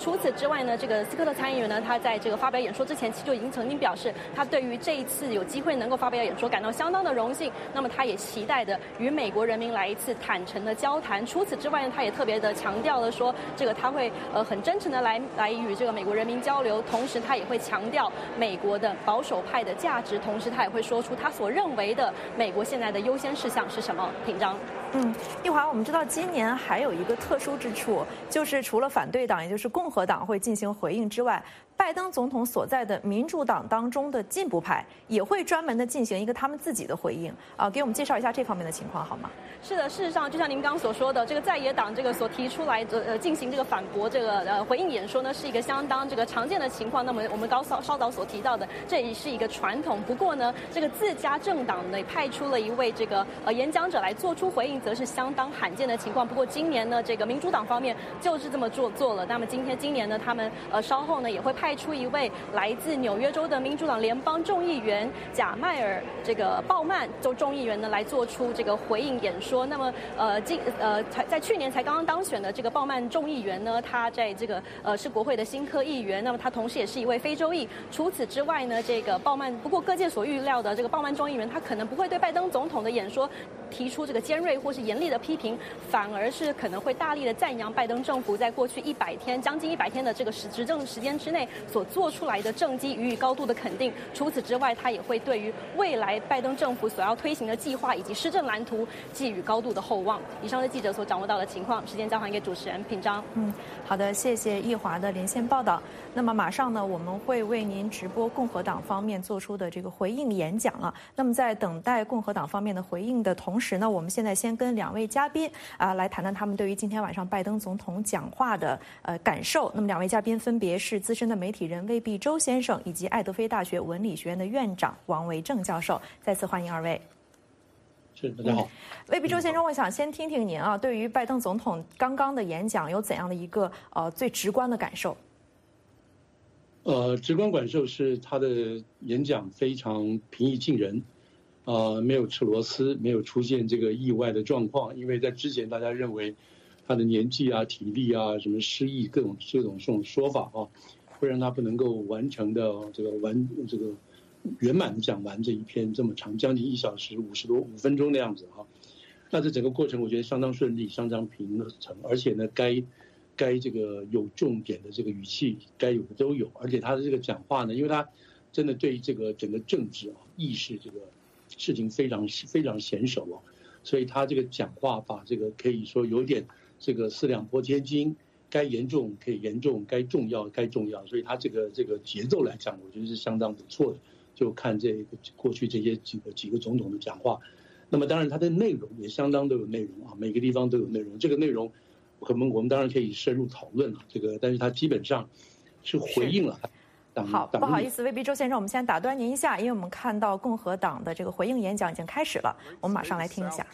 之外呢，这个斯科特参议员呢，他在这个发表演说之前，其实就已经曾经表示，他对于这一次有机会能够发表演说感到相当的荣幸。那么他也期待的与美国人民来一次坦诚的交谈。除此之外呢，他也特别的强调了说，这个他会呃很真诚的来来与这个美国人民交流，同时他也会强调美国的保守派的价值，同时他也会说出他所认为的美国现在的优先事项是什么。品章。 嗯，一华，我们知道今年还有一个特殊之处，就是除了反对党，也就是共和党会进行回应之外，拜登总统所在的民主党当中的进步派也会专门的进行一个他们自己的回应啊，给我们介绍一下这方面的情况好吗？ 是的，事实上，就像您刚刚所说的，这个在野党这个所提出来的呃进行这个反驳这个呃回应演说呢，是一个相当这个常见的情况。那么我们刚稍稍早所提到的，这也是一个传统。不过呢，这个自家政党呢派出了一位这个呃演讲者来做出回应，则是相当罕见的情况。不过今年呢，这个民主党方面就是这么做做了。那么今天今年呢，他们呃稍后呢也会派出一位来自纽约州的民主党联邦众议员贾迈尔这个鲍曼州众议员呢来做出这个回应演说。那么呃今呃才在去年才刚刚当选的这个鲍曼众议员呢，他在这个呃是国会的新科议员，那么他同时也是一位非洲裔。除此之外呢，这个鲍曼不过各界所预料的这个鲍曼众议员，他可能不会对拜登总统的演说提出这个尖锐或是严厉的批评，反而是可能会大力的赞扬拜登政府在过去一百天将近一百天的这个执执政时间之内所做出来的政绩予以高度的肯定。除此之外，他也会对于未来拜登政府所要推行的计划以及施政蓝图寄予高度的厚望。以上是记者所掌握到的情况，时间交还给主持人品章。 嗯，好的，谢谢易华的连线报道。那么马上呢，我们会为您直播共和党方面做出的这个回应演讲了。那么在等待共和党方面的回应的同时呢，我们现在先跟两位嘉宾啊、呃、来谈谈他们对于今天晚上拜登总统讲话的呃感受。那么两位嘉宾分别是资深的媒体人魏必洲先生以及爱德菲大学文理学院的院长王维正教授。再次欢迎二位。 是，大家好。 魏必洲先生，我想先听听您啊，对于拜登总统刚刚的演讲有怎样的一个呃最直观的感受？ 呃，直观感受是他的演讲非常平易近人，呃，没有吃螺丝，没有出现这个意外的状况。因为在之前大家认为他的年纪啊、体力啊、什么失忆各种这种这种说法啊，会让他不能够完成的这个完这个圆满的讲完这一篇这么长，将近一小时五十多五分钟的样子啊。那这整个过程我觉得相当顺利，相当平衡，而且呢，该该这个有重点的这个语气，该有的都有。而且他的这个讲话呢，因为他真的对这个整个政治啊、意识这个事情非常非常娴熟啊，所以他这个讲话把这个可以说有点这个四两拨千斤，该严重可以严重，该重要该重要，所以他这个这个节奏来讲，我觉得是相当不错的。就看这个过去这些几个几个总统的讲话，那么当然它的内容也相当都有内容啊，每个地方都有内容。这个内容，我们我们当然可以深入讨论了。这个，但是它基本上是回应了。 好，不好意思，魏必洲先生，我们先打断您一下，因为我们看到共和党的这个回应演讲已经开始了，我们马上来听一下。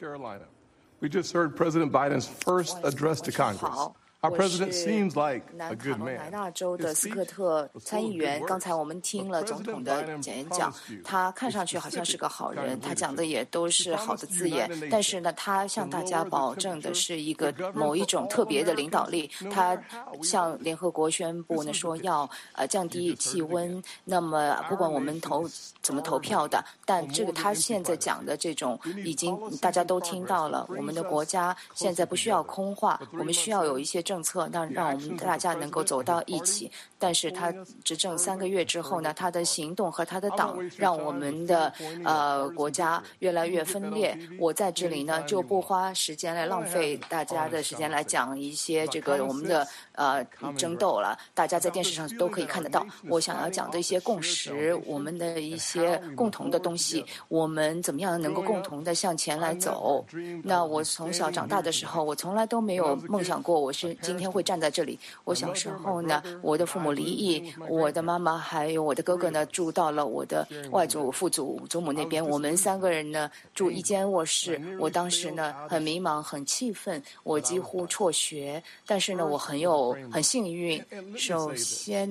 We just heard President Biden's first address to Congress. Our president seems like a good man. 南卡罗来纳州的斯科特参议员，刚才我们听了总统的演讲，他看上去好像是个好人，他讲的也都是好的字眼，但是呢，他向大家保证的是一个某一种特别的领导力。他向联合国宣布呢，说要呃降低气温。那么不管我们投怎么投票的，但这个他现在讲的这种已经大家都听到了。我们的国家现在不需要空话，我们需要有一些政策，让让我们大家能够走到一起。但是他执政三个月之后呢，他的行动和他的党让我们的呃国家越来越分裂。我在这里呢就不花时间来浪费大家的时间来讲一些这个我们的呃争斗了，大家在电视上都可以看得到。我想要讲的一些共识，我们的一些共同的东西，我们怎么样能够共同的向前来走。那我从小长大的时候，我从来都没有梦想过我是今天会站在这里。我小时候呢，我的父母离异，我的妈妈还有我的哥哥呢住到了我的外祖父祖祖母那边，我们三个人呢住一间卧室。我当时呢很迷茫很气愤，我几乎辍学，但是呢我很有很幸运。首先呢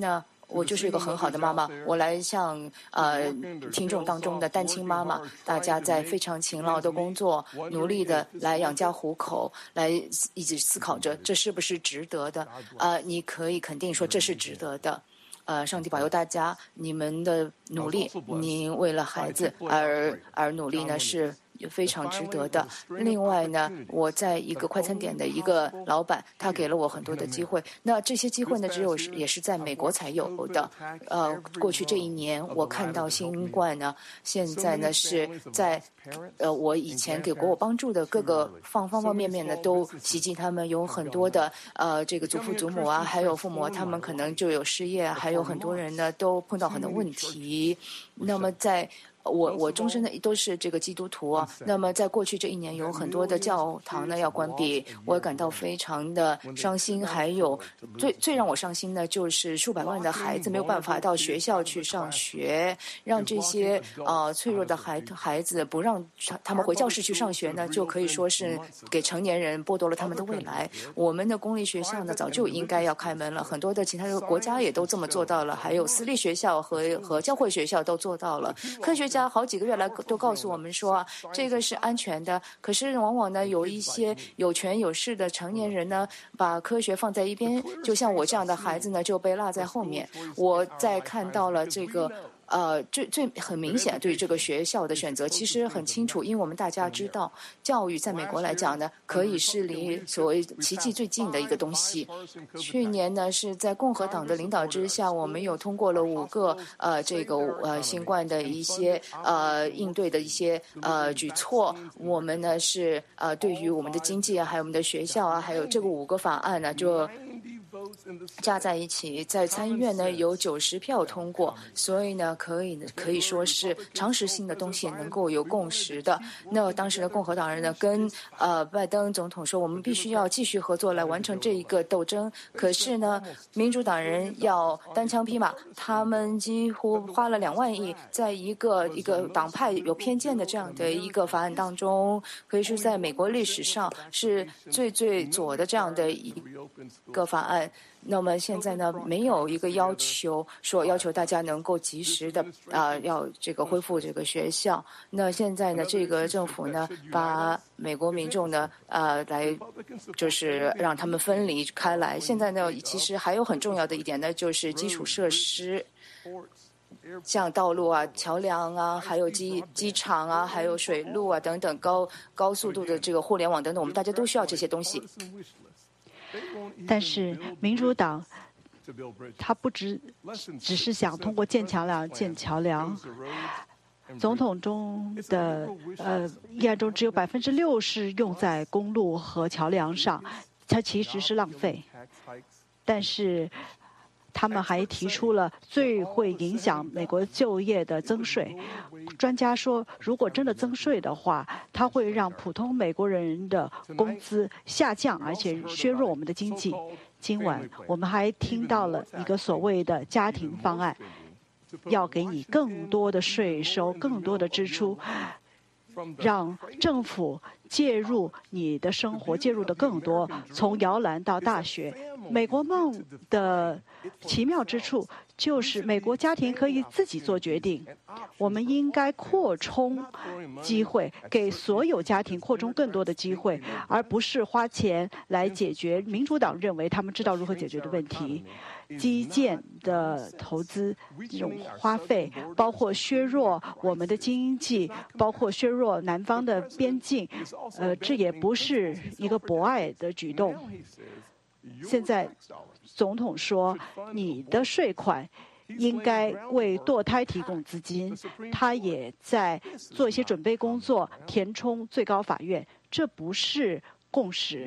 我就是一个很好的妈妈。我来向呃听众当中的单亲妈妈，大家在非常勤劳的工作，努力的来养家糊口，来一直思考着这是不是值得的。呃，你可以肯定说这是值得的。呃，上帝保佑大家，你们的努力，您为了孩子而而努力呢，是非常值得的。另外呢，我在一个快餐店的一个老板，他给了我很多的机会。那这些机会呢，只有也是在美国才有的。呃，过去这一年，我看到新冠呢，现在呢是在呃我以前给过我帮助的各个方方方面面呢，都袭击他们。有很多的呃这个祖父祖母啊，还有父母，他们可能就有失业，还有很多人呢都碰到很多问题。那么在我我终身的都是这个基督徒啊。那么在过去这一年，有很多的教堂呢要关闭，我感到非常的伤心。还有最最让我伤心的就是数百万的孩子没有办法到学校去上学，让这些呃脆弱的孩孩子不让他们回教室去上学呢，就可以说是给成年人剥夺了他们的未来。我们的公立学校呢早就应该要开门了，很多的其他的国家也都这么做到了，还有私立学校和和教会学校都做到了。科学家好几个月来都告诉我们说啊，这个是安全的。可是往往呢，有一些有权有势的成年人呢，把科学放在一边，就像我这样的孩子呢，就被落在后面。我在看到了这个。呃，最最很明显，对于这个学校的选择，其实很清楚，因为我们大家知道，教育在美国来讲呢，可以是离所谓奇迹最近的一个东西。去年呢，是在共和党的领导之下，我们有通过了五个呃这个呃新冠的一些呃应对的一些呃举措。我们呢是呃对于我们的经济啊，还有我们的学校啊，还有这个五个法案呢，就加在一起，在参议院呢有九十票通过，所以呢可以可以说是常识性的东西能够有共识的。那当时的共和党人呢跟呃拜登总统说，我们必须要继续合作来完成这一个斗争。可是呢，民主党人要单枪匹马，他们几乎花了两万亿，在一个一个党派有偏见的这样的一个法案当中，可以说在美国历史上是最最左的这样的一个法案。那么现在呢，没有一个要求说要求大家能够及时的啊、呃，要这个恢复这个学校。那现在呢，这个政府呢，把美国民众呢，呃，来就是让他们分离开来。现在呢，其实还有很重要的一点呢，就是基础设施。像道路啊、桥梁啊，还有机机场啊，还有水路啊等等高高速度的这个互联网等等，我们大家都需要这些东西。 但是民主党，他不只只是想通过建桥梁建桥梁。总统中的呃议案中只有百分之六是用在公路和桥梁上，它其实是浪费。但是他们还提出了最会影响美国就业的增税。专家说，如果真的增税的话，它会让普通美国人的工资下降，而且削弱我们的经济。今晚我们还听到了一个所谓的家庭方案，要给你更多的税收、更多的支出，让政府介入你的生活，介入的更多，从摇篮到大学。美国梦的奇妙之处就是美国家庭可以自己做决定。我们应该扩充机会，给所有家庭扩充更多的机会，而不是花钱来解决民主党认为他们知道如何解决的问题。基建的投资这种花费，包括削弱我们的经济，包括削弱南方的边境，呃，这也不是一个博爱的举动。现在总统说，你的税款应该为堕胎提供资金，他也在做一些准备工作，填充最高法院，这不是共识。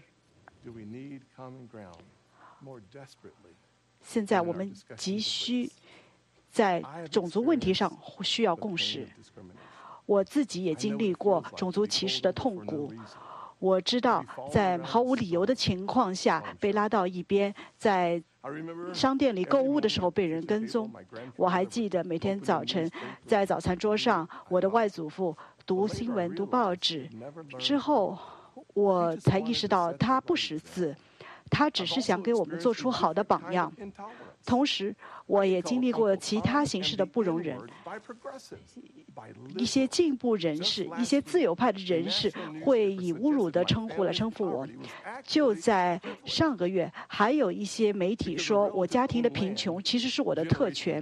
现在我们急需在种族问题上需要共识。我自己也经历过种族歧视的痛苦。我知道，在毫无理由的情况下被拉到一边，在商店里购物的时候被人跟踪。我还记得每天早晨在早餐桌上，我的外祖父读新闻、读报纸之后，我才意识到他不识字， 他只是想给我们做出好的榜样。同时，我也经历过其他形式的不容忍。一些进步人士、一些自由派的人士会以侮辱的称呼来称呼我。就在上个月，还有一些媒体说我家庭的贫穷其实是我的特权，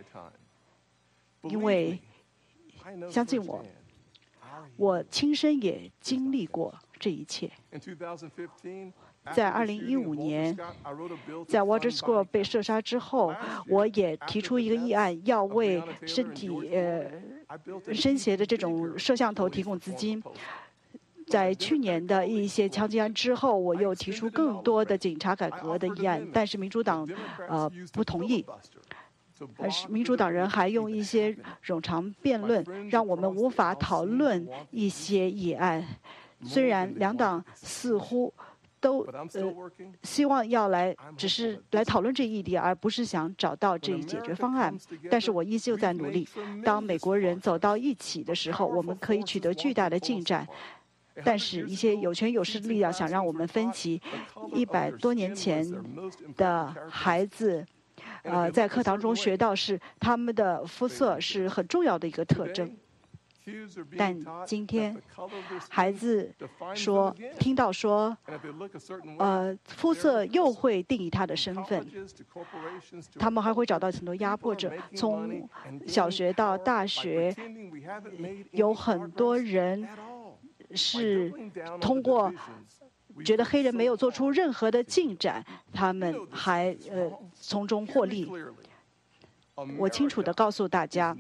因为相信我，我亲身也经历过这一切。在二零一五年，在 Water School 被射杀之后，我也提出一个议案，要为身体呃身携的这种摄像头提供资金。在去年的一些枪击案之后，我又提出更多的警察改革的议案，但是民主党呃不同意。而是民主党人还用一些冗长辩论，让我们无法讨论一些议案。虽然两党似乎都呃希望要来，只是来讨论这一议题，而不是想找到这一解决方案。但是我依旧在努力。当美国人走到一起的时候，我们可以取得巨大的进展。但是，一些有权有势的力量想让我们分歧。一百多年前的孩子，呃，在课堂中学到是他们的肤色是很重要的一个特征。但今天，孩子说听到说，呃，肤色又会定义他的身份。他们还会找到很多压迫者，从小学到大学，有很多人是通过觉得黑人没有做出任何的进展，他们还呃从中获利。我清楚地告诉大家，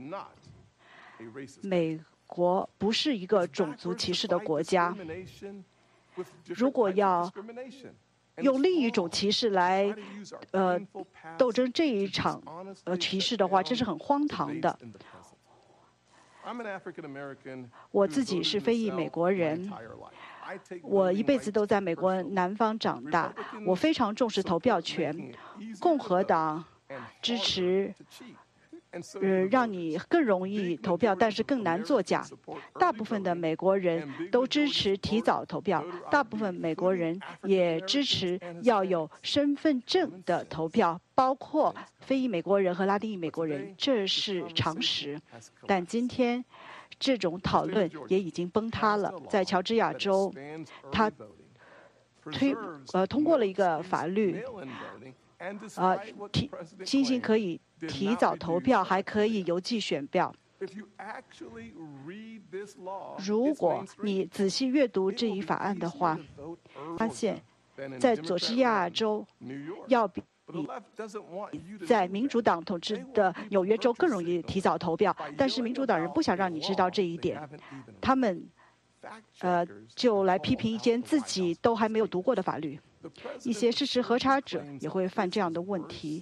美国不是一个种族歧视的国家。如果要用另一种歧视来呃斗争这一场呃歧视的话，这是很荒唐的。我自己是非裔美国人，我一辈子都在美国南方长大，我非常重视投票权。共和党支持呃，让你更容易投票，但是更难作假。大部分的美国人都支持提早投票，大部分美国人也支持要有身份证的投票，包括非裔美国人和拉丁裔美国人，这是常识。但今天，这种讨论也已经崩塌了。在乔治亚州，他推呃通过了一个法律，呃提星星可以提早投票，还可以邮寄选票。如果你仔细阅读这一法案的话，发现，在佐治亚州要比在民主党统治的纽约州更容易提早投票，但是民主党人不想让你知道这一点，他们呃就来批评一件自己都还没有读过的法律。一些事实核查者也会犯这样的问题。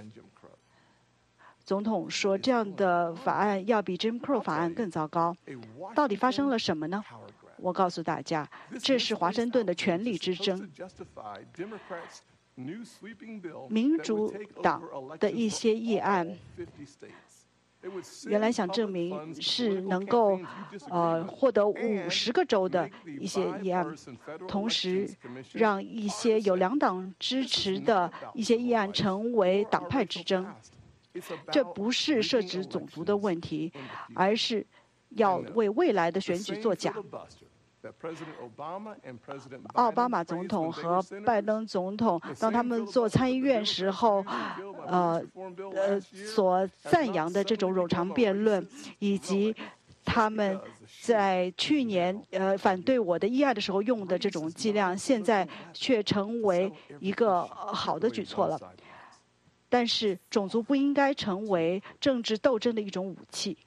总统说这样的法案要比 Jim Crow 法案更糟糕。到底发生了什么呢？我告诉大家，这是华盛顿的权力之争。民主党的一些议案，原来想证明是能够呃获得五十个州的一些议案，同时让一些有两党支持的一些议案成为党派之争。这不是涉及种族的问题，而是要为未来的选举作假。奥巴马总统和拜登总统，当他们做参议院时候，呃呃所赞扬的这种冗长辩论，以及他们在去年呃反对我的议案的时候用的这种伎俩，现在却成为一个好的举措了。但是，种族不应该成为政治斗争的一种武器。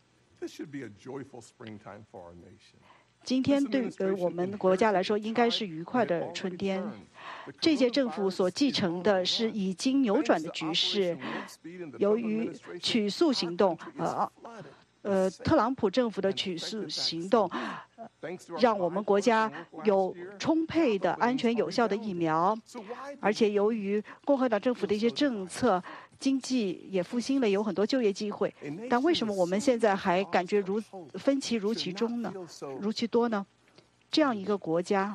今天对于我们国家来说，应该是愉快的春天。这届政府所继承的是已经扭转的局势。由于取诉行动，呃呃，特朗普政府的取诉行动，让我们国家有充沛的、安全有效的疫苗，而且由于共和党政府的一些政策，经济也复兴了，有很多就业机会。但为什么我们现在还感觉如分歧如其中呢？如其多呢？这样一个国家，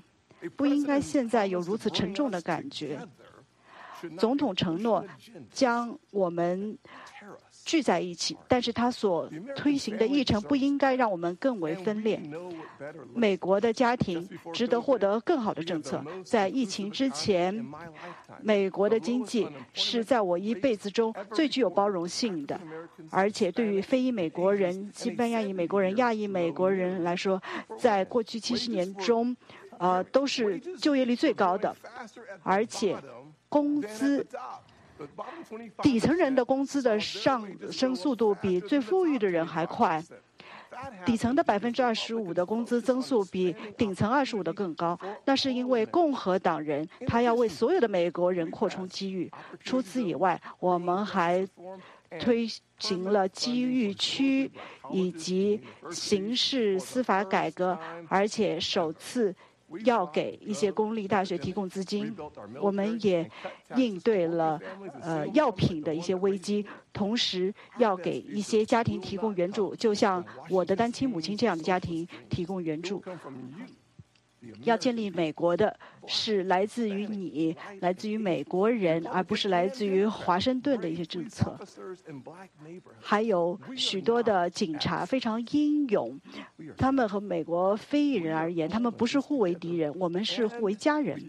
不应该现在有如此沉重的感觉。总统承诺将我们聚在一起，但是他所推行的议程不应该让我们更为分裂。美国的家庭值得获得更好的政策。在疫情之前，美国的经济是在我一辈子中最具有包容性的，而且对于非裔美国人、西班牙裔美国人、亚裔美国人来说，在过去七十年中，呃，都是就业率最高的，而且工资。底层人的工资的上升速度比最富裕的人还快，底层的百分之二十五的工资增速比顶层二十五的更高。那是因为共和党人他要为所有的美国人扩充机遇。除此以外，我们还推行了机遇区以及刑事司法改革，而且首次要给一些公立大学提供资金。我们也应对了呃药品的一些危机，同时要给一些家庭提供援助，就像我的单亲母亲这样的家庭提供援助。要建立美国的是来自于你，来自于美国人，而不是来自于华盛顿的一些政策。还有许多的警察非常英勇，他们和美国非裔人而言，他们不是互为敌人，我们是互为家人。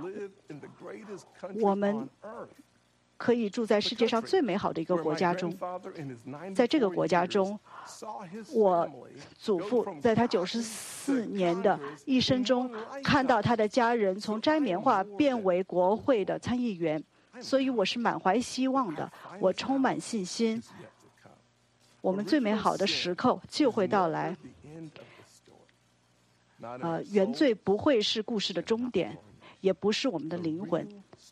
我们可以住在世界上最美好的一个国家中。在这个国家中，我祖父在他九十四年的一生中，看到他的家人从摘棉花变为国会的参议员，所以我是满怀希望的，我充满信心。我们最美好的时刻就会到来。呃，原罪不会是故事的终点，也不是我们的灵魂。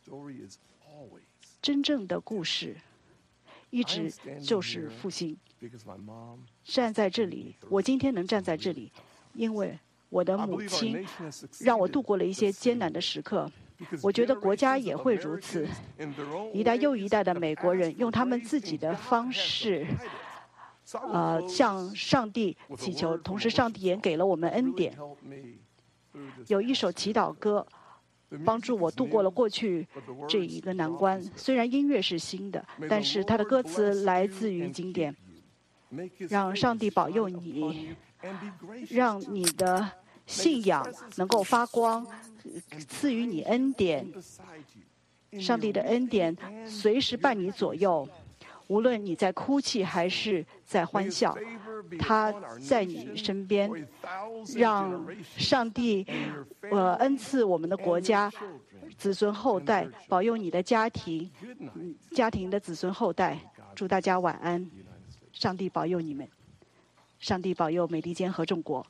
真正的故事一直就是复兴。站在这里，我今天能站在这里，因为我的母亲让我度过了一些艰难的时刻。我觉得国家也会如此，一代又一代的美国人用他们自己的方式呃，向上帝祈求，同时上帝也给了我们恩典。有一首祈祷歌帮助我度过了过去这一个难关。虽然音乐是新的，但是它的歌词来自于经典。让上帝保佑你，让你的信仰能够发光，赐予你恩典。上帝的恩典随时伴你左右，无论你在哭泣还是在欢笑，他在你身边。让上帝呃恩赐我们的国家子孙后代，保佑你的家庭家庭的子孙后代。祝大家晚安，上帝保佑你们，上帝保佑美利坚合众国。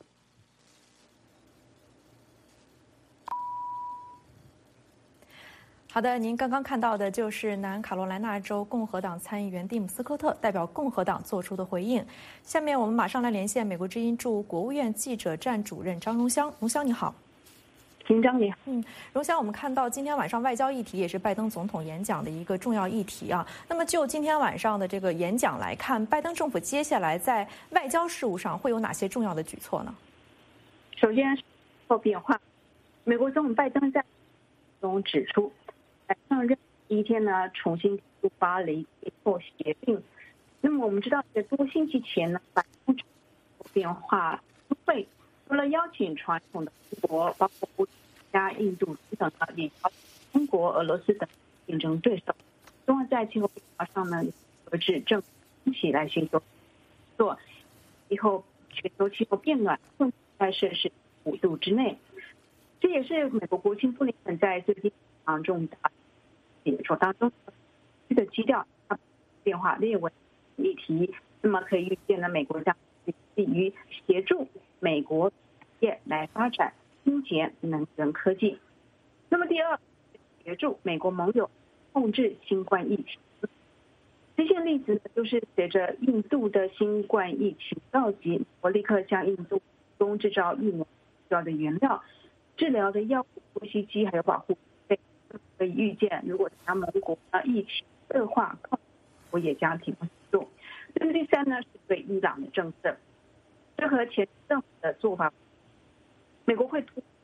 好的，您刚刚看到的就是南卡罗来纳州共和党参议员蒂姆·斯科特代表共和党做出的回应。下面我们马上来连线美国之音驻国务院记者站主任张荣香。荣香你好。 平章你好。 嗯，荣香，我们看到今天晚上外交议题也是拜登总统演讲的一个重要议题啊。那么就今天晚上的这个演讲来看，拜登政府接下来在外交事务上会有哪些重要的举措呢？ 首先是后变化，美国总统拜登在中指出，在上任第一天呢，重新提出巴黎气候协定。那么我们知道，在多星期前呢，白宫变化会除了邀请传统的中国，包括乌加、印度等等，也邀请中国、俄罗斯等竞争对手，希望在气候变化上呢，遏制政府一起来寻求做以后全球气候变暖控制在摄氏五度之内。这也是美国国务卿布林肯在最近常重大演说当中这个基调变化列为议题。那么可以预见呢，美国将基于协助美国企业来发展清洁能源科技。那么第二，协助美国盟友控制新冠疫情。这些例子呢，就是随着印度的新冠疫情告急，我立刻向印度提供制造疫苗需要的原料、治疗的药物、呼吸机还有保护备。可以预见，如果他们国呢疫情恶化，我也将提供协助。那么第三呢，是对伊朗的政策，这和前政府的做法，美国会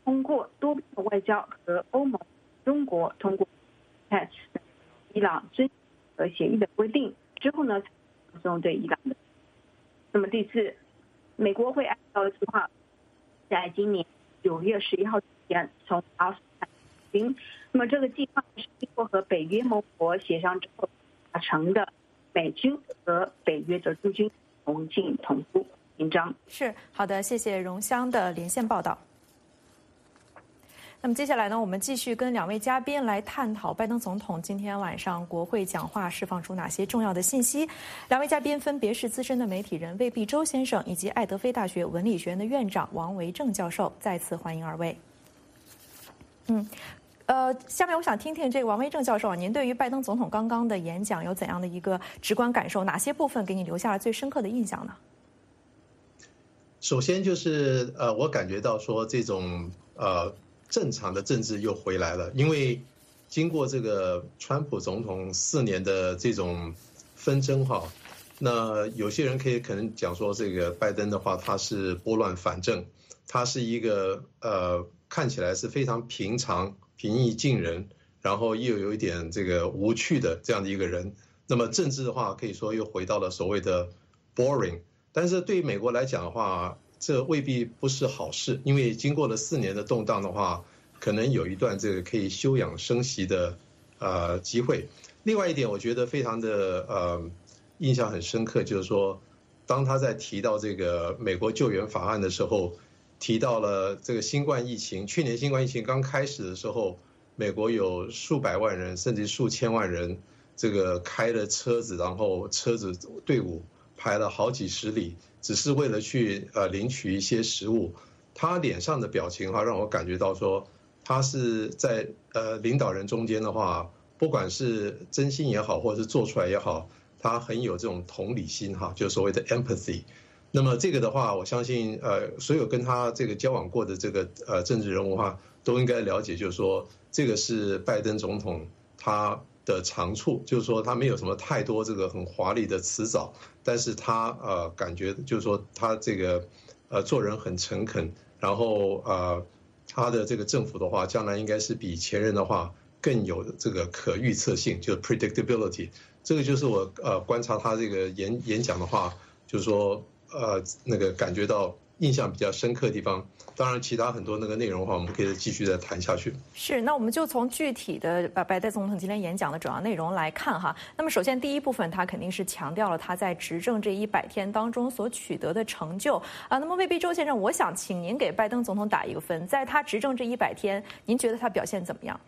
通过多边的外交和欧盟、中国通过看伊朗遵和协议的规定之后呢，放松对伊朗的。那么第四，美国会按照计划，在今年九月十一号之前从阿富汗撤军。那么这个计划是经过和北约盟国协商之后达成的，美军和北约的驻军同进同出。紧张是好的，谢谢荣香的连线报道。那么接下来呢，我们继续跟两位嘉宾来探讨拜登总统今天晚上国会讲话释放出哪些重要的信息。两位嘉宾分别是资深的媒体人魏必洲先生以及爱德菲大学文理学院的院长王维正教授，再次欢迎二位。嗯。呃，下面我想听听这个王维正教授啊，您对于拜登总统刚刚的演讲有怎样的一个直观感受？哪些部分给你留下了最深刻的印象呢？ 首先就是呃，我感觉到说这种呃正常的政治又回来了，因为经过这个川普总统四年的这种纷争哈，那有些人可以可能讲说这个拜登的话，他是拨乱反正，他是一个呃看起来是非常平常、平易近人，然后又有一点这个无趣的这样的一个人。那么政治的话，可以说又回到了所谓的 boring。但是对于美国来讲的话，这未必不是好事，因为经过了四年的动荡的话，可能有一段这个可以休养生息的呃机会。另外一点，我觉得非常的呃印象很深刻，就是说，当他在提到这个美国救援法案的时候，提到了这个新冠疫情，去年新冠疫情刚开始的时候，美国有数百万人甚至数千万人，这个开了车子，然后车子队伍排了好几十里，只是为了去呃领取一些食物。他脸上的表情哈，让我感觉到说，他是在呃领导人中间的话，不管是真心也好，或者是做出来也好，他很有这种同理心哈，就所谓的 empathy。那么这个的话，我相信呃所有跟他这个交往过的这个呃政治人物哈，都应该了解，就是说这个是拜登总统他的长处，就是说他没有什么太多这个很华丽的辞藻，但是他呃感觉就是说他这个呃做人很诚恳，然后呃他的这个政府的话，将来应该是比前任的话更有这个可预测性，就是 predictability。这个就是我呃观察他这个演演讲的话，就是说呃那个感觉到印象比较深刻的地方。当然，其他很多那个内容的话，我们可以继续再谈下去。 是，那我们就从具体的呃拜登总统今天演讲的主要内容来看哈。那么首先第一部分，他肯定是强调了他在执政这一百天当中所取得的成就啊。那么魏必洲先生，我想请您给拜登总统打一个分，在他执政这一百天，您觉得他表现怎么样？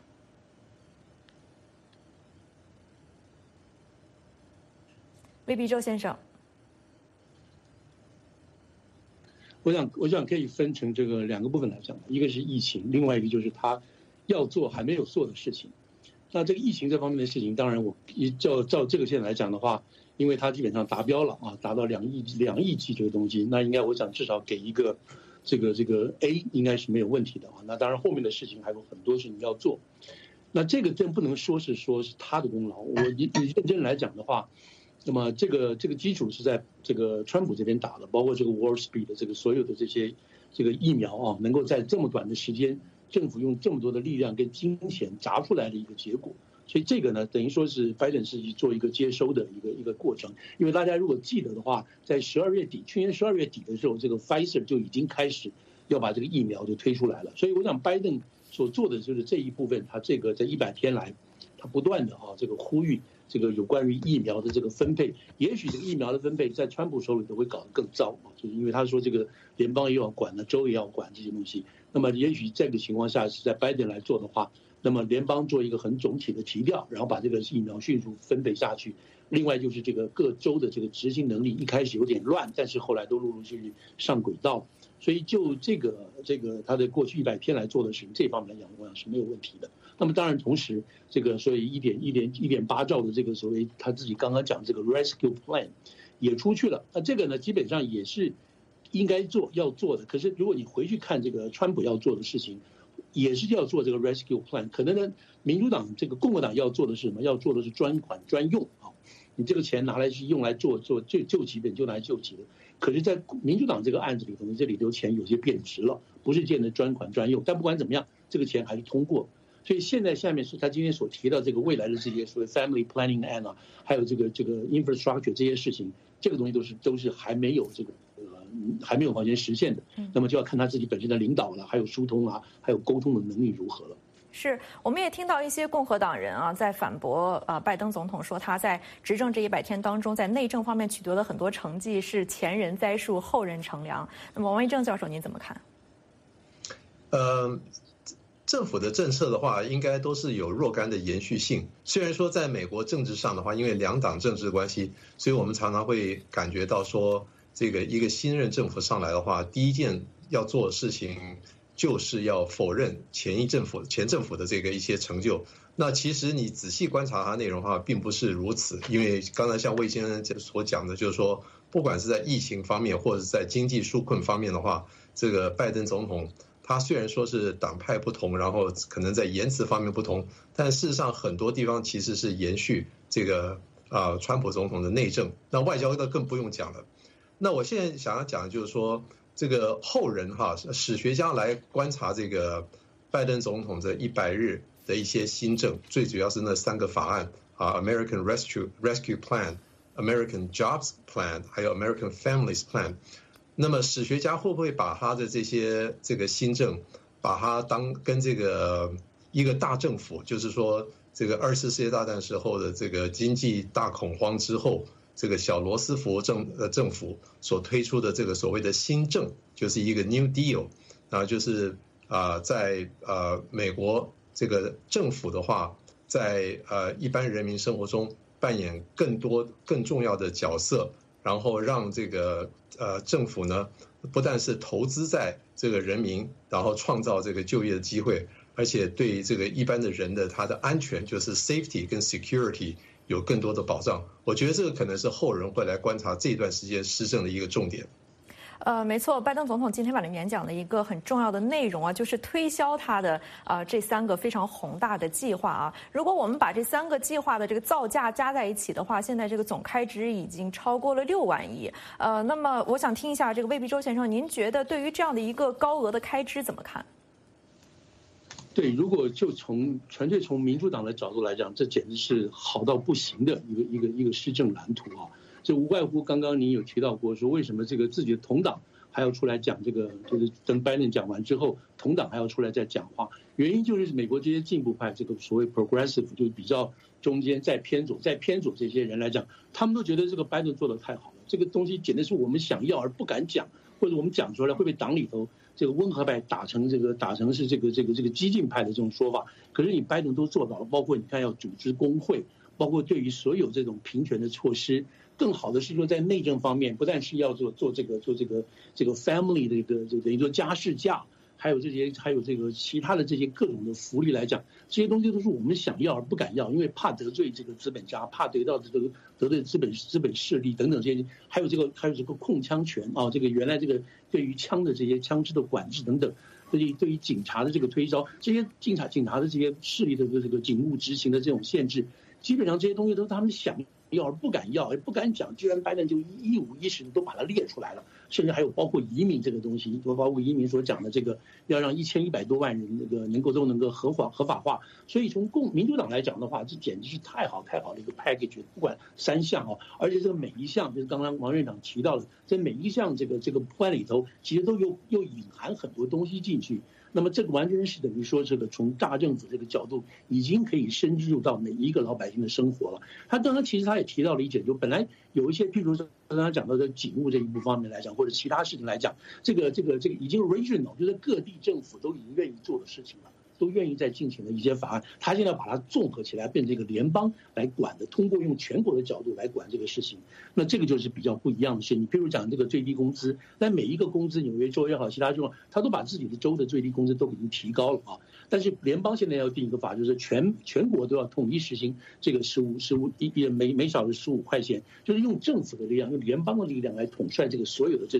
魏必洲先生。 我想，我想可以分成这个两个部分来讲，一个是疫情，另外一个就是他要做还没有做的事情。那这个疫情这方面的事情，当然我照照这个线来讲的话，因为它基本上达标了啊，达到两亿两亿剂这个东西，那应该我想至少给一个这个这个 A 应该是没有问题的啊。那当然后面的事情还有很多事情要做，那这个真不能说是说是他的功劳。我你你认真来讲的话。那么这个这个基础是在这个川普这边打的，包括这个 Warp Speed 的这个所有的这些这个疫苗啊，能够在这么短的时间，政府用这么多的力量跟金钱砸出来的一个结果。所以这个呢，等于说是拜登是做一个接收的一个一个过程。因为大家如果记得的话，在十二月底，去年十二月底的时候，这个 Pfizer 就已经开始要把这个疫苗就推出来了。所以我想拜登所做的就是这一部分，他这个在一百天来，他不断的啊这个呼吁。这个有关于疫苗的这个分配，也许这个疫苗的分配在川普手里头会搞得更糟啊，就是因为他说这个联邦也要管呢，州也要管这些东西。那么也许这个情况下是在拜登来做的话，那么联邦做一个很总体的提调，然后把这个疫苗迅速分配下去。另外就是这个各州的这个执行能力一开始有点乱，但是后来都陆陆续续上轨道。所以就这个这个他的过去一百天来做的事情，这方面来讲，我想是没有问题的。那么当然，同时这个所以一点一点一点八兆的这个所谓他自己刚刚讲这个 rescue plan 也出去了。那这个呢，基本上也是应该做要做的。可是如果你回去看这个川普要做的事情，也是要做这个 rescue plan。可能呢，民主党这个共和党要做的是什么？要做的是专款专用啊，你这个钱拿来是用来做做救救急的，就拿来救急的。可是，在民主党这个案子里头，这里头钱有些变值了， 不是建的专款专用。但不管怎么样，这个钱还是通过。所以现在下面是他今天所提到这个未来的这些所谓 family planning and 啊，还有这个这个 infrastructure 这些事情，这个东西都是都是还没有这个呃还没有完全实现的。那么就要看他自己本身的领导了，还有疏通啊，还有沟通的能力如何了。 是，我们也听到一些共和党人啊在反驳啊拜登总统说他在执政这一百天当中，在内政方面取得了很多成绩，是前人栽树后人乘凉。那么王维正教授您怎么看？ 呃。政府的政策的话，应该都是有若干的延续性。虽然说在美国政治上的话，因为两党政治关系，所以我们常常会感觉到说，这个一个新任政府上来的话，第一件要做的事情就是要否认前一政府、前政府的这个一些成就。那其实你仔细观察它内容的话，并不是如此。因为刚才像魏先生所讲的，就是说，不管是在疫情方面，或者是在经济纾困方面的话，这个拜登总统。他虽然说是党派不同，然后可能在言辞方面不同，但事实上很多地方其实是延续这个啊、呃、川普总统的内政。那外交的更不用讲了。那我现在想要讲的就是说，这个后人哈史学家来观察这个拜登总统这一百日的一些新政，最主要是那三个法案啊 ，American Rescue Rescue Plan、American Jobs Plan， 还有 American Families Plan。那么史学家会不会把他的这些这个新政，把它当跟这个一个大政府，就是说这个二次世界大战时候的这个经济大恐慌之后，这个小罗斯福政呃政府所推出的这个所谓的新政，就是一个 New Deal， 啊，就是啊、呃、在呃美国这个政府的话，在呃一般人民生活中扮演更多更重要的角色。然后让这个呃政府呢，不但是投资在这个人民，然后创造这个就业的机会，而且对这个一般的人的他的安全，就是 safety 跟 security 有更多的保障。我觉得这个可能是后人会来观察这段时间施政的一个重点。 呃，没错，拜登总统今天晚上演讲的一个很重要的内容啊，就是推销他的呃这三个非常宏大的计划啊。如果我们把这三个计划的这个造价加在一起的话，现在这个总开支已经超过了六万亿。呃，那么我想听一下这个魏必洲先生，您觉得对于这样的一个高额的开支怎么看？ 对，如果就从纯粹从民主党的角度来讲，这简直是好到不行的一个一个一个施政蓝图啊。这无外乎刚刚您有提到过，说为什么这个自己的同党还要出来讲这个，就是等拜登讲完之后，同党还要出来再讲话，原因就是美国这些进步派，这个所谓 progressive 就是比较中间再偏左再偏左这些人来讲，他们都觉得这个拜登做得太好了，这个东西简直是我们想要而不敢讲，或者我们讲出来会被党里头这个温和派打成这个打成是这个这个这个激进派的这种说法。可是你拜登都做到了，包括你看要组织工会，包括对于所有这种平权的措施。更好的是说，在内政方面，不但是要做做这个做这个这个 family 的一个就等于说家事假，还有这些还有这个其他的这些各种的福利来讲，这些东西都是我们想要而不敢要，因为怕得罪这个资本家，怕得到这个得罪资本资本势力等等这些，还有这个还有这个控枪权啊，这个原来这个对于枪的这些枪支的管制等等。对于对于警察的这个推销，这些警察警察的这些势力的这个警务执行的这种限制，基本上这些东西都是他们想要而不敢要，也不敢讲，居然拜登就一五一十的都把它列出来了，甚至还有包括移民这个东西，包括移民所讲的这个要让一千一百多万人那个能够都能够合法合法化，所以从共民主党来讲的话，这简直是太好太好的一个 package， 不管三项哦，而且这个每一项就是刚刚王院长提到的，在每一项这个这个 plan 里头，其实都有又隐含很多东西进去。那么这个完全是等于说这个从大政府这个角度已经可以深入到每一个老百姓的生活了。他刚刚其实他也提到了一点，就本来有一些譬如说刚刚讲到的警务这一部方面来讲，或者其他事情来讲，这个这个这个已经 regional 就是各地政府都已经愿意做的事情了，都愿意在进行的一些法案，他现在把它综合起来变成一个联邦来管的，通过用全国的角度来管这个事情，那这个就是比较不一样的事情。你譬如讲这个最低工资，那每一个工资，纽约州也好，其他州他都把自己的州的最低工资都已经提高了啊。但是联邦现在要定一个法，就是全全国都要统一实行这个十五十五一每每小时十五块钱，就是用政府的力量，用联邦的力量来统帅这个所有的这种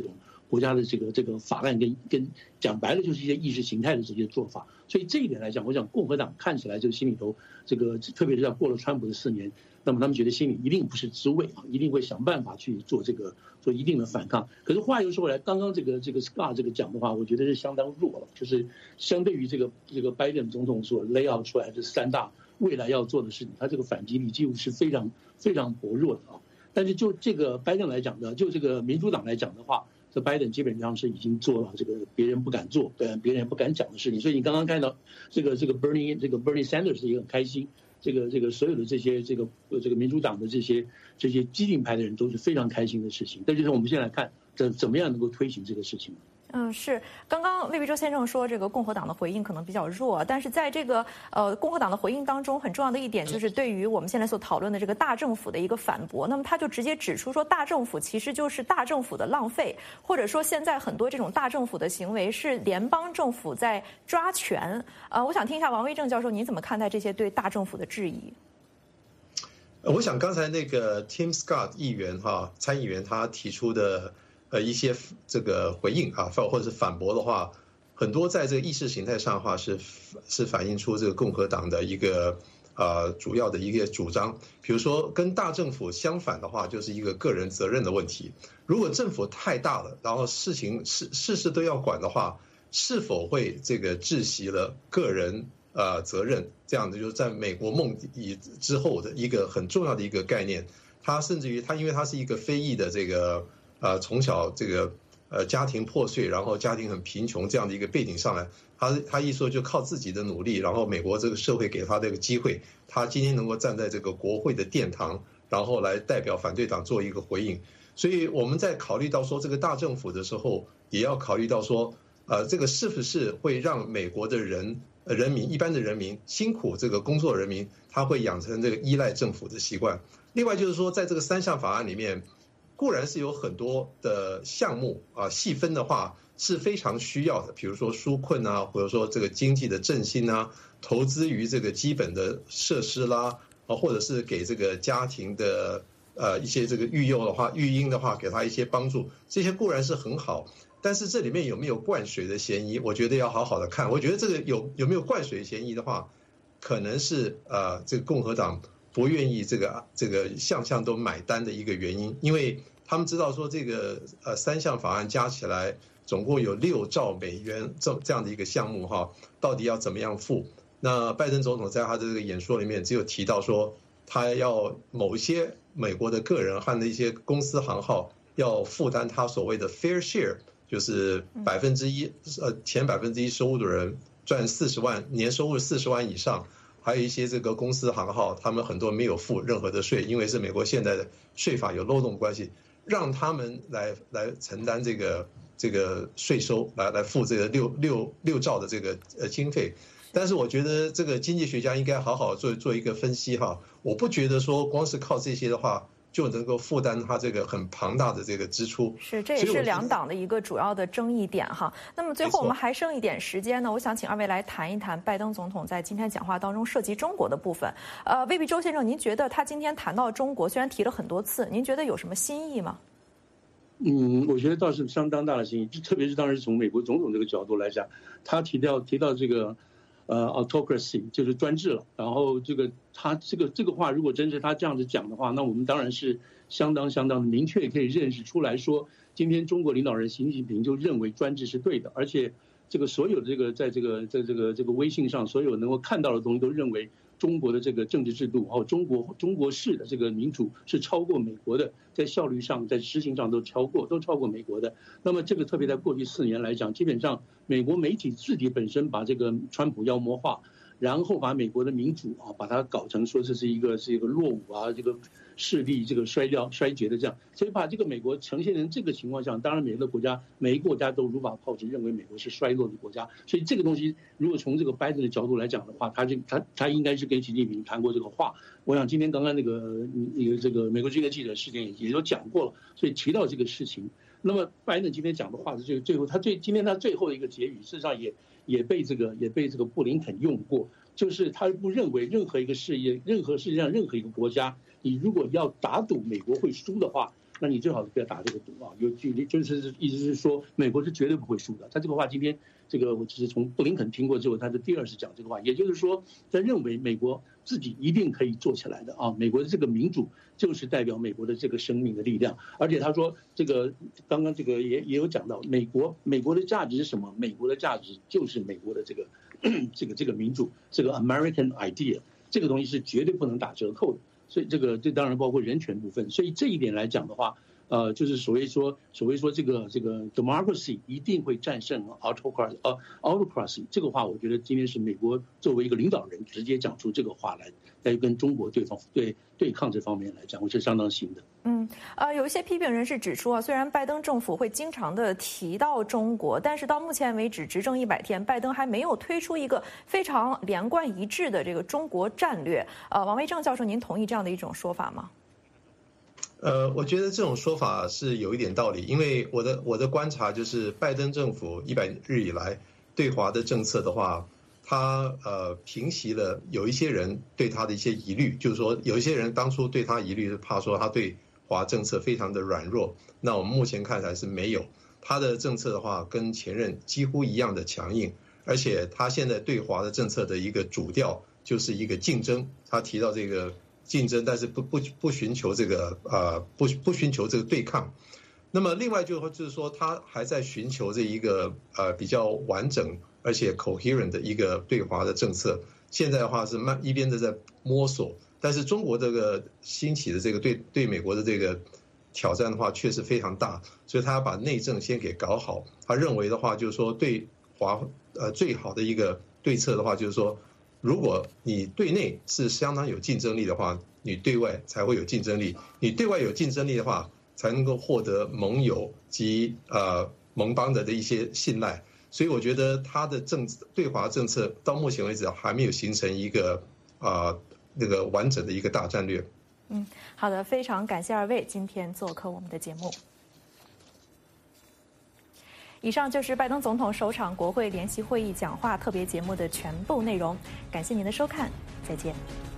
国家的这个这个法案跟跟讲白了就是一些意识形态的这些做法。所以这一点来讲，我想共和党看起来这个心里头这个，特别是在过了川普的四年，那么他们觉得心里一定不是滋味啊，一定会想办法去做这个做一定的反抗。可是话又说回来，刚刚这个这个 Scott 这个讲的话，我觉得是相当弱了，就是相对于这个这个拜登总统所 lay out 出来的三大未来要做的事情，他这个反击力几乎是非常非常薄弱的啊。但是就这个拜登来讲呢，就这个民主党来讲的话，这拜登基本上是已经做了这个别人不敢做、对别人也不敢讲的事情。所以你刚刚看到这个这个 Bernie 这个 Bernie Sanders 也很开心，这个这个所有的这些这个这个民主党的这些这些激进派的人都是非常开心的事情。但就是我们现在看怎怎么样能够推行这个事情。 嗯，是。刚刚魏必洲先生说，这个共和党的回应可能比较弱，但是在这个呃共和党的回应当中，很重要的一点就是对于我们现在所讨论的这个大政府的一个反驳。那么他就直接指出说，大政府其实就是大政府的浪费，或者说现在很多这种大政府的行为是联邦政府在抓权。呃，我想听一下王威正教授，您怎么看待这些对大政府的质疑？ 我想刚才那个 Tim Scott 议员哈参议员他提出的。呃，一些这个回应啊，或者是反驳的话，很多在这个意识形态上的话是是反映出这个共和党的一个呃主要的一个主张。比如说，跟大政府相反的话，就是一个个人责任的问题。如果政府太大了，然后事情事事事都要管的话，是否会这个窒息了个人呃责任？这样的就是在美国梦以之后的一个很重要的一个概念。它甚至于它，因为它是一个非裔的这个。呃，从小这个呃家庭破碎，然后家庭很贫穷这样的一个背景上来，他他一说就靠自己的努力，然后美国这个社会给他这个机会，他今天能够站在这个国会的殿堂，然后来代表反对党做一个回应。所以我们在考虑到说这个大政府的时候，也要考虑到说，呃，这个是不是会让美国的人呃人民一般的人民辛苦这个工作人民，他会养成这个依赖政府的习惯。另外就是说，在这个三项法案里面。固然是有很多的项目啊，细分的话是非常需要的，比如说纾困啊，或者说这个经济的振兴啊，投资于这个基本的设施啦，啊，或者是给这个家庭的呃一些这个育幼的话、育婴的话，给他一些帮助，这些固然是很好，但是这里面有没有灌水的嫌疑？我觉得要好好的看。我觉得这个有有没有灌水嫌疑的话，可能是呃这个共和党。不愿意这个这个项项都买单的一个原因，因为他们知道说这个呃三项法案加起来总共有六兆美元这这样的一个项目哈，到底要怎么样付？那拜登总统在他的这个演说里面只有提到说，他要某些美国的个人和的一些公司行号要负担他所谓的 fair share， 就是百分之一呃前百分之一收入的人赚四十万年收入四十万以上。还有一些这个公司行号，他们很多没有付任何的税，因为是美国现在的税法有漏洞关系，让他们来来承担这个这个税收，来来付这个六六六兆的这个呃经费。但是我觉得这个经济学家应该好好做做一个分析哈，我不觉得说光是靠这些的话。就能够负担它这个很庞大的这个支出， 是，这也是两党的一个主要的争议点哈。那么最后我们还剩一点时间呢，我想请二位来谈一谈拜登总统在今天讲话当中涉及中国的部分。呃，魏必洲先生，您觉得他今天谈到中国，虽然提了很多次，您觉得有什么新意吗？ 嗯，我觉得倒是相当大的新意，特别是当时从美国总统这个角度来讲，他提到提到这个。呃 ，autocracy 就是专制了。然后这个他这个这个话，如果真是他这样子讲的话，那我们当然是相当相当明确可以认识出来说，今天中国领导人习近平就认为专制是对的，而且这个所有的这个在这个在这个这个微信上所有能够看到的东西都认为中国的这个政治制度，还有中国中国式的这个民主是超过美国的，在效率上在实行上都超过都超过美国的。那么这个特别在过去四年来讲，基本上美国媒体自己本身把这个川普妖魔化，然后把美国的民主啊把它搞成说这是一个是一个落伍啊，这个势力这个衰掉衰竭的这样，所以把这个美国呈现成这个情况下，当然每个国家每一个国家都如法炮制，认为美国是衰落的国家。所以这个东西如果从这个拜登的角度来讲的话，他这他他应该是跟习近平谈过这个话。我想今天刚刚那个那个这个美国之音的记者事件也有讲过了，所以提到这个事情。那么拜登今天讲的话是最最后他最今天他最后的一个结语，事实上也也被这个也被这个布林肯用过，就是他不认为任何一个事业任何世界上任何一个国家，你如果要打赌美国会输的话， 那你最好是不要打这个赌啊。有距离，就是意思是说，美国是绝对不会输的。他这个话今天这个我只是从布林肯听过之后，他的第二次讲这个话，也就是说，他认为美国自己一定可以做起来的啊。美国的这个民主就是代表美国的这个生命的力量，而且他说这个刚刚这个也也有讲到，美国美国的价值是什么？美国的价值就是美国的这个这个这个民主，这个 American idea， 这个东西是绝对不能打折扣的。所以这个这当然包括人权部分，所以这一点来讲的话，呃，就是所谓说所谓说这个这个 democracy 一定会战胜 autocracy 呃 autocracy 这个话，我觉得今天是美国作为一个领导人直接讲出这个话来，来跟中国对方对对抗这方面来讲，我是相当行的。 嗯，呃，有一些批评人士指出啊，虽然拜登政府会经常的提到中国，但是到目前为止执政一百天，拜登还没有推出一个非常连贯一致的这个中国战略。呃，王维正教授，您同意这样的一种说法吗？ 呃，我觉得这种说法是有一点道理，因为我的我的观察就是，拜登政府一百日以来对华的政策的话，他呃平息了有一些人对他的一些疑虑，就是说有一些人当初对他疑虑是怕说他对华政策非常的软弱，那我们目前看来是没有，他的政策的话跟前任几乎一样的强硬，而且他现在对华的政策的一个主调就是一个竞争，他提到这个竞争，但是不不不寻求这个呃不不寻求这个对抗。那么另外就就是说，他还在寻求这一个呃比较完整而且 coherent 的一个对华的政策。现在的话是慢一边的在摸索，但是中国这个兴起的这个对对美国的这个挑战的话，确实非常大，所以他要把内政先给搞好。他认为的话，就是说对华呃最好的一个对策的话，就是说，如果你对内是相当有竞争力的话，你对外才会有竞争力。你对外有竞争力的话，才能够获得盟友及呃盟邦的的一些信赖。所以我觉得他的政对华政策到目前为止还没有形成一个啊、呃、那个完整的一个大战略。 嗯，好的，非常感谢二位今天做客我们的节目。以上就是拜登总统首场国会联席会议讲话特别节目的全部内容，感谢您的收看，再见。